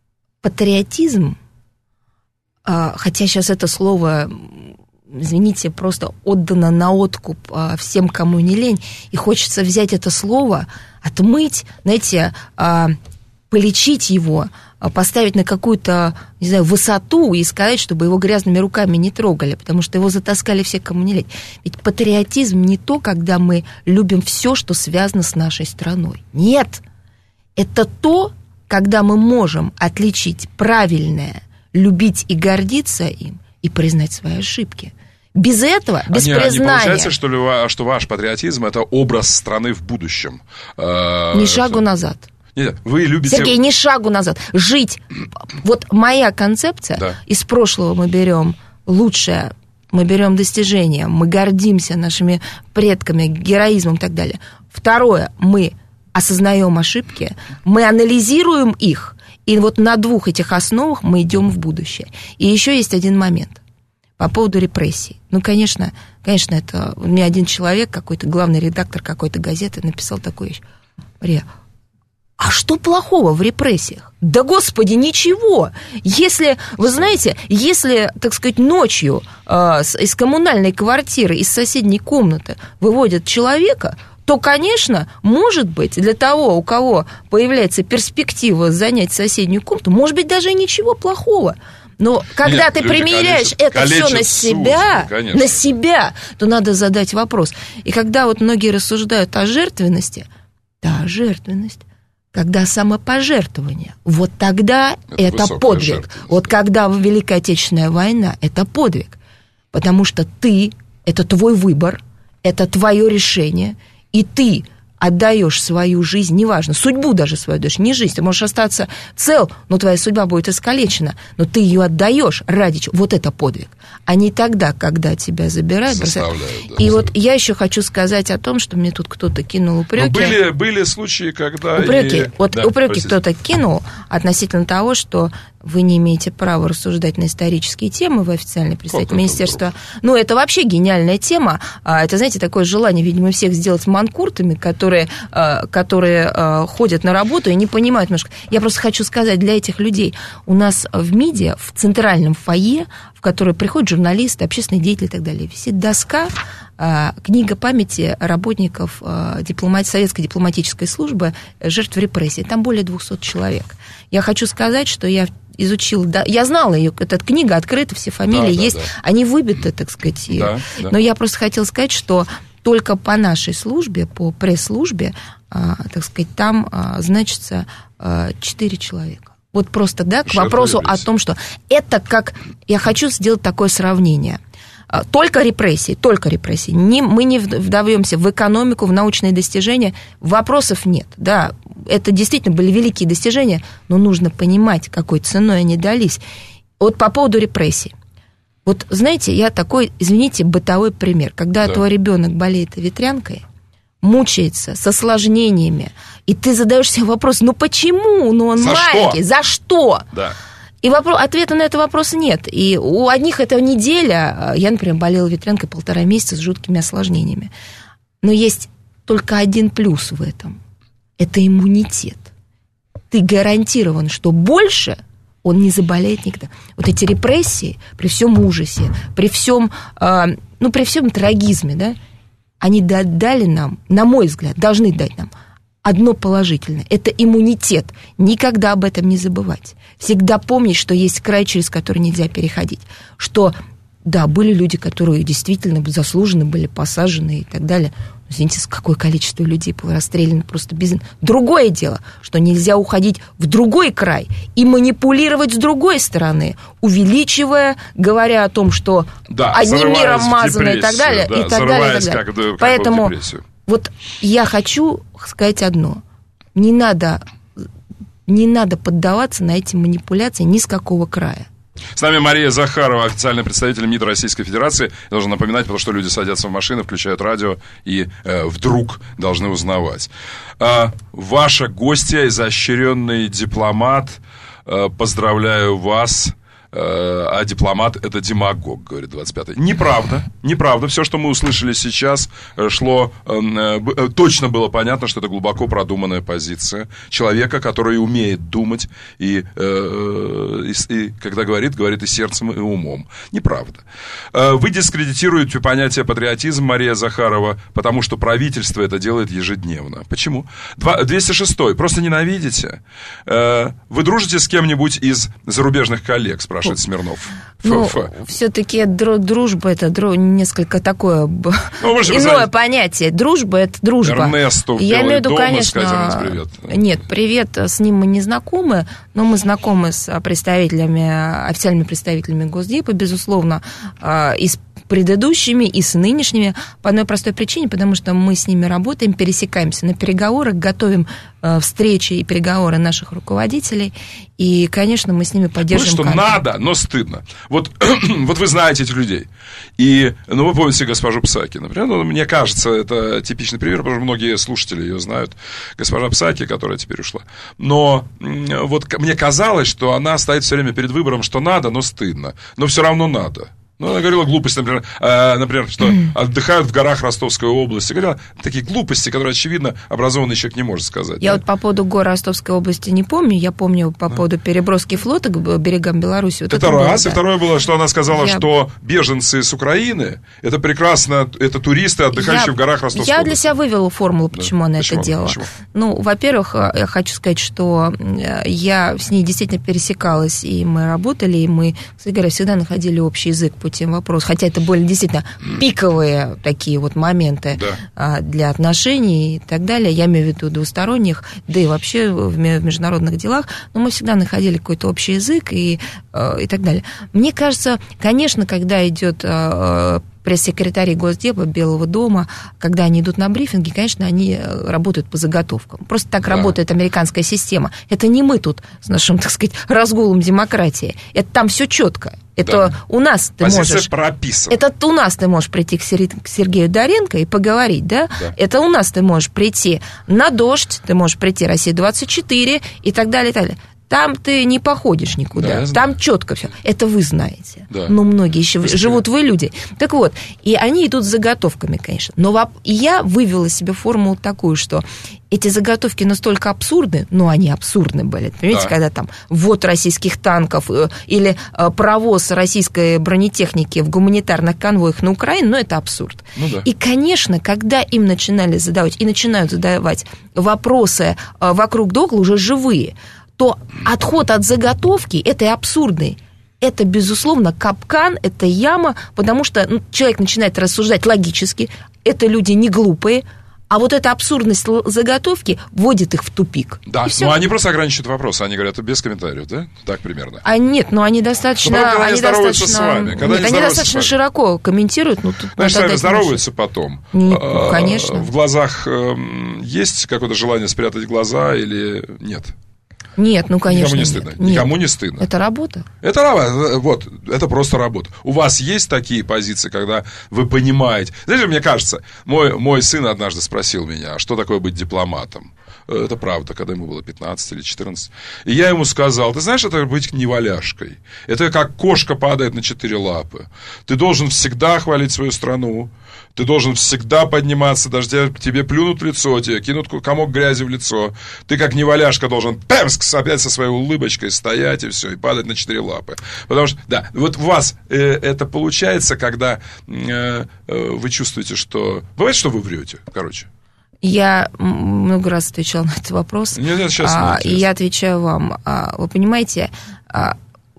патриотизм, э, хотя сейчас это слово... извините, просто отдано на откуп а, всем, кому не лень, и хочется взять это слово, отмыть, знаете, а, полечить его поставить на какую-то, не знаю, высоту и сказать, чтобы его грязными руками не трогали, потому что его затаскали все, кому не лень. Ведь патриотизм не то, когда мы любим все, что связано с нашей страной. Нет, это то, когда мы можем отличить правильное, любить и гордиться им, и признать свои ошибки. Без этого, без а не, признания... Не получается, что, ли, что ваш патриотизм – это образ страны в будущем? Ни шагу назад. Нет, вы любите... Сергей, ни шагу назад. Жить. Вот моя концепция, да. Из прошлого мы берем лучшее, мы берем достижения, мы гордимся нашими предками, героизмом и так далее. Второе, мы осознаем ошибки, мы анализируем их, и вот на двух этих основах мы идем в будущее. И еще есть один момент по поводу репрессий. Ну, конечно, конечно, это у меня один человек, какой-то главный редактор какой-то газеты написал такую вещь. Мария, а что плохого в репрессиях? Да, господи, ничего. Если, вы знаете, если, так сказать, ночью э, из коммунальной квартиры, из соседней комнаты выводят человека, то, конечно, может быть, для того, у кого появляется перспектива занять соседнюю комнату, может быть, даже и ничего плохого. Но когда Нет, ты примеряешь калечат, это все на себя, суд, на себя, то надо задать вопрос. И когда вот многие рассуждают о жертвенности, да, жертвенность, когда самопожертвование, вот тогда это, это подвиг. Вот когда Великая Отечественная война, это подвиг. Потому что ты, это твой выбор, это твое решение, и ты отдаешь свою жизнь, неважно, судьбу даже свою отдаешь, не жизнь, ты можешь остаться цел, но твоя судьба будет искалечена, но ты ее отдаешь ради чего? Вот это подвиг, а не тогда, когда тебя забирают. Да, и вот я еще хочу сказать о том, что мне тут кто-то кинул упреки. Были, были случаи, когда... Упреки, и... вот да, упреки простите. кто-то кинул относительно того, что вы не имеете права рассуждать на исторические темы, вы официальный представитель министерства. Ну, это вообще гениальная тема. Это, знаете, такое желание, видимо, всех сделать манкуртами, которые, которые ходят на работу и не понимают немножко. Я просто хочу сказать, для этих людей у нас в МИДе, в центральном фойе, в которое приходят журналисты, общественные деятели и так далее, висит доска, книга памяти работников дипломат... Советской дипломатической службы жертв репрессий. Там более двухсот человек. Я хочу сказать, что я изучила, да, я знала ее, эта книга открыта, все фамилии да, есть, да, да. Они выбиты, так сказать, да, да. Но я просто хотела сказать, что только по нашей службе, по пресс-службе, а, так сказать, там а, значится четыре человека. Вот просто, да, к Жертвы вопросу репрессий. О том, что это как, я хочу сделать такое сравнение. Только репрессии, только репрессии. Не, мы не вдаваемся в экономику, в научные достижения. Вопросов нет. Да, это действительно были великие достижения, но нужно понимать, какой ценой они дались. Вот по поводу репрессий. Вот знаете, я такой, извините, бытовой пример. Когда да. твой ребенок болеет ветрянкой, мучается с осложнениями, и ты задаешь себе вопрос, ну почему? Ну он За маленький, что? За что? Да. И вопрос, ответа на этот вопрос нет. И у одних это неделя. Я, например, болела ветрянкой полтора месяца с жуткими осложнениями. Но есть только один плюс в этом. Это иммунитет. Ты гарантирован, что больше он не заболеет никогда. Вот эти репрессии, при всем ужасе, при всем, э, ну, при всем трагизме, да, они дали нам, на мой взгляд, должны дать нам одно положительное – это иммунитет. Никогда об этом не забывать. Всегда помнить, что есть край, через который нельзя переходить. Что, да, были люди, которые действительно заслуженно были посажены и так далее. Но, извините, какое количество людей было расстреляно просто без... Другое дело, что нельзя уходить в другой край и манипулировать с другой стороны, увеличивая, говоря о том, что да, одним миром мазано и так далее. Да, и так далее, и так далее. Как, как Поэтому... Вот я хочу сказать одно. Не надо, не надо поддаваться на эти манипуляции ни с какого края. С нами Мария Захарова, официальный представитель МИД Российской Федерации. Я должен напоминать, потому что люди садятся в машины, включают радио и э, вдруг должны узнавать. Э, ваша гостья, изощренный дипломат. Э, поздравляю вас. а дипломат – это демагог, говорит двадцать пятый. Неправда, неправда. Все, что мы услышали сейчас, шло, точно было понятно, что это глубоко продуманная позиция человека, который умеет думать и, и, и когда говорит, говорит и сердцем, и умом. Неправда. Вы дискредитируете понятие патриотизм, Мария Захарова, потому что правительство это делает ежедневно. Почему? двести шестой. Просто ненавидите? Вы дружите с кем-нибудь из зарубежных коллег, спрашивает Смирнов. Ну, все-таки дружба это дру... несколько такое ну, иное сказать... понятие. Дружба это дружба. Эрнесту в Я имею в виду, дом, конечно, сказать, привет. Нет, привет, с ним мы не знакомы, но мы знакомы с представителями, официальными представителями Госдепа, безусловно, и с предыдущими, и с нынешними, по одной простой причине, потому что мы с ними работаем, пересекаемся на переговорах, готовим э, встречи и переговоры наших руководителей, и, конечно, мы с ними поддерживаем Ну, что контакт. Надо, но стыдно. Вот, вот вы знаете этих людей, и, ну, вы помните госпожу Псаки, например, ну, мне кажется, это типичный пример, потому что многие слушатели ее знают, госпожа Псаки, которая теперь ушла, но вот мне казалось, что она стоит все время перед выбором, что надо, но стыдно, но все равно надо. Ну, она говорила глупости, например, э, например, что отдыхают в горах Ростовской области. Говорила такие глупости, которые, очевидно, образованный человек не может сказать. Я да? вот по поводу гор Ростовской области не помню. Я помню по да. поводу переброски флота к берегам Беларуси. Вот это, это раз. Было, да. И второе было, что она сказала, я... что беженцы с Украины, это прекрасно, это туристы, отдыхающие я... в горах Ростовской я области. Я для себя вывела формулу, почему да. она почему? это делала. Почему? Ну, во-первых, я хочу сказать, что я с ней действительно пересекалась, и мы работали, и мы, кстати говоря, всегда находили общий язык по тем вопросам. Хотя это были действительно пиковые такие вот моменты да. для отношений и так далее. Я имею в виду двусторонних, да и вообще в международных делах. Но мы всегда находили какой-то общий язык и, и так далее. Мне кажется, конечно, когда идет пресс-секретари Госдепа, Белого дома, когда они идут на брифинги, конечно, они работают по заготовкам. Просто так да. работает американская система. Это не мы тут с нашим, так сказать, разгулом демократии. Это там все четко. Это да. у нас ты Позиция можешь... прописана. Это у нас ты можешь прийти к Сергею Доренко и поговорить, да? да? Это у нас ты можешь прийти на «Дождь», ты можешь прийти «Россия двадцать четыре» и так далее, и так далее. Там ты не походишь никуда, да, там четко все. Это вы знаете. Да. Но многие еще Быстрее. живут вы люди. Так вот, и они идут с заготовками, конечно. Но я вывела себе формулу такую, что эти заготовки настолько абсурдны, ну, они абсурдны были, понимаете, да. когда там ввод российских танков или провоз российской бронетехники в гуманитарных конвоях на Украину, ну, это абсурд. Ну, да. И, конечно, когда им начинали задавать, и начинают задавать вопросы вокруг догла уже живые, то отход от заготовки – это и абсурдный. Это, безусловно, капкан, это яма, потому что ну, человек начинает рассуждать логически, это люди не глупые, а вот эта абсурдность заготовки вводит их в тупик. Да, но они просто ограничивают вопросы, они говорят без комментариев, да? Так примерно. А нет, но они достаточно... Но, когда они, они здороваются достаточно, с вами. Когда нет, они, они достаточно широко комментируют. Ну, тут Значит, с вами здороваются потом? Нет, ну, конечно. В глазах есть какое-то желание спрятать глаза или нет? Нет, ну, конечно. Никому не стыдно. Нет. Никому не стыдно. Это работа. Это работа. Вот, это просто работа. У вас есть такие позиции, когда вы понимаете... Знаете, мне кажется, мой, мой сын однажды спросил меня, что такое быть дипломатом. Это правда, когда ему было пятнадцать или четырнадцать. И я ему сказал, ты знаешь, это быть неваляшкой. Это как кошка падает на четыре лапы. Ты должен всегда хвалить свою страну. Ты должен всегда подниматься, даже тебе, тебе плюнут в лицо, тебе кинут комок грязи в лицо. Ты как неваляшка должен пэмск, опять со своей улыбочкой стоять и все, и падать на четыре лапы. Потому что, да, вот у вас э, это получается, когда э, э, вы чувствуете, что... Бывает, что вы врете, короче. Я много раз отвечала на этот вопрос. Нет, нет, сейчас а, и я отвечаю вам. А, вы понимаете, а,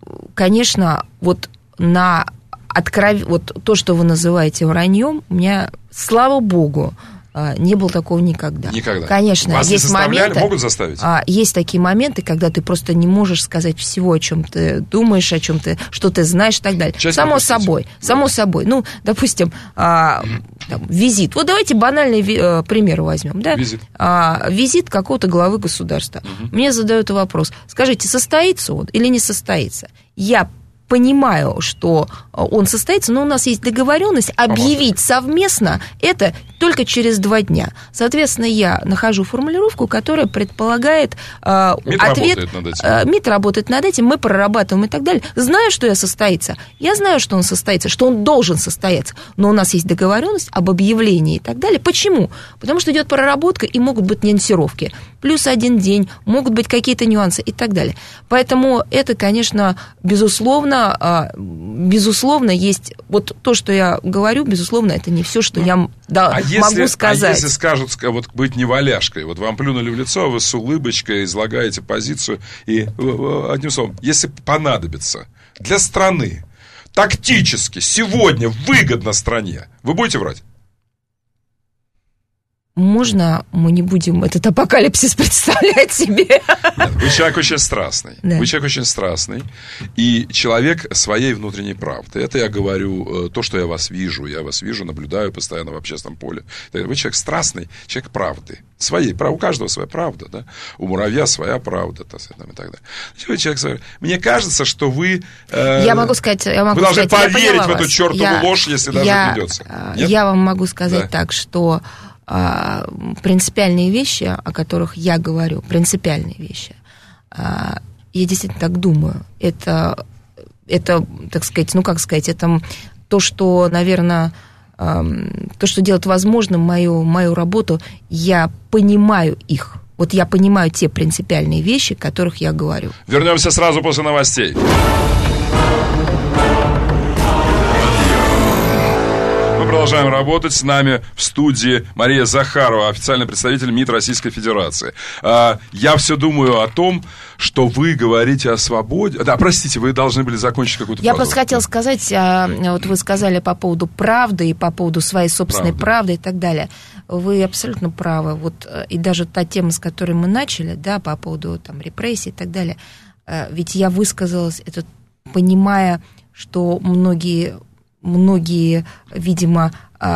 конечно, вот на... Откров... Вот то, что вы называете враньем, у меня, слава богу, не было такого никогда. Никогда. Конечно, вас есть не заставляли, моменты, могут заставить? Есть такие моменты, когда ты просто не можешь сказать всего, о чем ты думаешь, о чем ты, что ты знаешь и так далее. Часть само пропустить. собой, само собой. Ну, допустим, там, визит. Вот давайте банальный пример возьмем, да? Визит. Визит какого-то главы государства. Угу. Мне задают вопрос: скажите, состоится он или не состоится? Я понимаю, что он состоится, но у нас есть договоренность объявить совместно это только через два дня. Соответственно, я нахожу формулировку, которая предполагает э, МИД ответ. Работает над этим. Э, МИД работает над этим, мы прорабатываем и так далее. Знаю, что я состоится. Я знаю, что он состоится, что он должен состояться. Но у нас есть договоренность об объявлении и так далее. Почему? Потому что идет проработка, и могут быть нюансировки. Плюс один день, могут быть какие-то нюансы и так далее. Поэтому это, конечно, безусловно, безусловно, есть вот то, что я говорю, безусловно, это не все, что я да, а могу если, сказать. А если скажут, вот быть неваляшкой, вот вам плюнули в лицо, вы с улыбочкой излагаете позицию, и, одним словом, если понадобится для страны, тактически, сегодня выгодно стране, вы будете врать? Можно мы не будем этот апокалипсис представлять себе? Нет, вы человек очень страстный. Да. Вы человек очень страстный. И человек своей внутренней правды. Это я говорю, то, что я вас вижу. Я вас вижу, наблюдаю постоянно в общественном поле. Вы человек страстный, человек правды. Своей. У каждого своя правда. Да? У муравья своя правда. Так, и так далее. Вы человек свой. Мне кажется, что вы... Э, я могу сказать... Я могу вы должны сказать, поверить в эту вас. чертову я, ложь, если даже я, придется. Нет? Я вам могу сказать да. так, что... принципиальные вещи, о которых я говорю, принципиальные вещи, я действительно так думаю. Это, это, так сказать, ну, как сказать, это то, что, наверное, то, что делает возможным мою, мою работу, я понимаю их. Вот я понимаю те принципиальные вещи, о которых я говорю. Вернемся сразу после новостей. Продолжаем работать. С нами в студии Мария Захарова, официальный представитель МИД Российской Федерации. Я все думаю о том, что вы говорите о свободе. Да, простите, вы должны были закончить какую-то фразу. Я просто хотела сказать, вот вы сказали по поводу правды и по поводу своей собственной правды, правды и так далее. Вы абсолютно правы. Вот, и даже та тема, с которой мы начали, да, по поводу там, репрессий и так далее, ведь я высказалась, это понимая, что многие... Многие, видимо,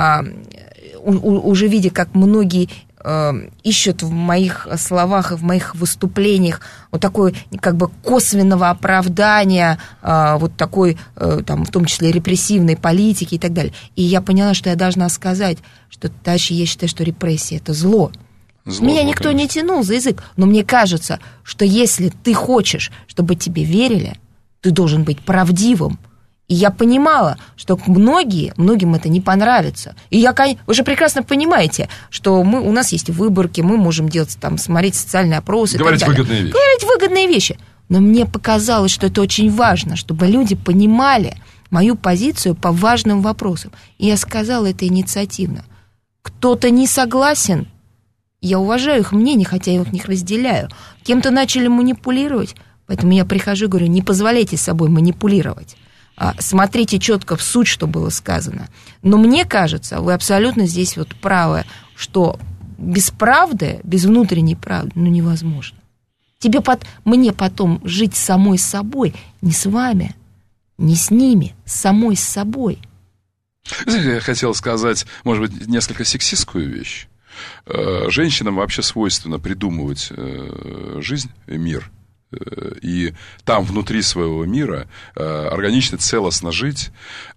уже видя, как многие ищут в моих словах и в моих выступлениях вот такое, как бы, косвенного оправдания, вот такой, там, в том числе, репрессивной политики и так далее. И я поняла, что я должна сказать, что, товарищи, я считаю, что репрессия – это зло. Зло, Меня зло, никто конечно. не тянул за язык, но мне кажется, что если ты хочешь, чтобы тебе верили, ты должен быть правдивым. И я понимала, что многие, многим это не понравится. И я, вы же прекрасно понимаете, что мы, у нас есть выборки, мы можем делать, там, смотреть социальные опросы. Говорить выгодные вещи. Говорить выгодные вещи. Но мне показалось, что это очень важно, чтобы люди понимали мою позицию по важным вопросам. И я сказала это инициативно. Кто-то не согласен, я уважаю их мнение, хотя я их не разделяю. Кем-то начали манипулировать, поэтому я прихожу и говорю, не позволяйте собой манипулировать. Смотрите четко в суть, что было сказано. Но мне кажется, вы абсолютно здесь вот правы, что без правды, без внутренней правды, ну, невозможно. Тебе под... Мне потом жить самой собой, не с вами, не с ними, самой с собой. Знаете, я хотел сказать, может быть, несколько сексистскую вещь. Женщинам вообще свойственно придумывать жизнь, мир, и там внутри своего мира э, органично, целостно жить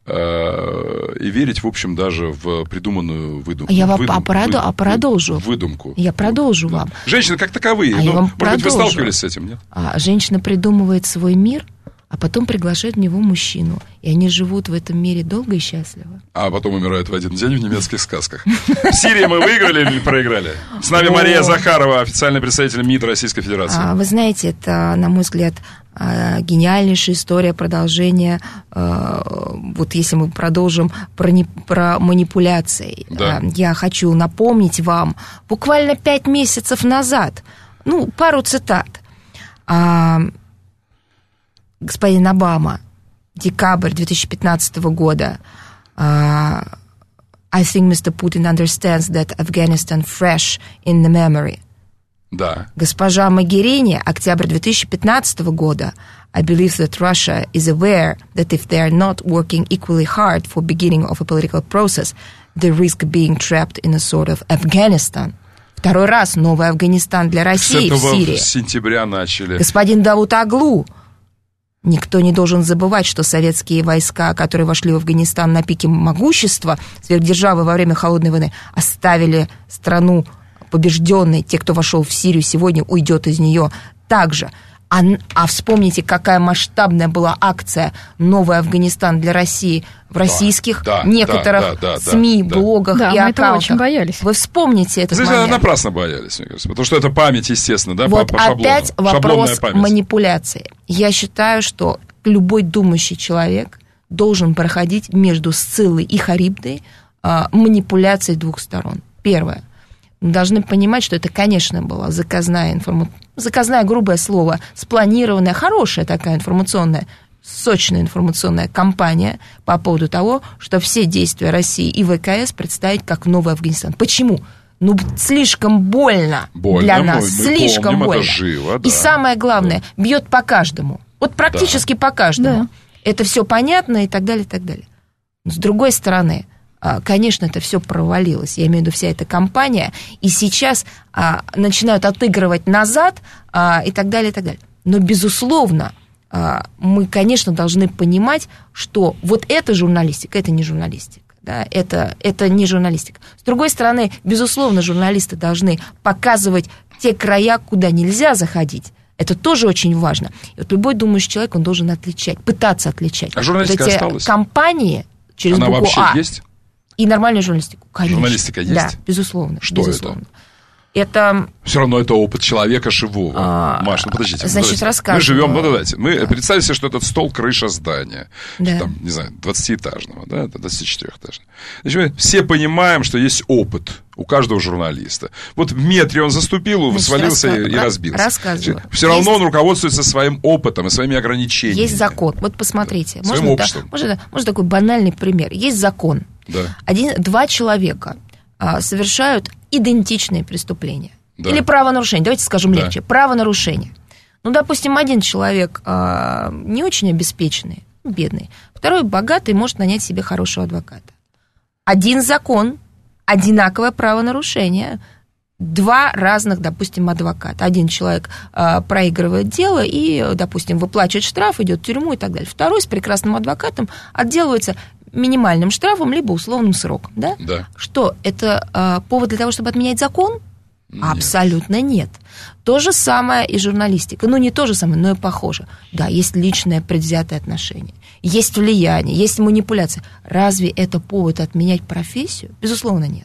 э, и верить, в общем, даже в придуманную выдумку. Я вам выдум, а проду, выдум, а продолжу. Выдумку. Я продолжу да. вам. Женщины как таковые. А ну, я вам может продолжу. быть, вы сталкивались с этим, нет? А женщина придумывает свой мир, а потом приглашает в него мужчину. И они живут в этом мире долго и счастливо. А потом умирают в один день в немецких сказках. В Сирии мы выиграли или проиграли? С нами Мария Захарова, официальный представитель МИД Российской Федерации. Вы знаете, это, на мой взгляд, гениальнейшая история продолжения, вот если мы продолжим про, не, про манипуляции. Да. Я хочу напомнить вам, буквально пять месяцев назад, ну, пару цитат. Господин Обама, декабрь две тысячи пятнадцатого года. Uh, I think мистер Putin understands that Afghanistan fresh in the memory. Да. Госпожа Могерини, октябрь две тысячи пятнадцатого года. I believe that Russia is aware that if they are not working equally hard for beginning of a political process, they risk being trapped in a sort of Afghanistan. Второй раз новый Афганистан для России в Сирии. С этого сентября начали. Господин Давут Оглу, Никто не должен забывать, что советские войска, которые вошли в Афганистан на пике могущества сверхдержавы во время Холодной войны, оставили страну побежденной. Те, кто вошел в Сирию сегодня, уйдет из нее также. А, а вспомните, какая масштабная была акция «Новый Афганистан для России» в российских да, некоторых да, да, да, СМИ, да, блогах да, и мы аккаунтах. этого очень боялись. Вы вспомните этот Здесь момент. напрасно боялись, мне кажется, потому что это память, естественно, да, вот по, по шаблону. опять вопрос память. манипуляции. Я считаю, что любой думающий человек должен проходить между Сциллой и Харибдой а, манипуляцией двух сторон. Первое. Мы должны понимать, что это, конечно, была заказная информация, заказная, грубое слово, спланированная, хорошая такая информационная, сочная информационная кампания по поводу того, что все действия России и ВКС представить как новый Афганистан. Почему? Ну, слишком больно, больно для нас, мы, мы слишком помним, больно. Это живо, да. И самое главное, да. бьет по каждому. Вот практически да. по каждому. Да. Это все понятно и так далее, и так далее. С другой стороны, конечно, это все провалилось. Я имею в виду вся эта кампания. И сейчас а, начинают отыгрывать назад а, и так далее, и так далее. Но, безусловно, а, мы, конечно, должны понимать, что вот эта журналистика, это не журналистика. Да, это, это не журналистика. С другой стороны, безусловно, журналисты должны показывать те края, куда нельзя заходить. Это тоже очень важно. И вот любой думающий человек, он должен отличать, пытаться отличать. А журналистика вот эти осталась? Компании через Она букву вообще А. есть? И нормальную журналистику, конечно. Журналистика есть? Да, безусловно. Что безусловно. это? Это... Все равно это опыт человека живого. А, Маш, ну подождите. Значит, ну, рассказываю. Мы живем, ну давайте. Мы да. представим себе, что этот стол крыша здания. Да. Там, не знаю, двадцатиэтажного, да, двадцатичетырёхэтажного. Значит, мы все понимаем, что есть опыт у каждого журналиста. Вот в метре он заступил, Значит, свалился раска... и, и разбился. Рассказываю. Все есть... равно он руководствуется своим опытом и своими ограничениями. Есть закон. Вот посмотрите. Да. Можно, Своим обществом. Да, можно, можно такой банальный пример. Есть закон. Да. Один, два человека а, совершают идентичные преступления. Да. Или правонарушение, давайте скажем да. легче, правонарушение. Ну, допустим, один человек а, не очень обеспеченный, бедный, второй богатый, может нанять себе хорошего адвоката. Один закон, одинаковое правонарушение, два разных, допустим, адвоката. Один человек а, проигрывает дело и, допустим, выплачивает штраф, идет в тюрьму и так далее. Второй с прекрасным адвокатом отделывается минимальным штрафом либо условным сроком. Да? Да. Что, это а, повод для того, чтобы отменять закон? Нет. Абсолютно нет. То же самое и журналистика. Ну, не то же самое, но и похоже. Да, есть личное предвзятое отношение, есть влияние, есть манипуляция. Разве это повод отменять профессию? Безусловно, нет.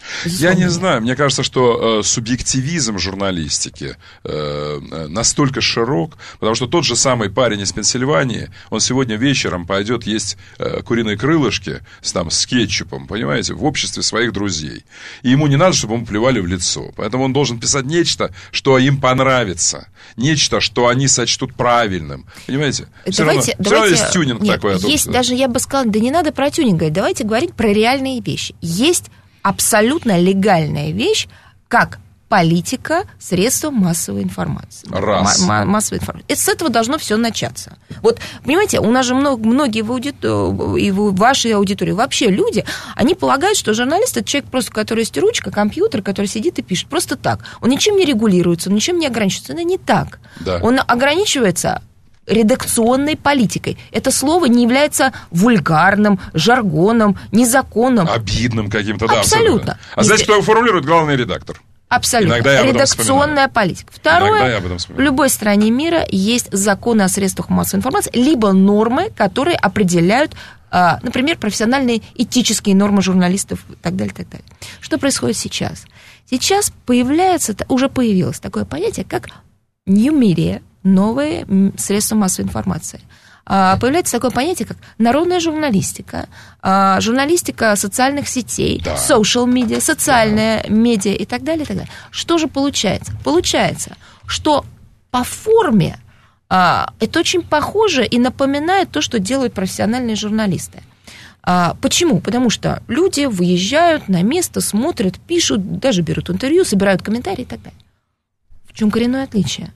Я не знаю, мне кажется, что э, субъективизм журналистики э, настолько широк, потому что тот же самый парень из Пенсильвании, он сегодня вечером пойдет есть э, куриные крылышки с, там, с кетчупом, понимаете, в обществе своих друзей. И ему не надо, чтобы ему плевали в лицо. Поэтому он должен писать нечто, что им понравится, нечто, что они сочтут правильным. Понимаете? Все давайте, равно, давайте, все равно есть тюнинг нет, такой. Есть, даже я бы сказала, да не надо про тюнинг говорить, давайте говорить про реальные вещи. Есть абсолютно легальная вещь, как политика, средства массовой информации. Раз. М- м- массовой информации. И с этого должно все начаться. Вот, понимаете, у нас же много, многие в, аудитор... и в вашей аудитории, вообще люди, они полагают, что журналист – это человек, просто, который есть ручка, компьютер, который сидит и пишет. Просто так. Он ничем не регулируется, он ничем не ограничивается. Это не так. Да. Он ограничивается редакционной политикой. Это слово не является вульгарным, жаргоном, незаконным. Обидным каким-то, да. Абсолютно. Абсолютно. А знаете, кто его формулирует? Главный редактор. Абсолютно. Иногда я об этом редакционная вспоминаю. политика. Второе, в любой стране мира есть законы о средствах массовой информации, либо нормы, которые определяют, например, профессиональные этические нормы журналистов и так далее, и так далее. Что происходит сейчас? Сейчас появляется, уже появилось такое понятие, как new media, новые средства массовой информации. Появляется такое понятие, как народная журналистика, журналистика социальных сетей, да. social media, социальные да. медиа и так далее, и так далее. Что же получается? Получается, что по форме это очень похоже и напоминает то, что делают профессиональные журналисты. Почему? Потому что люди выезжают на место, смотрят, пишут, даже берут интервью, собирают комментарии и так далее. В чем коренное отличие?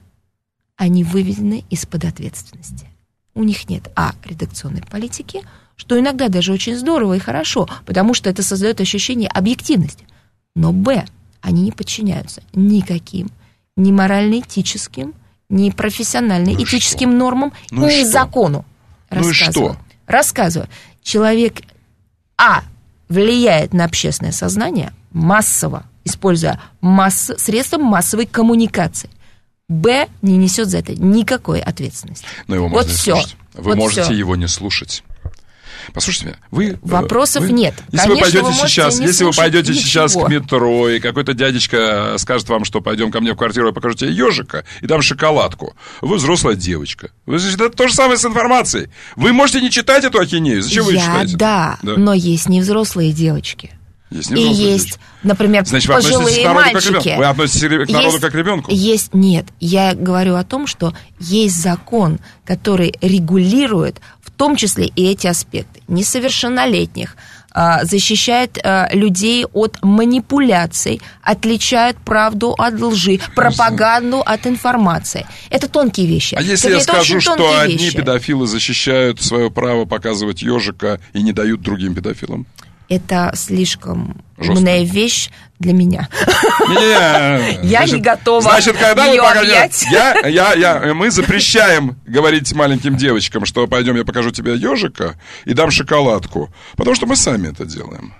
Они выведены из-под ответственности. У них нет, а, редакционной политики, что иногда даже очень здорово и хорошо, потому что это создает ощущение объективности. Но, б, они не подчиняются никаким ни морально-этическим, ни профессиональным ну этическим нормам, ну ни закону. Ну и что? Рассказываю. Человек, а, влияет на общественное сознание массово, используя масс... средства массовой коммуникации. Б, не несет за это никакой ответственности. Но его вот можно все. слушать. Вы вот можете все. его не слушать. Послушайте меня, вы... Вопросов вы, нет. Если Конечно, вы пойдете вы сейчас, не если вы пойдете ничего. сейчас к метро, и какой-то дядечка скажет вам, что пойдем ко мне в квартиру, я покажу тебе ежика, и дам шоколадку. Вы взрослая девочка. Вы, это то же самое с информацией. Вы можете не читать эту ахинею. Зачем вы ее Я, читаете? да, да, но есть невзрослые девочки. Есть и есть, девочки. Например, Значит, вы пожилые мальчики. Вы относитесь к народу есть, как к ребенку? Есть, нет, я говорю о том, что есть закон, который регулирует в том числе и эти аспекты. Несовершеннолетних, защищает людей от манипуляций, отличает правду от лжи, пропаганду от информации. Это тонкие вещи. А если это я скажу, что одни вещи. педофилы защищают свое право показывать ежика и не дают другим педофилам? Это слишком Жестко. умная вещь для меня. Не-не-не. Я не готова Значит, когда ее вы покажете... объять. Я, я, я, мы запрещаем говорить маленьким девочкам, что пойдем, я покажу тебе ежика и дам шоколадку. Потому что мы сами это делаем.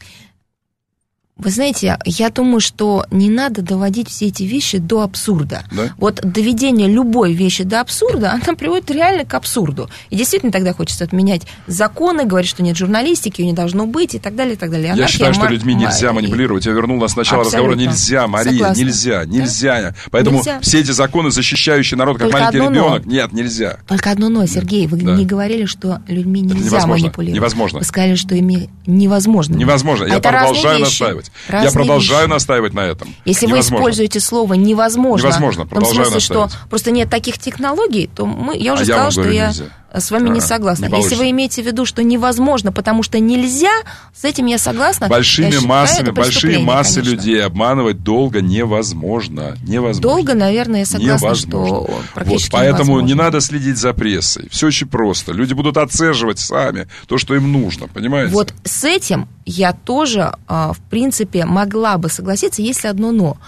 Вы знаете, я думаю, что не надо доводить все эти вещи до абсурда. Да? Вот доведение любой вещи до абсурда, она приводит реально к абсурду. И действительно тогда хочется отменять законы, говорить, что нет журналистики, ее не должно быть и так далее, и так далее. Анархия, я считаю, что мар... людьми нельзя манипулировать. Я вернул нас с начала Абсолютно. разговора. Нельзя, Мария, Согласна. нельзя, нельзя. Да? Поэтому нельзя. все эти законы, защищающие народ, как Только маленький ребенок, но. нет, нельзя. Только одно но, Сергей, вы да. не говорили, что людьми нельзя невозможно. манипулировать. Невозможно. Вы сказали, что ими невозможно. Невозможно. А я продолжаю вещи. настаивать. Разные я продолжаю вещи. настаивать на этом. Если невозможно. вы используете слово невозможно, невозможно. в том смысле, настаивать. что просто нет таких технологий, то мы, я уже а сказала, я что говорю, я нельзя. с вами а, не согласна. Не Если вы имеете в виду, что невозможно, потому что нельзя, с этим я согласна. Большими я считаю, массами, большие массы конечно. людей обманывать долго невозможно. невозможно. Долго, наверное, я согласна, невозможно. что практически вот, Поэтому невозможно. не надо следить за прессой. Все очень просто. Люди будут отцеживать сами то, что им нужно, понимаете? Вот с этим я тоже, в принципе, могла бы согласиться, если одно но.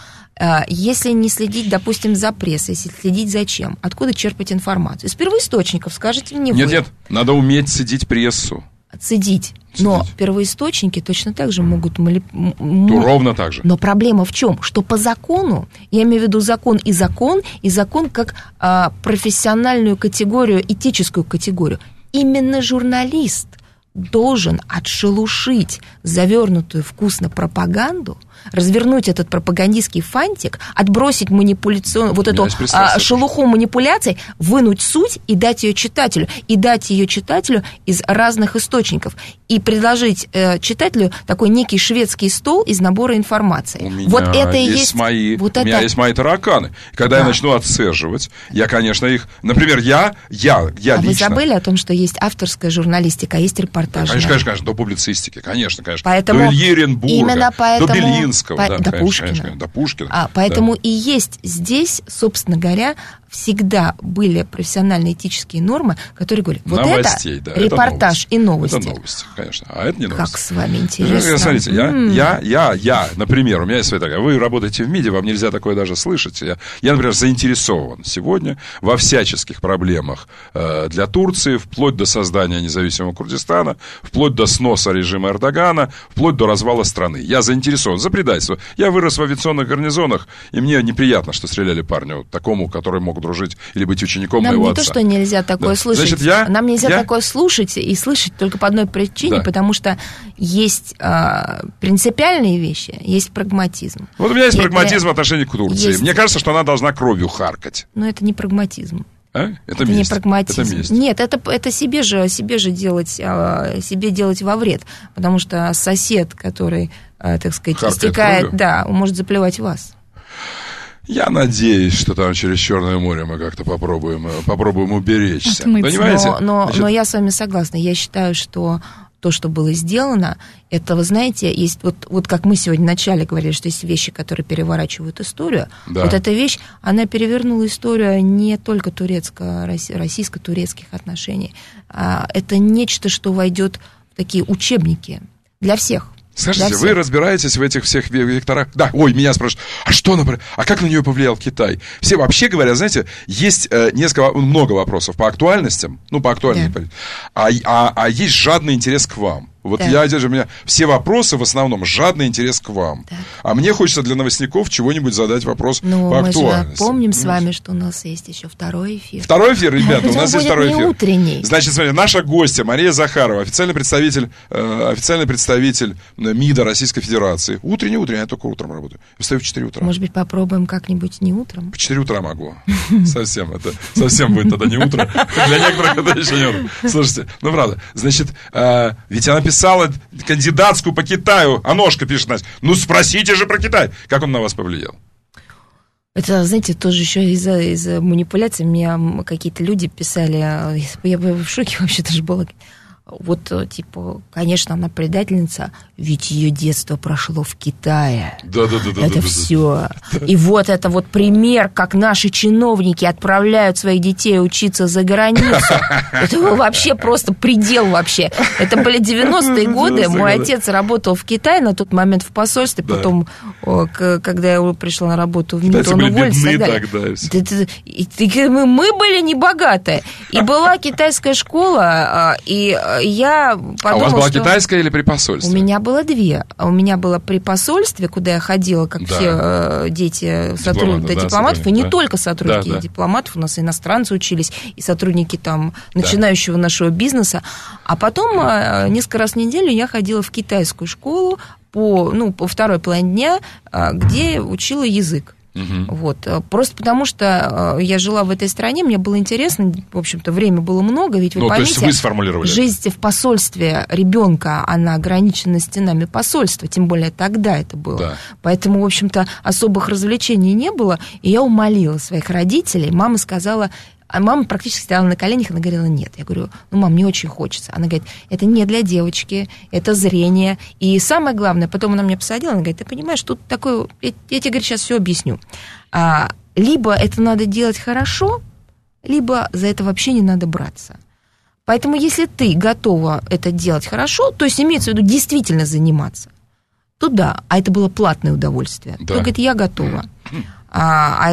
Если не следить, допустим, за прессой, если следить за чем? Откуда черпать информацию? Из первоисточников, скажите мне вы. Нет, нет, надо уметь цедить прессу. Цедить. Но первоисточники точно так же могут... Моли... То ровно так же. Но проблема в чем? Что по закону, я имею в виду закон и закон, и закон как а, профессиональную категорию, этическую категорию, именно журналист должен отшелушить завернутую вкусно пропаганду, развернуть этот пропагандистский фантик, отбросить манипуляцию, вот эту а, шелуху манипуляций, вынуть суть и дать ее читателю, и дать ее читателю из разных источников, и предложить э, читателю такой некий шведский стол из набора информации. У меня вот это и есть, есть мои, вот у это... меня есть мои тараканы. Когда да. я начну отцеживать, я, конечно, их... Например, я, я, я а лично... вы забыли о том, что есть авторская журналистика, а есть репортажная? Конечно, конечно, конечно, до публицистики, конечно, конечно. Поэтому до Ильи Оренбурга, именно поэтому... до Белинского, по... да, до конечно, Пушкина. Конечно, конечно, до Пушкина. А, поэтому да. и есть здесь, собственно говоря, всегда были профессиональные этические нормы, которые говорят, вот Новостей, это да, репортаж это и новости. Это новости, конечно, а это не новости. Как с вами интересно. Смотрите, я, м-м. я, я, я, например, у меня есть своя такая, вы работаете в МИДе, вам нельзя такое даже слышать. Я, я например, заинтересован сегодня во всяческих проблемах э, для Турции, вплоть до создания независимого Курдистана, вплоть до сноса режима Эрдогана, вплоть до развала страны. Я заинтересован за предательство. Я вырос в авиационных гарнизонах, и мне неприятно, что стреляли парню такому, который мог дружить или быть учеником Нам моего не отца. то, что нельзя такое да. слышать. Значит, я, Нам нельзя я... такое слушать и слышать только по одной причине, да. потому что есть а, принципиальные вещи, есть прагматизм. Вот у меня есть и прагматизм это... в отношении к Турции. Есть... Мне кажется, что она должна кровью харкать. Но это не прагматизм. А? Это, это месть. не прагматизм. Это месть. Нет, это, это себе же, себе же делать, себе делать во вред, потому что сосед, который, так сказать, харкает истекает, кровью? да, он может заплевать вас. Я надеюсь, что там через Черное море мы как-то попробуем, попробуем уберечься. Отмыться. Понимаете? Но, но, Значит... но я с вами согласна. Я считаю, что то, что было сделано, это, вы знаете, есть вот, вот как мы сегодня вначале говорили, что есть вещи, которые переворачивают историю. Да. Вот эта вещь, она перевернула историю не только турецко, российско-турецких отношений. А это нечто, что войдет в такие учебники для всех. Скажите, вы разбираетесь в этих всех векторах? Да, ой, меня спрашивают, а что, например, а как на нее повлиял Китай? Все вообще говоря, знаете, есть э, несколько, много вопросов по актуальностям, ну, по актуальной, да. а, а, а есть жадный интерес к вам. Вот да. я держу, у меня все вопросы в основном жадный интерес к вам. Да. А мне хочется для новостников чего-нибудь задать вопрос ну, по актуальности. Мы же помним с вами, что у нас есть еще второй эфир. Второй эфир, ребята, у нас есть второй эфир. Утренний. Значит, смотрите, наша гостья Мария Захарова, официальный представитель, э, официальный представитель МИДа Российской Федерации. Утренний, утренний, я только утром работаю. Я встаю в четыре утра. Может быть, попробуем как-нибудь не утром? В четыре утра могу. Совсем, это совсем будет тогда не утро. Для некоторых это еще не утро. Слушайте, ну правда, значит, ведь она писала кандидатскую по Китаю. Аношка пишет, Настя, ну спросите же про Китай. Как он на вас повлиял? Это, знаете, тоже еще из-за, из-за манипуляций. Мне какие-то люди писали, я бы в шоке вообще даже была. Вот, типа, конечно, она предательница, ведь ее детство прошло в Китае. Да, да, да, да. Это да, все. Да. И вот это вот пример, как наши чиновники отправляют своих детей учиться за границу. Это вообще просто предел вообще. Это были девяностые годы. Мой отец работал в Китае на тот момент в посольстве. Потом, когда я пришла на работу в МИД, он уволился и так далее. Мы были небогатые. И была китайская школа, и я подумала, а у вас была что... китайская или при посольстве? У меня было две. У меня было при посольстве, куда я ходила, как да. все э, дети сотруд... да, дипломатов, да, и не да. только сотрудники да, да. дипломатов, у нас иностранцы учились, и сотрудники там начинающего да. нашего бизнеса. А потом э, несколько раз в неделю я ходила в китайскую школу по, ну, по второй половине дня, э, где учила язык. Угу. Вот. Просто потому, что я жила в этой стране, мне было интересно, в общем-то, время было много, ведь вы ну, поймите, то есть вы сформулировали жизнь в посольстве ребенка, она ограничена стенами посольства, тем более тогда это было. Да. Поэтому, в общем-то, особых развлечений не было, и я умолила своих родителей, мама сказала... А мама практически стояла на коленях, она говорила, нет. Я говорю, ну, мам, мне очень хочется. Она говорит, это не для девочки, это зрение. И самое главное, потом она меня посадила, она говорит, ты понимаешь, тут такое... Я, я тебе, говорит, сейчас все объясню. А, либо это надо делать хорошо, либо за это вообще не надо браться. Поэтому если ты готова это делать хорошо, то есть имеется в виду действительно заниматься, то да, а это было платное удовольствие. Да. То, говорит, я готова. А, а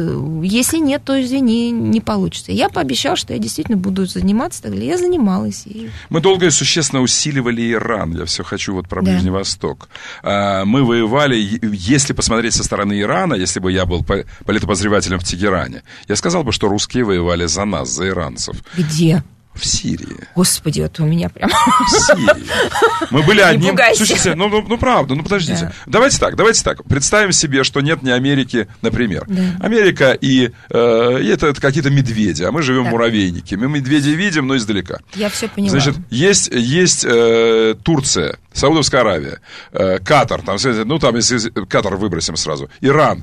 если нет, то, извини, не получится. Я пообещала, что я действительно буду заниматься, так далее. Я занималась. И... Мы долго и существенно усиливали Иран. Я все хочу вот про да. Ближний Восток. А, мы воевали, если посмотреть со стороны Ирана, если бы я был политопозревателем в Тегеране, я сказал бы, что русские воевали за нас, за иранцев. Где? В Сирии. Господи, это у меня прям... В Сирии. Мы были одним... Слушайте, ну, ну, ну правда, ну подождите. Да. Давайте так, давайте так. Представим себе, что нет ни Америки, например. Да. Америка и, э, и это, это какие-то медведи, а мы живем да. в муравейнике. Мы медведей видим, но издалека. Я все поняла. Значит, есть, есть э, Турция, Саудовская Аравия, э, Катар, там, ну там, если Катар выбросим сразу, Иран,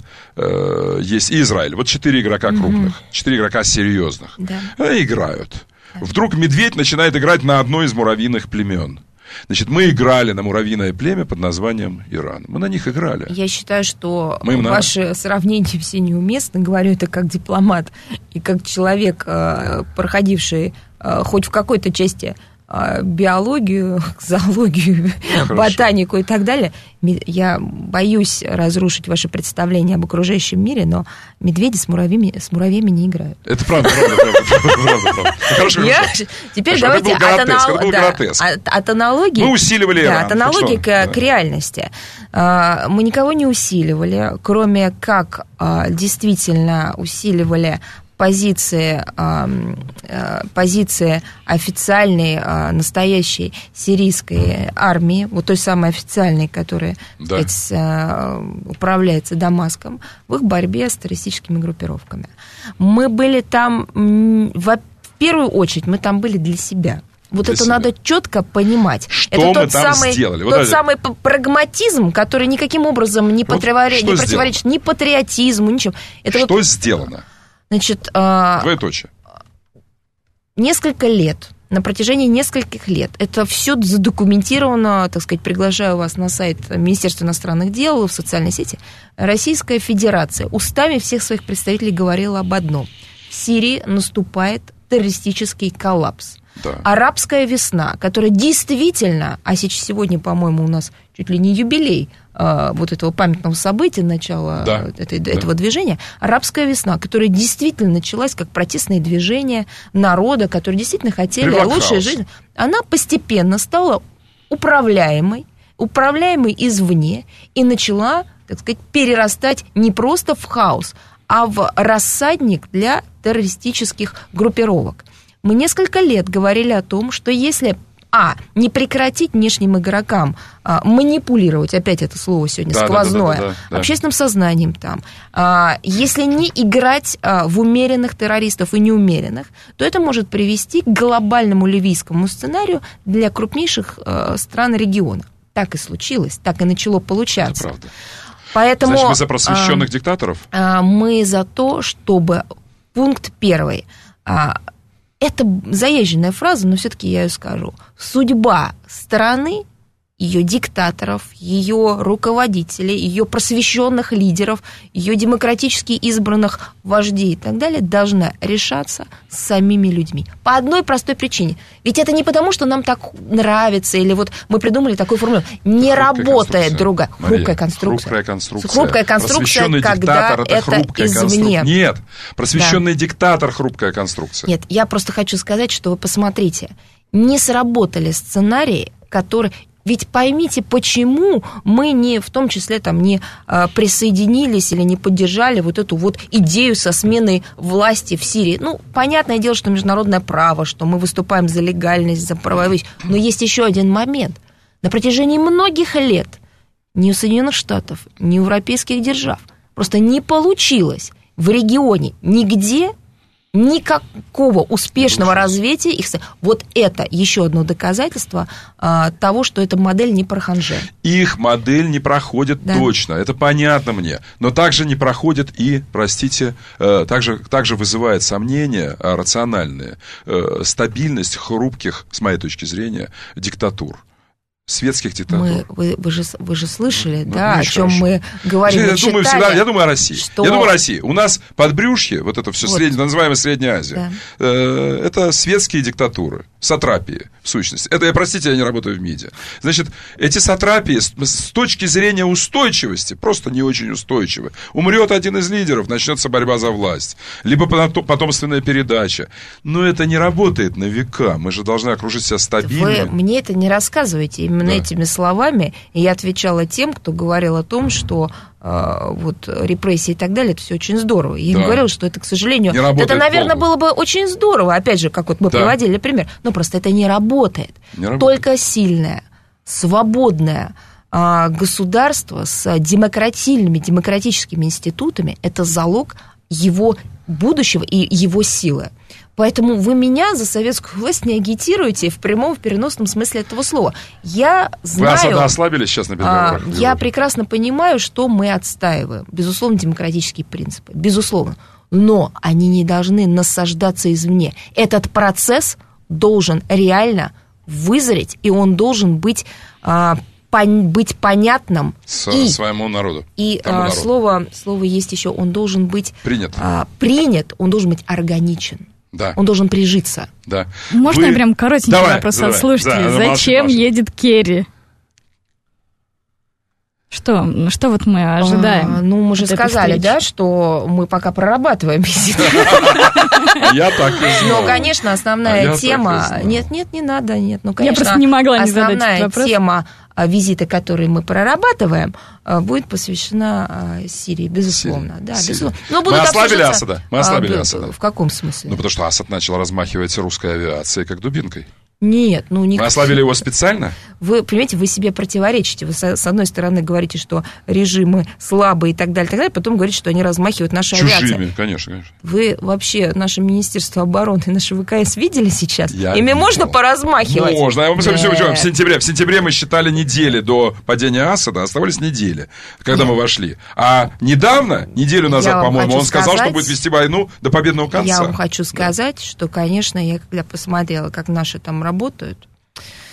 э, есть и Израиль. Вот четыре игрока крупных, угу. четыре игрока серьезных. Да. Они играют. Вдруг медведь начинает играть на одной из муравьиных племен. Значит, мы играли на муравьиное племя под названием Иран. Мы на них играли. Я считаю, что ваши надо. сравнения все неуместны. Говорю это как дипломат и как человек, проходивший хоть в какой-то части биологию, зоологию, ну, ботанику и так далее. Я боюсь разрушить ваше представление об окружающем мире, но медведи с муравьями, с муравьями не играют. Это правда, правда, правда. правда, правда. Хорошо, Я... Теперь хорошо, давайте от, анал... да, от, от аналогии... Мы усиливали да, Иран. От аналогии к, да. к реальности. Мы никого не усиливали, кроме как действительно усиливали позиции, позиции официальной, настоящей сирийской армии, вот той самой официальной, которая, да. так сказать, управляется Дамаском, в их борьбе с террористическими группировками. Мы были там, в первую очередь, мы там были для себя. Вот для это себя. Надо четко понимать. Что это мы тот там самый, сделали? Тот вот самый это... прагматизм, который никаким образом не, вот противоречит, не противоречит ни патриотизму, ничего. Это что вот... сделано? Значит, э, Двоеточие. Несколько лет, на протяжении нескольких лет, это все задокументировано, так сказать, приглашаю вас на сайт Министерства иностранных дел, в социальной сети. Российская Федерация устами всех своих представителей говорила об одном. В Сирии наступает террористический коллапс. Да. Арабская весна, которая действительно, а сейчас сегодня, по-моему, у нас чуть ли не юбилей э, вот этого памятного события, начала да. этой, да. этого движения, арабская весна, которая действительно началась как протестное движение народа, которые действительно хотели лучшей жизни, она постепенно стала управляемой, управляемой извне и начала, так сказать, перерастать не просто в хаос, а в рассадник для террористических группировок. Мы несколько лет говорили о том, что если, а, не прекратить внешним игрокам а, манипулировать, опять это слово сегодня да, сквозное, да, да, да, да, да. общественным сознанием там, а, если не играть а, в умеренных террористов и неумеренных, то это может привести к глобальному ливийскому сценарию для крупнейших а, стран региона. Так и случилось, так и начало получаться. Это правда. Поэтому, Значит, мы за просвещенных а, диктаторов? А, мы за то, чтобы пункт первый... А, это заезженная фраза, но все-таки я ее скажу. Судьба страны, ее диктаторов, ее руководителей, ее просвещенных лидеров, ее демократически избранных вождей и так далее должна решаться самими людьми. По одной простой причине. Ведь это не потому, что нам так нравится, или вот мы придумали такую формулу. Не хрупкая работает другая. Мария, хрупкая конструкция. Хрупкая конструкция. Хрупкая конструкция, когда это, это хрупкая извне. Конструк... Нет, просвещенный да. диктатор — хрупкая конструкция. Нет, я просто хочу сказать, что вы посмотрите. Не сработали сценарии, которые... Ведь поймите, почему мы не, в том числе, там, не а, присоединились или не поддержали вот эту вот идею со сменой власти в Сирии. Ну, понятное дело, что международное право, что мы выступаем за легальность, за правовые вещи. Но есть еще один момент. На протяжении многих лет ни у Соединенных Штатов, ни у европейских держав просто не получилось в регионе нигде никакого успешного развития их. Вот это еще одно доказательство а, того, что эта модель не про ханже. Их модель не проходит да. точно, это понятно мне. Но также не проходит и, простите, э, также, также вызывает сомнения а, рациональные э, стабильность хрупких, с моей точки зрения, диктатур. Светских диктатур. Мы, вы, вы, же, вы же слышали, ну, да, ну, о чем хорошо. мы говорим. Я, думаю, всегда, я думаю о России. Что... Я думаю о России. У нас подбрюшье, вот это все вот. среднее, называемое Средняя Азия, да. э, это светские диктатуры, сатрапии, в сущности. Это, простите, я не работаю в МИДе. Значит, эти сатрапии с, с точки зрения устойчивости просто не очень устойчивы. Умрет один из лидеров, начнется борьба за власть. Либо потомственная передача. Но это не работает на века. Мы же должны окружить себя стабильным. Вы мне это не рассказываете именно да. этими словами. И я отвечала тем, кто говорил о том, что э, вот репрессии и так далее, это все очень здорово. Я да. им говорила, что это, к сожалению, это, наверное, полностью. было бы очень здорово. Опять же, как вот мы да. приводили пример. Но просто это не работает. Не работает. Только сильное, свободное э, государство с демократичными, демократическими институтами – это залог его будущего и его силы. Поэтому вы меня за советскую власть не агитируете в прямом, в переносном смысле этого слова. Я знаю... Вы особо ослабились сейчас на переговорах? А, я прекрасно понимаю, что мы отстаиваем. Безусловно, демократические принципы. Безусловно. Но они не должны насаждаться извне. Этот процесс должен реально вызреть, и он должен быть... А, быть понятным С, и, своему народу. И а, народу. Слово, слово есть еще, он должен быть принят. А, принят, он должен быть органичен. Да. Он должен прижиться. Да. Можно Вы... я прям коротенький давай, вопрос от слушателей? Да, зачем молчи, едет Керри? Что, что вот мы ожидаем? А, ну, мы же сказали, да, что мы пока прорабатываем визит. Я так и знал. Ну, конечно, основная тема... Нет, нет, не надо, нет. Ну, конечно, я просто не могла не задать этот вопрос. Основная тема визита, которые мы прорабатываем, будет посвящена Сирии, безусловно. Да, безусловно. Но мы ослабили Асада. Мы ослабили а, Асада. В каком смысле? Ну, потому что Асад начал размахивать русской авиацией как дубинкой. Нет, ну никак. Мы ослабили его специально? Вы, понимаете, вы себе противоречите. Вы, с одной стороны, говорите, что режимы слабые и так далее, и так далее, потом говорите, что они размахивают нашей авиацией. Чужими, конечно, конечно. Вы вообще наше Министерство обороны и наше ВКС видели сейчас? Я Ими видел. Можно поразмахивать? Можно. Я вам скажу, в сентябре. В сентябре мы считали недели до падения Асада, оставались недели, когда Нет. мы вошли. А недавно, неделю назад, по-моему, он сказал, сказать, что будет вести войну до победного конца. Я вам хочу сказать, да. что, конечно, я когда посмотрела, как наши там работают,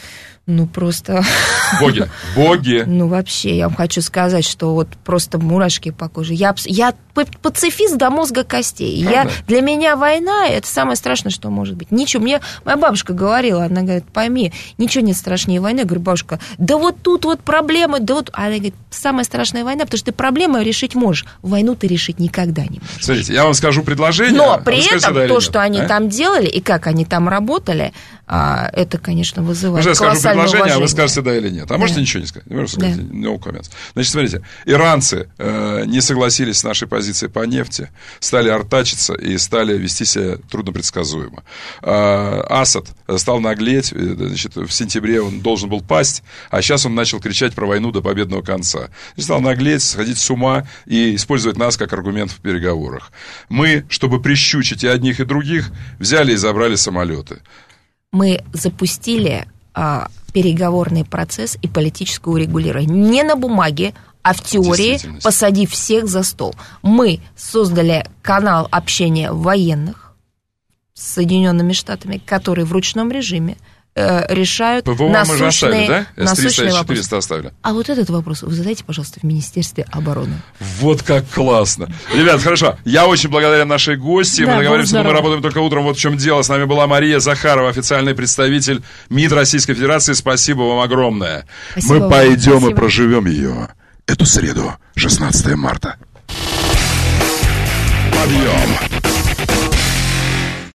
Ну, просто... Боги, боги. Ну, вообще, я вам хочу сказать, что вот просто мурашки по коже. Я, я пацифист до мозга костей. Я, для меня война – это самое страшное, что может быть. Ничего, мне моя бабушка говорила, она говорит, пойми, ничего нет страшнее войны. Я говорю, бабушка, да вот тут вот проблемы, да вот... Она говорит, самая страшная война, потому что ты проблемы решить можешь. Войну ты решить никогда не можешь. Смотрите, я вам скажу предложение. Но при этом скажете, то, да, что они а? там делали и как они там работали, это, конечно, вызывает колоссальное уважение. Предложение, а вы скажете да или нет. А да. можете ничего не сказать? Можете сказать да. no comments. Значит, смотрите, иранцы э, не согласились с нашей позицией по нефти, стали артачиться и стали вести себя труднопредсказуемо. Э, Асад стал наглеть, значит, в сентябре он должен был пасть, а сейчас он начал кричать про войну до победного конца. Стал наглеть, сходить с ума и использовать нас как аргумент в переговорах. Мы, чтобы прищучить и одних, и других, взяли и забрали самолеты. Мы запустили а, переговорный процесс и политическое урегулирование. Не на бумаге, а в теории, посадив всех за стол. Мы создали канал общения военных с Соединенными Штатами, которые в ручном режиме э, решают ПВО насущные, мы же оставили, да? насущные эс триста, эс четыреста оставили. А вот этот вопрос вы задайте, пожалуйста, в Министерстве обороны. Вот как классно. Ребят, хорошо. Я очень благодарен нашей гости. Да, мы договоримся, что мы работаем только утром. Вот в чем дело. С нами была Мария Захарова, официальный представитель МИД Российской Федерации. Спасибо вам огромное. Спасибо мы вам. Пойдем Спасибо. И проживем ее эту среду, шестнадцатое марта. Подъем.